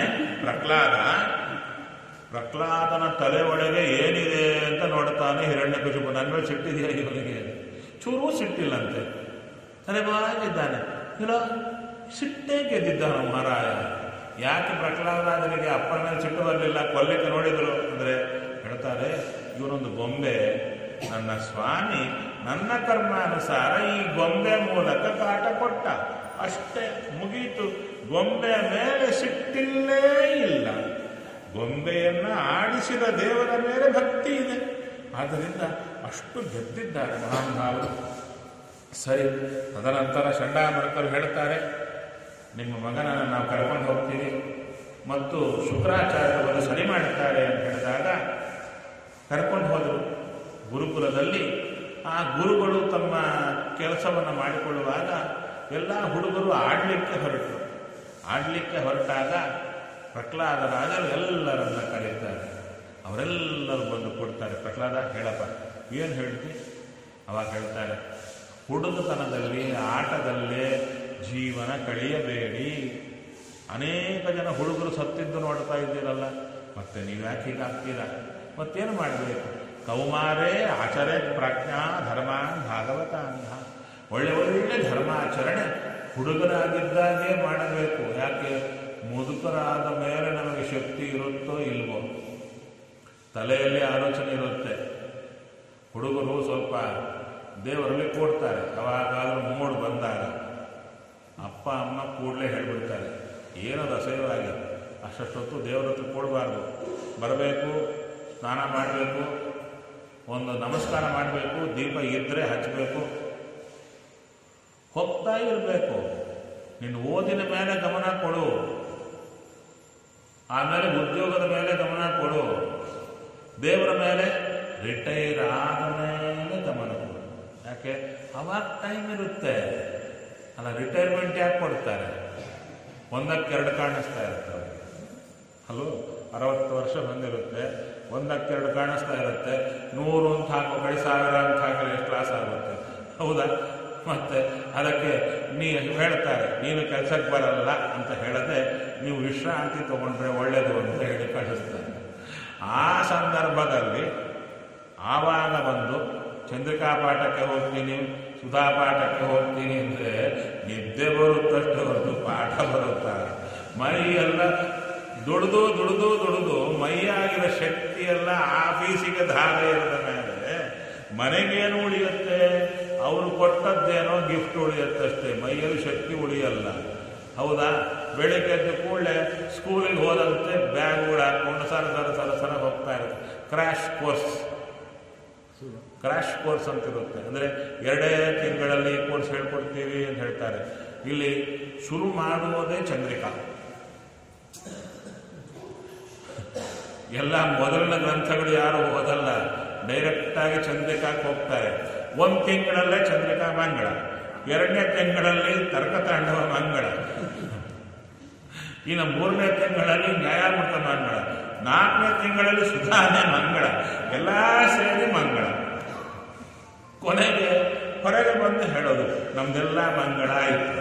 ಪ್ರಹ್ಲಾದನ ತಲೆ ಒಳಗೆ ಏನಿದೆ ಅಂತ ನೋಡ್ತಾನೆ ಹಿರಣ್ಯಕಶಿಪು. ನನ್ನ ಮೇಲೆ ಸಿಟ್ಟಿದೆಯಾ ಇವನಿಗೆ? ಚೂರೂ ಸಿಟ್ಟಿಲ್ಲಂತೆ, ತಲೆಬಾಗಿದ್ದಾನೆ. ಇಲ್ಲ, ಸಿಟ್ಟೇ ಗೆದ್ದಿದ್ದಾನ ಮಹಾರಾಯ. ಯಾಕೆ ಪ್ರಹ್ಲಾದನಿಗೆ ಅಪ್ಪನ ಮೇಲೆ ಸಿಟ್ಟು ಬರಲಿಲ್ಲ, ಕೊಲ್ಲಿಕ್ಕೆ ನೋಡಿದ್ರು ಅಂದರೆ ಹೇಳ್ತಾರೆ, ಇವನೊಂದು ಗೊಂಬೆ, ನನ್ನ ಸ್ವಾಮಿ ನನ್ನ ಕರ್ಮಾನುಸಾರ ಈ ಗೊಂಬೆ ಮೂಲಕ ಕಾಟ ಕೊಟ್ಟ, ಅಷ್ಟೇ ಮುಗೀತು. ಗೊಂಬೆಯ ಮೇಲೆ ಸಿಟ್ಟಿಲ್ಲೇ ಇಲ್ಲ. ಗೊಂಬೆಯನ್ನ ಆಡಿಸಿದ ದೇವರ ಮೇಲೆ ಭಕ್ತಿ ಇದೆ. ಆದ್ದರಿಂದ ಅಷ್ಟು ಗೆದ್ದಿದ್ದಾರೆ ಮಹಾನುಭಾವರು. ಸರಿ, ತದನಂತರ ಚಂಡಾಮರುಕರು ಹೇಳ್ತಾರೆ, ನಿಮ್ಮ ಮಗನನ್ನು ನಾವು ಕರ್ಕೊಂಡು ಹೋಗ್ತೀವಿ ಮತ್ತು ಶುಕ್ರಾಚಾರ್ಯರು ಸರಿ ಮಾಡುತ್ತಾರೆ ಅಂತ ಹೇಳಿದಾಗ ಕರ್ಕೊಂಡು ಹೋದರು. ಗುರುಕುಲದಲ್ಲಿ ಆ ಗುರುಗಳು ತಮ್ಮ ಕೆಲಸವನ್ನು ಮಾಡಿಕೊಳ್ಳುವಾಗ ಎಲ್ಲ ಹುಡುಗರು ಆಡಲಿಕ್ಕೆ ಹೊರಟಾಗ ಪ್ರಹ್ಲಾದರಾಜರು ಎಲ್ಲರನ್ನ ಕರೀತಾರೆ. ಅವರೆಲ್ಲರೂ ಬಂದು ಕೊಡ್ತಾರೆ. ಪ್ರಹ್ಲಾದ, ಹೇಳಪ್ಪ, ಏನು ಹೇಳ್ತಿ? ಅವಾಗ ಹೇಳ್ತಾರೆ, ಹುಡುಗತನದಲ್ಲಿ ಆಟದಲ್ಲೇ ಜೀವನ ಕಳೆಯಬೇಡಿ. ಅನೇಕ ಜನ ಹುಡುಗರು ಸತ್ತಿದ್ದು ನೋಡ್ತಾ ಇದ್ದೀರಲ್ಲ, ಮತ್ತೆ ನೀವು ಯಾಕೆ ಹೀಗಾಗ್ತೀರಾ? ಮತ್ತೇನು ಮಾಡಬೇಕು? ಕೌಮಾರೇ ಆಚರೆ ಪ್ರಾಜ್ಞಾ ಧರ್ಮಾನ್ ಭಾಗವತಾನ್ಯ. ಒಳ್ಳೆ ಧರ್ಮಾಚರಣೆ ಹುಡುಗರಾಗಿದ್ದಾಗೆ ಮಾಡಬೇಕು. ಯಾಕೆ? ಮುದುಕರಾದ ಮೇಲೆ ನಮಗೆ ಶಕ್ತಿ ಇರುತ್ತೋ ಇಲ್ವೋ, ತಲೆಯಲ್ಲಿ ಆಲೋಚನೆ ಇರುತ್ತೆ. ಹುಡುಗರು ಸ್ವಲ್ಪ ದೇವರಲ್ಲಿ ಕೊಡ್ತಾರೆ. ಅವಾಗಾದರೂ ಮೂಡು ಬಂದಾಗ ಅಪ್ಪ ಅಮ್ಮ ಕೂಡಲೇ ಹೇಳ್ಬಿಡ್ತಾರೆ, ಏನದು ಅಸಹ್ಯವಾಗಿ, ಅಷ್ಟೊತ್ತು ದೇವರ ಹತ್ರ ಕೊಡಬಾರ್ದು, ಬರಬೇಕು, ಸ್ನಾನ ಮಾಡಬೇಕು, ಒಂದು ನಮಸ್ಕಾರ ಮಾಡಬೇಕು, ದೀಪ ಇದ್ದರೆ ಹಚ್ಚಬೇಕು, ಹೋಗ್ತಾ ಇರಬೇಕು. ನಿನ್ನ ಓದಿನ ಮೇಲೆ ಗಮನ ಕೊಡು, ಆಮೇಲೆ ಉದ್ಯೋಗದ ಮೇಲೆ ಗಮನ ಕೊಡು, ದೇವರ ಮೇಲೆ ರಿಟೈರ್ ಆದ ಮೇಲೆ ಗಮನ ಕೊಡು. ಯಾಕೆ? ಅವಾಗ ಟೈಮ್ ಇರುತ್ತೆ ಅಲ್ಲ. ರಿಟೈರ್ಮೆಂಟ್ ಯಾಕೆ ಕೊಡ್ತಾರೆ? ಒಂದಕ್ಕೆರಡು ಕಾಣಿಸ್ತಾ ಇರ್ತವೆ. ಅಲ್ಲೋ, 60 ವರ್ಷ ಬಂದಿರುತ್ತೆ, ಒಂದಕ್ಕೆರಡು ಕಾಣಿಸ್ತಾ ಇರುತ್ತೆ. 100 ಅಂತ ಹಾಕೋ, ಕಡೆ 1000 ಅಂತ ಹಾಕಿದ್ರೆ ಎಷ್ಟು ಲಾಸ್ ಆಗುತ್ತೆ? ಹೌದಾ? ಮತ್ತೆ ಅದಕ್ಕೆ ಹೇಳ್ತಾರೆ, ನೀನು ಕೆಲಸಕ್ಕೆ ಬರಲ್ಲ ಅಂತ ಹೇಳದೆ ನೀವು ವಿಶ್ರಾಂತಿ ತಗೊಂಡ್ರೆ ಒಳ್ಳೆಯದು ಅಂತ ಹೇಳಿ ಕಳಿಸ್ತಾರೆ. ಆ ಸಂದರ್ಭದಲ್ಲಿ ಆವಾಗ ಬಂದು ಚಂದ್ರಿಕಾ ಪಾಠಕ್ಕೆ ಹೋಗ್ತೀನಿ, ಸುಧಾ ಪಾಠಕ್ಕೆ ಹೋಗ್ತೀನಿ ಅಂದರೆ ನಿದ್ದೆ ಬರುತ್ತಷ್ಟು ಹೊರತು ಪಾಠ ಬರುತ್ತಾರೆ. ಮೈಯೆಲ್ಲ ದುಡಿದು ಮೈಯಾಗಿರೋ ಶಕ್ತಿಯೆಲ್ಲ ಆಫೀಸಿಗೆ ಧಾರೆ ಇರದ ಮೇಲೆ ಮನೆಗೇನು ಉಳಿಯುತ್ತೆ? ಅವರು ಕೊಟ್ಟದ್ದೇನೋ ಗಿಫ್ಟ್ ಉಳಿಯುತ್ತಷ್ಟೇ, ಮೈಯಲ್ಲಿ ಶಕ್ತಿ ಉಳಿಯಲ್ಲ. ಹೌದಾ? ಬೆಳಿಗ್ಗೆ ಎದ್ದು ಕೂಡಲೇ ಸ್ಕೂಲಿಗೆ ಹೋದಂತೆ ಬ್ಯಾಗ್ಗಳು ಹಾಕ್ಕೊಂಡು ಸರ ಹೋಗ್ತಾ ಇರುತ್ತೆ. ಕ್ರ್ಯಾಶ್ ಕೋರ್ಸ್ ಅಂತಿರುತ್ತೆ. ಅಂದರೆ 2 ತಿಂಗಳಲ್ಲಿ ಕೋರ್ಸ್ ಹೇಳ್ಕೊಡ್ತೀವಿ ಅಂತ ಹೇಳ್ತಾರೆ. ಇಲ್ಲಿ ಶುರು ಮಾಡುವುದೇ ಚಂದ್ರಿಕಾ. ಎಲ್ಲ ಮೊದಲಿನ ಗ್ರಂಥಗಳು ಯಾರು ಓದಲ್ಲ, ಡೈರೆಕ್ಟಾಗಿ ಚಂದ್ರಿಕಾಕ್ಕೆ ಹೋಗ್ತಾರೆ. 1 ತಿಂಗಳಲ್ಲೇ ಚಂದ್ರಿಕಾ ಮಂಗಳ, 2ನೇ ತಿಂಗಳಲ್ಲಿ ತರ್ಕತಾಂಡವ ಮಂಗಳ, ಇನ್ನು 3ನೇ ತಿಂಗಳಲ್ಲಿ ನ್ಯಾಯಾಮೃತ ಮಂಗಳ, 4ನೇ ತಿಂಗಳಲ್ಲಿ ಸುಧಾರಣೆ ಮಂಗಳ, ಎಲ್ಲ ಸೇರಿ ಮಂಗಳ. ಕೊನೆಗೆ ಹೊರಗೆ ಬಂದು ಹೇಳೋದು, ನಮ್ದೆಲ್ಲ ಮಂಗಳ ಆಯಿತು.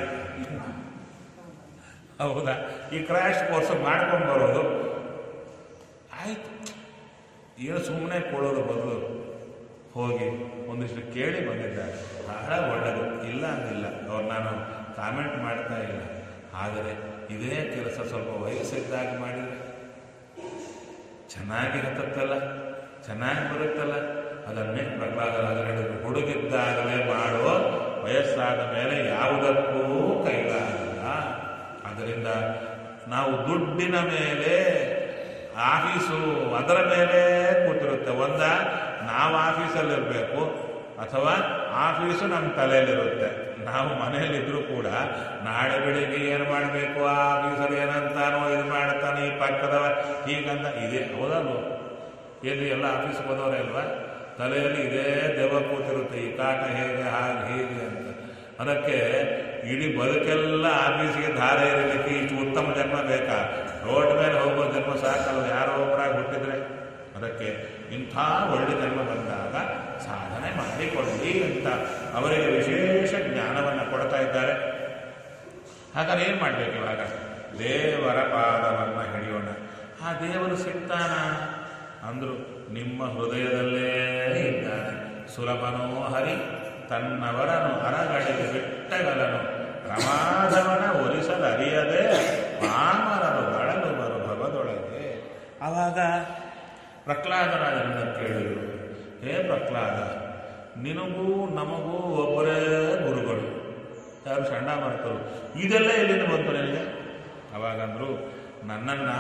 ಹೌದಾ? ಈ ಕ್ರ್ಯಾಶ್ ಕೋರ್ಸ್ ಮಾಡ್ಕೊಂಡ್ಬರೋದು ಆಯಿತು. ಏನು ಸುಮ್ಮನೆ ಕೊಡೋದು ಬದಲು ಹೋಗಿ ಒಂದಿಷ್ಟು ಕೇಳಿ ಬಂದಿದ್ದಾರೆ, ಬಹಳ ಒಳ್ಳೆಯದು, ಇಲ್ಲ ಅಂದಿಲ್ಲ, ಅವ್ರು ನಾನು ಕಾಮೆಂಟ್ ಮಾಡ್ತಾ ಇಲ್ಲ. ಆದರೆ ಇದೇ ಕೆಲಸ ಸ್ವಲ್ಪ ವಯಸ್ಸಿದ್ದಾಗಿ ಮಾಡಿದರೆ ಚೆನ್ನಾಗಿ ಹತ್ತತ್ತಲ್ಲ, ಚೆನ್ನಾಗಿ ಬರುತ್ತಲ್ಲ. ಅದನ್ನೇ ಪ್ರಹ್ಲಾದರಾಜರು ಹೇಳಿದರು, ಹುಡುಗಿದ್ದಾಗಲೇ ಮಾಡೋ, ವಯಸ್ಸಾದ ಮೇಲೆ ಯಾವುದಕ್ಕೂ ಕೈಲಾಗಲ್ಲ. ಆದ್ದರಿಂದ ನಾವು ದುಡ್ಡಿನ ಮೇಲೆ ಆಫೀಸು ಅದರ ಮೇಲೆ ಕೂತಿರುತ್ತೆ. ನಾವು ಆಫೀಸಲ್ಲಿರಬೇಕು ಅಥವಾ ಆಫೀಸು ನಮ್ಮ ತಲೆಯಲ್ಲಿರುತ್ತೆ. ನಾವು ಮನೆಯಲ್ಲಿದ್ದರೂ ಕೂಡ ನಾಳೆ ಬೆಳಿಗ್ಗೆ ಏನು ಮಾಡಬೇಕು, ಆ ಆಫೀಸಲ್ಲಿ ಏನಂತಾನೋ ಇದು ಮಾಡ್ತಾನೆ, ಈ ಪಕ್ಕದವ ಹೀಗಂತ ಇದೆ. ಹೌದಲ್ವ? ಏನು ಎಲ್ಲ ಆಫೀಸ್ಗೆ ಹೋದವರೇ ಅಲ್ವಾ? ತಲೆಯಲ್ಲಿ ಇದೇ ದೆವ್ವ ಕೂತಿರುತ್ತೆ, ಈ ಕಾಟ ಹೇಗೆ ಹಾಗೆ ಹೀಗೆ ಅಂತ. ಅದಕ್ಕೆ ಇಡೀ ಬದುಕೆಲ್ಲ ಆಫೀಸ್ಗೆ ಧಾರೆ ಇರಲಿಕ್ಕೆ ಇಷ್ಟು ಉತ್ತಮ ಜನ್ಮ ಬೇಕಾ? ರೋಡ್ ಮೇಲೆ ಹೋಗೋ ಜನ್ಮ ಸಾಕಲ್ಲ, ಯಾರೋ ಒಬ್ಬರಾಗಿ ಹುಟ್ಟಿದ್ರೆ. ಅದಕ್ಕೆ ಇಂಥ ಒಳ್ಳೆ ಜನ್ಮ ಬಂದಾಗ ಸಾಧನೆ ಮಾಡಿಕೊಳ್ಳಿ ಅಂತ ಅವರಿಗೆ ವಿಶೇಷ ಜ್ಞಾನವನ್ನು ಕೊಡ್ತಾ ಇದ್ದಾರೆ. ಹಾಗಾದ್ರೆ ಏನು ಮಾಡಬೇಕು ಇವಾಗ? ದೇವರ ಪಾದವನ್ನು ಹಿಡಿಯೋಣ. ಆ ದೇವರು ಸಿಗ್ತಾನ ಅಂದ್ರು, ನಿಮ್ಮ ಹೃದಯದಲ್ಲೇ ಇದ್ದಾನೆ. ಸುಲಭನೋ ಹರಿ ತನ್ನವರನು ಅರಗಡಿಗೆ ಬಿಟ್ಟಗಲನು, ಪ್ರಮಾದವನ ಒಲಿಸಲರಿಯದೆ ಪಾಮರರು ಬಳಲು ಬರು ಭವದೊಳಗೆ. ಆವಾಗ ಪ್ರಹ್ಲಾದರಾಜರನ್ನ ಕೇಳಿದರು, ಹೇ ಪ್ರಹ್ಲಾದ, ನಿನಗೂ ನಮಗೂ ಒಬ್ಬರೇ ಗುರುಗಳು, ಯಾರು ಚಂಡಾಮರ್ತರು, ಇದೆಲ್ಲ ಎಲ್ಲಿಂದ ಬಂತು ನಿನಗೆ? ಅವಾಗಂದ್ರು, ನನ್ನನ್ನು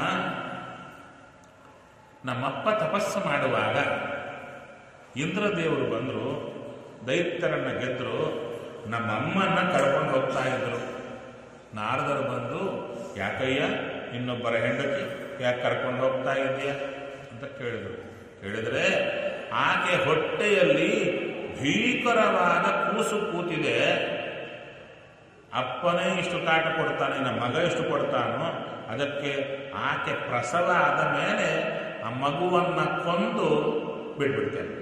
ನಮ್ಮಪ್ಪ ತಪಸ್ಸು ಮಾಡುವಾಗ ಇಂದ್ರದೇವರು ಬಂದರು, ದೈತ್ಯರನ್ನು ಗೆದ್ದರು, ನಮ್ಮಮ್ಮನ್ನ ಕರ್ಕೊಂಡು ಹೋಗ್ತಾ ಇದ್ರು. ನಾರದರು ಬಂದು, ಯಾಕಯ್ಯ ಇನ್ನೊಬ್ಬರ ಹೆಂಡತಿ ಯಾಕೆ ಕರ್ಕೊಂಡು ಹೋಗ್ತಾ ಇದೆಯಾ ಅಂತ ಕೇಳಿದರು. ಕೇಳಿದರೆ ಆಕೆ ಹೊಟ್ಟೆಯಲ್ಲಿ ಭೀಕರವಾದ ಕೂಸು ಕೂತಿದೆ, ಅಪ್ಪನೇ ಇಷ್ಟು ಕಾಟ ಕೊಡ್ತಾನೆ, ನಮ್ಮ ಮಗ ಇಷ್ಟು ಕೊಡ್ತಾನೋ, ಅದಕ್ಕೆ ಆಕೆ ಪ್ರಸವ ಆದ ಮೇಲೆ ಆ ಮಗುವನ್ನು ಕೊಂದು ಬಿಟ್ಬಿಡ್ತೇನೆ.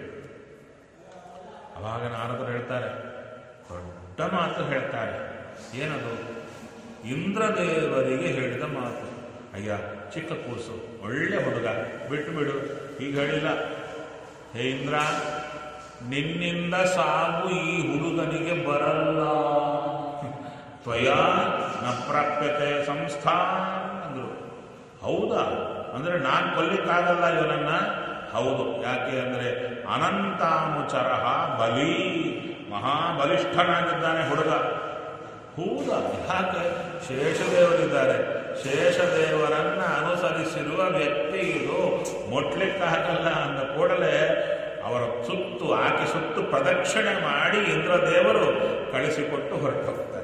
ಅವಾಗ ನಾರದರು ಹೇಳ್ತಾರೆ, ದೊಡ್ಡ ಮಾತು ಹೇಳ್ತಾರೆ. ಏನದು? ಇಂದ್ರದೇವರಿಗೆ ಹೇಳಿದ ಮಾತು. ಅಯ್ಯ, ಚಿಕ್ಕ ಕೂಸು, ಒಳ್ಳೆ ಹುಡುಗ, ಬಿಟ್ಟು ಬಿಡು. ಈಗ ಹೇಳಿಲ್ಲ, ಹೇ ಇಂದ್ರ, ನಿನ್ನಿಂದ ಸಾವು ಈ ಹುಡುಗನಿಗೆ ಬರಲ್ಲ, ತ್ವಯಾ ನ ಪ್ರಾಪ್ಯತೆ ಸಂಸ್ಥಾ ಅಂದರು. ಹೌದಾ? ಅಂದರೆ ನಾನು ಕೊಲ್ಲಿಕ್ಕಾಗಲ್ಲ ಇವನನ್ನ? ಹೌದು. ಯಾಕೆ ಅಂದರೆ ಅನಂತಾನುಚರ ಬಲಿ, ಮಹಾಬಲಿಷ್ಠನಾಗಿದ್ದಾನೆ ಹುಡುಗ. ಹೌದಾ? ಯಾಕೆ? ಶೇಷದೇವರಿದ್ದಾರೆ, ಶೇಷದೇವರನ್ನ ಅನುಸರಿಸಿರುವ ವ್ಯಕ್ತಿ ಇದು, ಮೊಟ್ಲಿಕ್ಕಾಗಲ್ಲ ಅಂದ ಕೂಡಲೇ ಅವರ ಸುತ್ತು, ಆಕೆ ಸುತ್ತು ಪ್ರದಕ್ಷಿಣೆ ಮಾಡಿ ಇಂದ್ರದೇವರು ಕಳಿಸಿಕೊಟ್ಟು ಹೊರಟೋಗ್ತಾರೆ.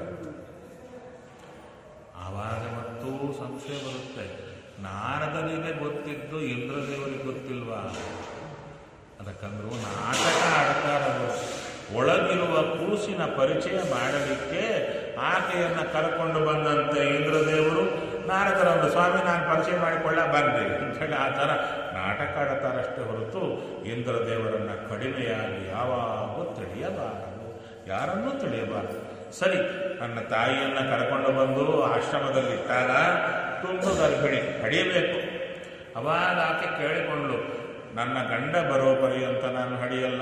ಆವಾಗ ಮತ್ತೂ ಸಂಶಯ ಬರುತ್ತೆ, ನಾರದನಿಗೆ ಗೊತ್ತಿದ್ದು ಇಂದ್ರದೇವರಿಗೆ ಗೊತ್ತಿಲ್ವಾ? ಅದಕ್ಕಂದ್ರು ನಾಟಕ ಆಡ್ತಾರದು. ಒಳಗಿರುವ ಕೂಸಿನ ಪರಿಚಯ ಮಾಡಲಿಕ್ಕೆ ಆಕೆಯನ್ನು ಕರ್ಕೊಂಡು ಬಂದಂತೆ ಇಂದ್ರದೇವರು ನಾರದರನ್ನು, ಸ್ವಾಮಿ ನಾನು ಪರಿಚಯ ಮಾಡಿಕೊಳ್ಳ ಬಂದೆ ಅಂತೇಳಿ ಆ ಥರ ನಾಟಕ ಆಡ್ತಾರಷ್ಟೇ ಹೊರತು ಇಂದ್ರದೇವರನ್ನು ಕಡಿಮೆಯಾಗಿ ಯಾವಾಗೂ ತಿಳಿಯಬಾರದು, ಯಾರನ್ನೂ ತಿಳಿಯಬಾರದು. ಸರಿ, ನನ್ನ ತಾಯಿಯನ್ನು ಕರ್ಕೊಂಡು ಬಂದು ಆಶ್ರಮದಲ್ಲಿಟ್ಟಾಗ ತುಂಬ ಗರ್ಭಿಣಿ ಹಡಿಯಬೇಕು. ಅವಾಗ ಆಕೆ ಕೇಳಿಕೊಂಡ್ಳು, ನನ್ನ ಗಂಡ ಬರೋ ಪರ್ಯಂತ ನಾನು ಹಡಿಯಲ್ಲ.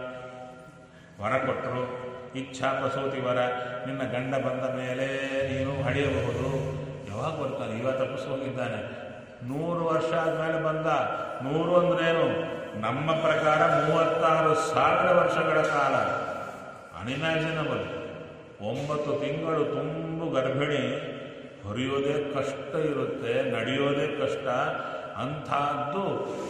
ವರ ಕೊಟ್ಟರು, ಇಚ್ಛಾ ಪ್ರಸೂತಿ ವರ, ನಿನ್ನ ಗಂಡ ಬಂದ ಮೇಲೆ ನೀನು ಹಡಿಯಬಹುದು. ಯಾವಾಗ ಬರ್ತಾನೆ? ಇವಾಗ ತಪ್ಪಿಸಿ ಹೋಗಿದ್ದಾನೆ. 100 ವರ್ಷ ಆದಮೇಲೆ ಬಂದ. 100 ಅಂದ್ರೇನು? ನಮ್ಮ ಪ್ರಕಾರ 36,000 ವರ್ಷಗಳ ಕಾಲ. ಅನ್ಇಮ್ಯಾಜಿನಬಲ್. 9 ತಿಂಗಳು ತುಂಬು ಗರ್ಭಿಣಿ, ಹೊರೆಯೋದೇ ಕಷ್ಟ ಇರುತ್ತೆ, ನಡೆಯೋದೇ ಕಷ್ಟ. ಅಂಥದ್ದು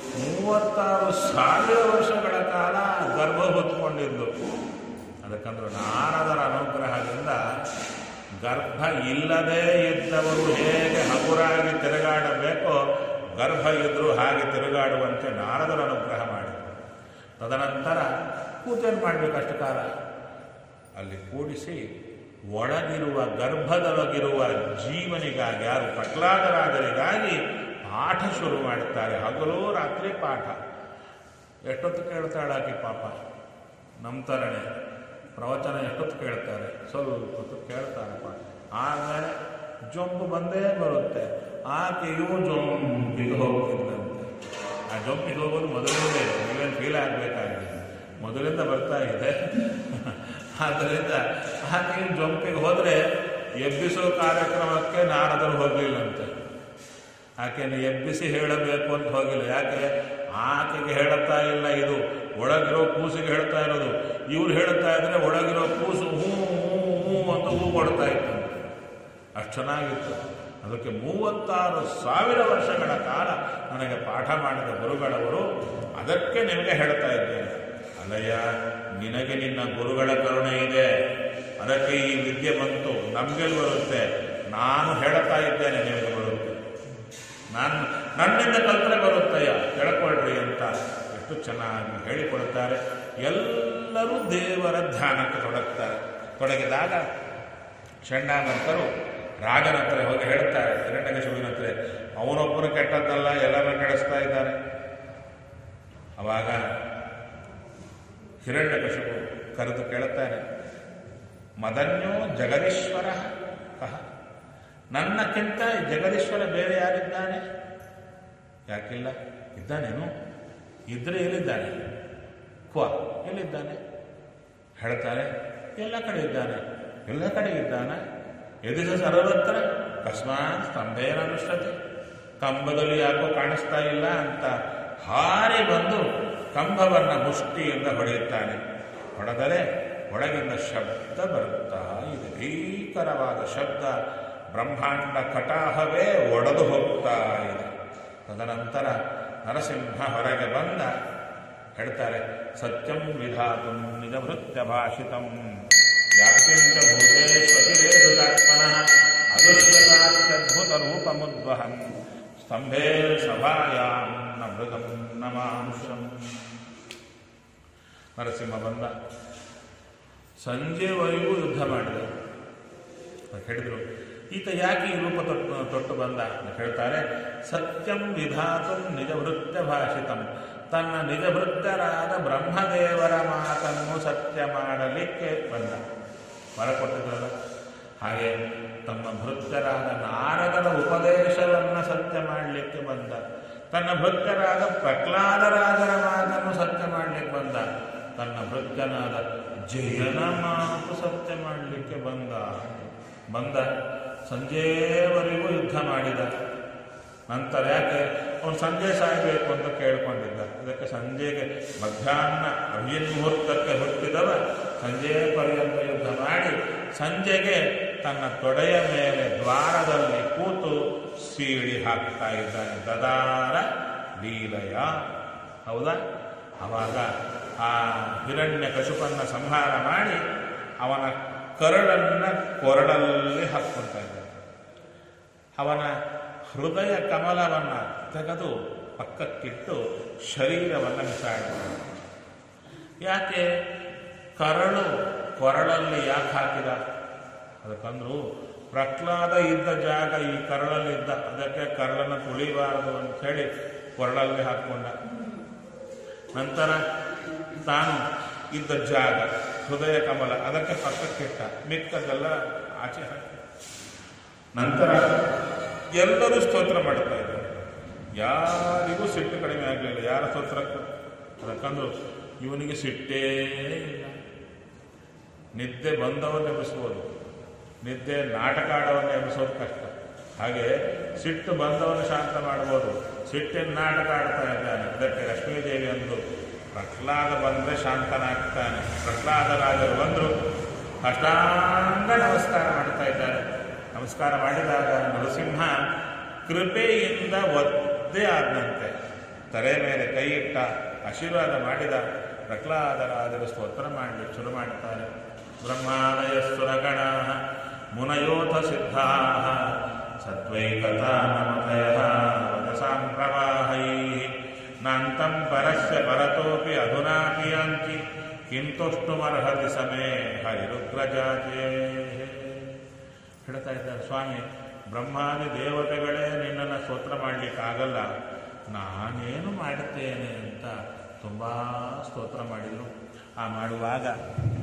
36,000 ವರ್ಷಗಳ ಕಾಲ ಗರ್ಭ ಹೊತ್ಕೊಂಡಿದ್ದು. ಅದಕ್ಕಂದ್ರೆ ನಾರದರ ಅನುಗ್ರಹದಿಂದ ಗರ್ಭ ಇಲ್ಲದೇ ಇದ್ದವರು ಹೇಗೆ ಹಗುರಾಗಿ ತಿರುಗಾಡಬೇಕೋ, ಗರ್ಭ ಇದ್ದರೂ ಹಾಗೆ ತಿರುಗಾಡುವಂತೆ ನಾರದರ ಅನುಗ್ರಹ ಮಾಡಿದರು. ತದನಂತರ ಕೂತೇನು ಮಾಡಬೇಕು? ಅಷ್ಟು ಕಾಲ ಅಲ್ಲಿ ಕೂಡಿಸಿ ಒಳಗಿರುವ ಗರ್ಭದೊಳಗಿರುವ ಜೀವನಿಗಾಗಿ, ಯಾರು ಪ್ರಹ್ಲಾದರಾಜರಿಗಾಗಿ ಪಾಠ ಶುರು ಮಾಡುತ್ತಾರೆ. ಹಗಲು ರಾತ್ರಿ ಪಾಠ. ಎಷ್ಟೊತ್ತು ಕೇಳ್ತಾಳಾಕಿ ಪಾಪ, ನಮ್ಮ ಥರನೇ ಪ್ರವಚನ ಎಷ್ಟೊತ್ತು ಕೇಳ್ತಾರೆ? ಸ್ವಲ್ಪ ಹೊತ್ತು ಕೇಳ್ತಾರೆ ಪಾಠ. ಆಮೇಲೆ ಜೊಂಬು ಬಂದೇ ಬರುತ್ತೆ. ಆಕೆಯೂ ಜೊಂಬಿಗೆ ಹೋಗ್ತಿದ್ದಂತೆ. ಆ ಜೊಂಬಿಗೆ ಹೋಗೋದು ಮೊದಲಿಂದ ಇದೆ, ನೀವೇನು ಫೀಲ್ ಆಗಬೇಕಾಗಿದೆ, ಮೊದಲಿಂದ ಬರ್ತಾ ಇದೆ. ಆದ್ದರಿಂದ ಆಕೆಯು ಜೊಂಪಿಗೆ ಹೋದರೆ ಎಬ್ಬಿಸೋ ಕಾರ್ಯಕ್ರಮಕ್ಕೆ ನಾರದರು ಹೋಗಲಿಲ್ಲಂತೆ. ಆಕೆಯನ್ನು ಎಬ್ಬಿಸಿ ಹೇಳಬೇಕು ಅಂತ ಹೋಗಿಲ್ಲ. ಯಾಕೆ? ಆಕೆಗೆ ಹೇಳುತ್ತಾ ಇಲ್ಲ, ಇದು ಒಳಗಿರೋ ಕೂಸಿಗೆ ಹೇಳ್ತಾ ಇರೋದು. ಇವ್ರು ಹೇಳ್ತಾ ಇದ್ರೆ ಒಳಗಿರೋ ಕೂಸು ಹೂ ಹೂ ಹೂ ಅಂತ ಹೂ ಕೊಡ್ತಾ ಇತ್ತು. ಅಷ್ಟು ಚೆನ್ನಾಗಿತ್ತು. ಅದಕ್ಕೆ 36,000 ವರ್ಷಗಳ ಕಾಲ ನನಗೆ ಪಾಠ ಮಾಡಿದ ಗುರುಗಳವರು. ಅದಕ್ಕೆ ನಿಮಗೆ ಹೇಳ್ತಾ ಇದ್ದೇನೆ, ಅಲ್ಲಯ್ಯ ನಿನಗೆ ನಿನ್ನ ಗುರುಗಳ ಕರುಣೆ ಇದೆ, ಅದಕ್ಕೆ ಈ ವಿದ್ಯೆ ಬಂತು, ನಮಗೆಲ್ಲಿ ಬರುತ್ತೆ? ನಾನು ಹೇಳ್ತಾ ಇದ್ದೇನೆ, ನಿಮಗೆ ಬರುತ್ತೆ. ನನ್ನಿಂದ ಕಲ್ತ್ರೆ ಬರುತ್ತಯ್ಯ, ಕೇಳ್ಕೊಳ್ರಿ ಅಂತ ಎಷ್ಟು ಚೆನ್ನಾಗಿ ಹೇಳಿಕೊಡುತ್ತಾರೆ. ಎಲ್ಲರೂ ದೇವರ ಧ್ಯಾನಕ್ಕೆ ತೊಡಗಿದಾಗ ಷಂಡಾನಂತರು ರಾಜನ ಹತ್ರ ಹೋಗಿ ಹೇಳ್ತಾರೆ, ಹಿರಣ್ಯಕಶಿಪುವಿನ ಹತ್ರ, ಅವನೊಬ್ಬರು ಕೆಟ್ಟದ್ದಲ್ಲ, ಎಲ್ಲರನ್ನ ಕೆಡಿಸ್ತಾ ಇದ್ದಾನೆ. ಅವಾಗ ಹಿರಣ್ಯಕಶಿಪು ಕರೆದು ಕೇಳುತ್ತಾನೆ, ಮದನ್ಯೋ ಜಗದೀಶ್ವರ ಕಹ, ನನ್ನಕ್ಕಿಂತ ಜಗದೀಶ್ವರ ಬೇರೆ ಯಾರಿದ್ದಾನೆ? ಯಾಕಿಲ್ಲ? ಇದ್ದಾನೇನು? ಇದ್ರೆ ಎಲ್ಲಿದ್ದಾನೆ? ಕ್ವ ಎಲ್ಲಿದ್ದಾನೆ? ಹೇಳ್ತಾರೆ, ಎಲ್ಲ ಕಡೆ ಇದ್ದಾನೆ. ಎಲ್ಲ ಕಡೆ ಇದ್ದಾನೆ. ಎದಿಸ ಸರ್ವತ್ರ ಕಸ್ಮಾತ್ ಸ್ತಂಭೇನ ದೃಷ್ಟತೆ, ಕಂಬದಲ್ಲಿ ಯಾಕೋ ಕಾಣಿಸ್ತಾ ಇಲ್ಲ ಅಂತ ಹಾರಿ ಬಂದು ಕಂಬವನ್ನು ಮುಷ್ಟಿಯಿಂದ ಹೊಡೆಯುತ್ತಾನೆ. ಹೊಡೆದರೆ ಒಳಗಿಂದ ಶಬ್ದ ಬರುತ್ತಾ ಇದೆ, ಭೀಕರವಾದ ಶಬ್ದ. ಬ್ರಹ್ಮಾಂಡ ಕಟಾಹವೇ ಒಡೆದು ಹೋಗ್ತಾ ಇದೆ. ತದನಂತರ ನರಸಿಂಹ ಹೊರಗೆ ಬಂದ ಹೇಳ್ತಾರೆ, ಸತ್ಯಂ ವಿಧಾತುಂ ನಿಜ ಭೃತ್ಯ ಭಾಷಿತಂ ವ್ಯಾಪ್ತಿಂಚ ಭೂತೇಶ್ವತಿರೇದುತಾತ್ಮನಃ ಅದೃಶ್ಯತಾತ್ಯದ್ಭುತ ರೂಪಮುದ್ವಹನ್ ಸ್ತಂಭೇ ಸಭಾಯಾಂ ನ ಮೃಗಂ ನ ಮಾನುಷಂ. ನರಸಿಂಹ ಬಂದ, ಸಂಜೆವರೆಗೂ ಯುದ್ಧ ಮಾಡಿದರು. ಹೇಳಿದರು, ಈತ ಯಾಕೆ ಈ ರೂಪ ತೊಟ್ಟು ಬಂದ ಅಂತ ಹೇಳ್ತಾರೆ. ಸತ್ಯಂ ವಿಧಾತು ನಿಜ ಭೃತ್ಯ ಭಾಷಿತಂ, ತನ್ನ ನಿಜ ಭೃತ್ಯರಾದ ಬ್ರಹ್ಮದೇವರ ಮಾತನ್ನು ಸತ್ಯ ಮಾಡಲಿಕ್ಕೆ ಬಂದ. ವರ ಕೊಟ್ಟಿದ್ರಲ್ಲ ಹಾಗೆ ತಮ್ಮ ಭೃತ್ಯರಾದ ನಾರದರ ಉಪದೇಶವನ್ನು ಸತ್ಯ ಮಾಡಲಿಕ್ಕೆ ಬಂದ. ತನ್ನ ಭೃತ್ಯರಾದ ಪ್ರಹ್ಲಾದರಾಜರ ಮಾತನ್ನು ಸತ್ಯ ಮಾಡಲಿಕ್ಕೆ ಬಂದ. ತನ್ನ ಭೃತ್ಯನಾದ ಜಯನ ಮಾತು ಸತ್ಯ ಮಾಡಲಿಕ್ಕೆ ಬಂದ ಸಂಜೆವರೆಗೂ ಯುದ್ಧ ಮಾಡಿದ. ನಂತರ ಯಾಕೆ ಅವನು ಸಂಜೆ ಸಾಯಬೇಕು ಅಂತ ಕೇಳ್ಕೊಂಡಿದ್ದ. ಇದಕ್ಕೆ ಸಂಜೆಗೆ ಮಧ್ಯಾಹ್ನ ಅಭಿನ್ಮುಹೂರ್ತಕ್ಕೆ ಹುಟ್ಟಿದವ ಸಂಜೆ ಪರ್ಯಂತ ಯುದ್ಧ ಮಾಡಿ ಸಂಜೆಗೆ ತನ್ನ ತೊಡೆಯ ಮೇಲೆ ದ್ವಾರದಲ್ಲಿ ಕೂತು ಸೀಳಿ ಹಾಕ್ತಾ ಇದ್ದಾನೆ. ದದಾರ ಲೀಲಯ, ಹೌದಾ? ಆವಾಗ ಆ ಹಿರಣ್ಯ ಕಶುಪನ್ನ ಸಂಹಾರ ಮಾಡಿ ಅವನ ಕರಳನ್ನು ಕೊರಳಲ್ಲಿ ಹಾಕ್ಕೊಳ್ತಾ ಇದ್ದಾನೆ. ಅವನ ಹೃದಯ ಕಮಲವನ್ನು ತೆಗೆದು ಪಕ್ಕಕ್ಕಿಟ್ಟು ಶರೀರವನ್ನು ಬಿಸಾಡಿದ್ದಾನೆ. ಯಾಕೆ ಕೊರಳಲ್ಲಿ ಯಾಕೆ ಹಾಕಿದ? ಅದಕ್ಕಂದ್ರು ಪ್ರಹ್ಲಾದ ಇದ್ದ ಜಾಗ ಈ ಕರಳಲ್ಲಿದ್ದ, ಅದಕ್ಕೆ ಕರಳನ್ನು ತುಳಿಬಾರದು ಅಂಥೇಳಿ ಕೊರಳಲ್ಲಿ ಹಾಕ್ಕೊಂಡ. ನಂತರ ತಾನು ಇದ್ದ ಜಾಗ ಹೃದಯ ಕಮಲ, ಅದಕ್ಕೆ ಪಕ್ಕಕ್ಕಿಟ್ಟ, ಮಿಕ್ಕದೆಲ್ಲ ಆಚೆ ಹಾಕಿ. ನಂತರ ಎಲ್ಲರೂ ಸ್ತೋತ್ರ ಮಾಡ್ತಾ ಇದ್ದಾರೆ. ಯಾರಿಗೂ ಸಿಟ್ಟು ಕಡಿಮೆ ಆಗಲಿಲ್ಲ. ಯಾರ ಸ್ತೋತ್ರಕ್ಕೂ? ಅದಕ್ಕಂದ್ರು ಇವನಿಗೆ ಸಿಟ್ಟೇ ಇಲ್ಲ. ನಿದ್ದೆ ಬಂದವನ್ನ ಎಬ್ಬಿಸ್ಬೋದು, ನಿದ್ದೆ ನಾಟಕ ಆಡೋವನ್ನ ಎಬ್ಬಿಸೋದು ಕಷ್ಟ. ಹಾಗೆ ಸಿಟ್ಟು ಬಂದವನ್ನ ಶಾಂತ ಮಾಡ್ಬೋದು, ಸಿಟ್ಟಿನ ನಾಟಕ ಆಡ್ತಾ ಇದ್ದಾನೆ. ಅದಕ್ಕೆ ಲಕ್ಷ್ಮೀದೇವಿ ಅಂದು ಪ್ರಹ್ಲಾದ ಬಂದರೆ ಶಾಂತನಾಗ್ತಾನೆ. ಪ್ರಹ್ಲಾದರಾಜರು ಬಂದರು, ಅಷ್ಟಾಂಗ ನಮಸ್ಕಾರ ಮಾಡ್ತಾ ಇದ್ದಾರೆ. ನಮಸ್ಕಾರ ಮಾಡಿದಾಗ ನರಸಿಂಹ ಕೃಪೆಯಿಂದ ಒದ್ದೆ ಆದಂತೆ ತಲೆ ಮೇಲೆ ಕೈ ಇಟ್ಟ ಆಶೀರ್ವಾದ ಮಾಡಿದ. ಪ್ರಹ್ಲಾದರಾಜರು ಸ್ತೋತ್ರ ಮಾಡಲಿಕ್ಕೆ ಶುರು ಮಾಡ್ತಾರೆ. ಬ್ರಹ್ಮಾದಯ ಸುರಗಣ ಮುನಯೋಥ ಸಿದ್ಧಾ ಸದ್ವೈಕತಾ ನಮತಯ ವದಸಾಂ ಪ್ರವಾಹೈ ನಾಂತಂ ಪರಸ್ಯ ಪರತೋಪಿ ಅಧುನಾಪಿ ಯಾಂತಿ ಕಿಂತುಷ್ಟುಮರ್ಹತಿ ಸಮೇ ಹರಿರುಗ್ರಜಾತೆ. ಹೇಳ್ತಾ ಇದ್ದಾರೆ, ಸ್ವಾಮಿ ಬ್ರಹ್ಮಾದಿ ದೇವತೆಗಳೇ ನಿನ್ನನ್ನು ಸ್ತೋತ್ರ ಮಾಡಲಿಕ್ಕಾಗಲ್ಲ, ನಾನೇನು ಮಾಡುತ್ತೇನೆ ಅಂತ ತುಂಬ ಸ್ತೋತ್ರ ಮಾಡಿದರು. ಆ ಮಾಡುವಾಗ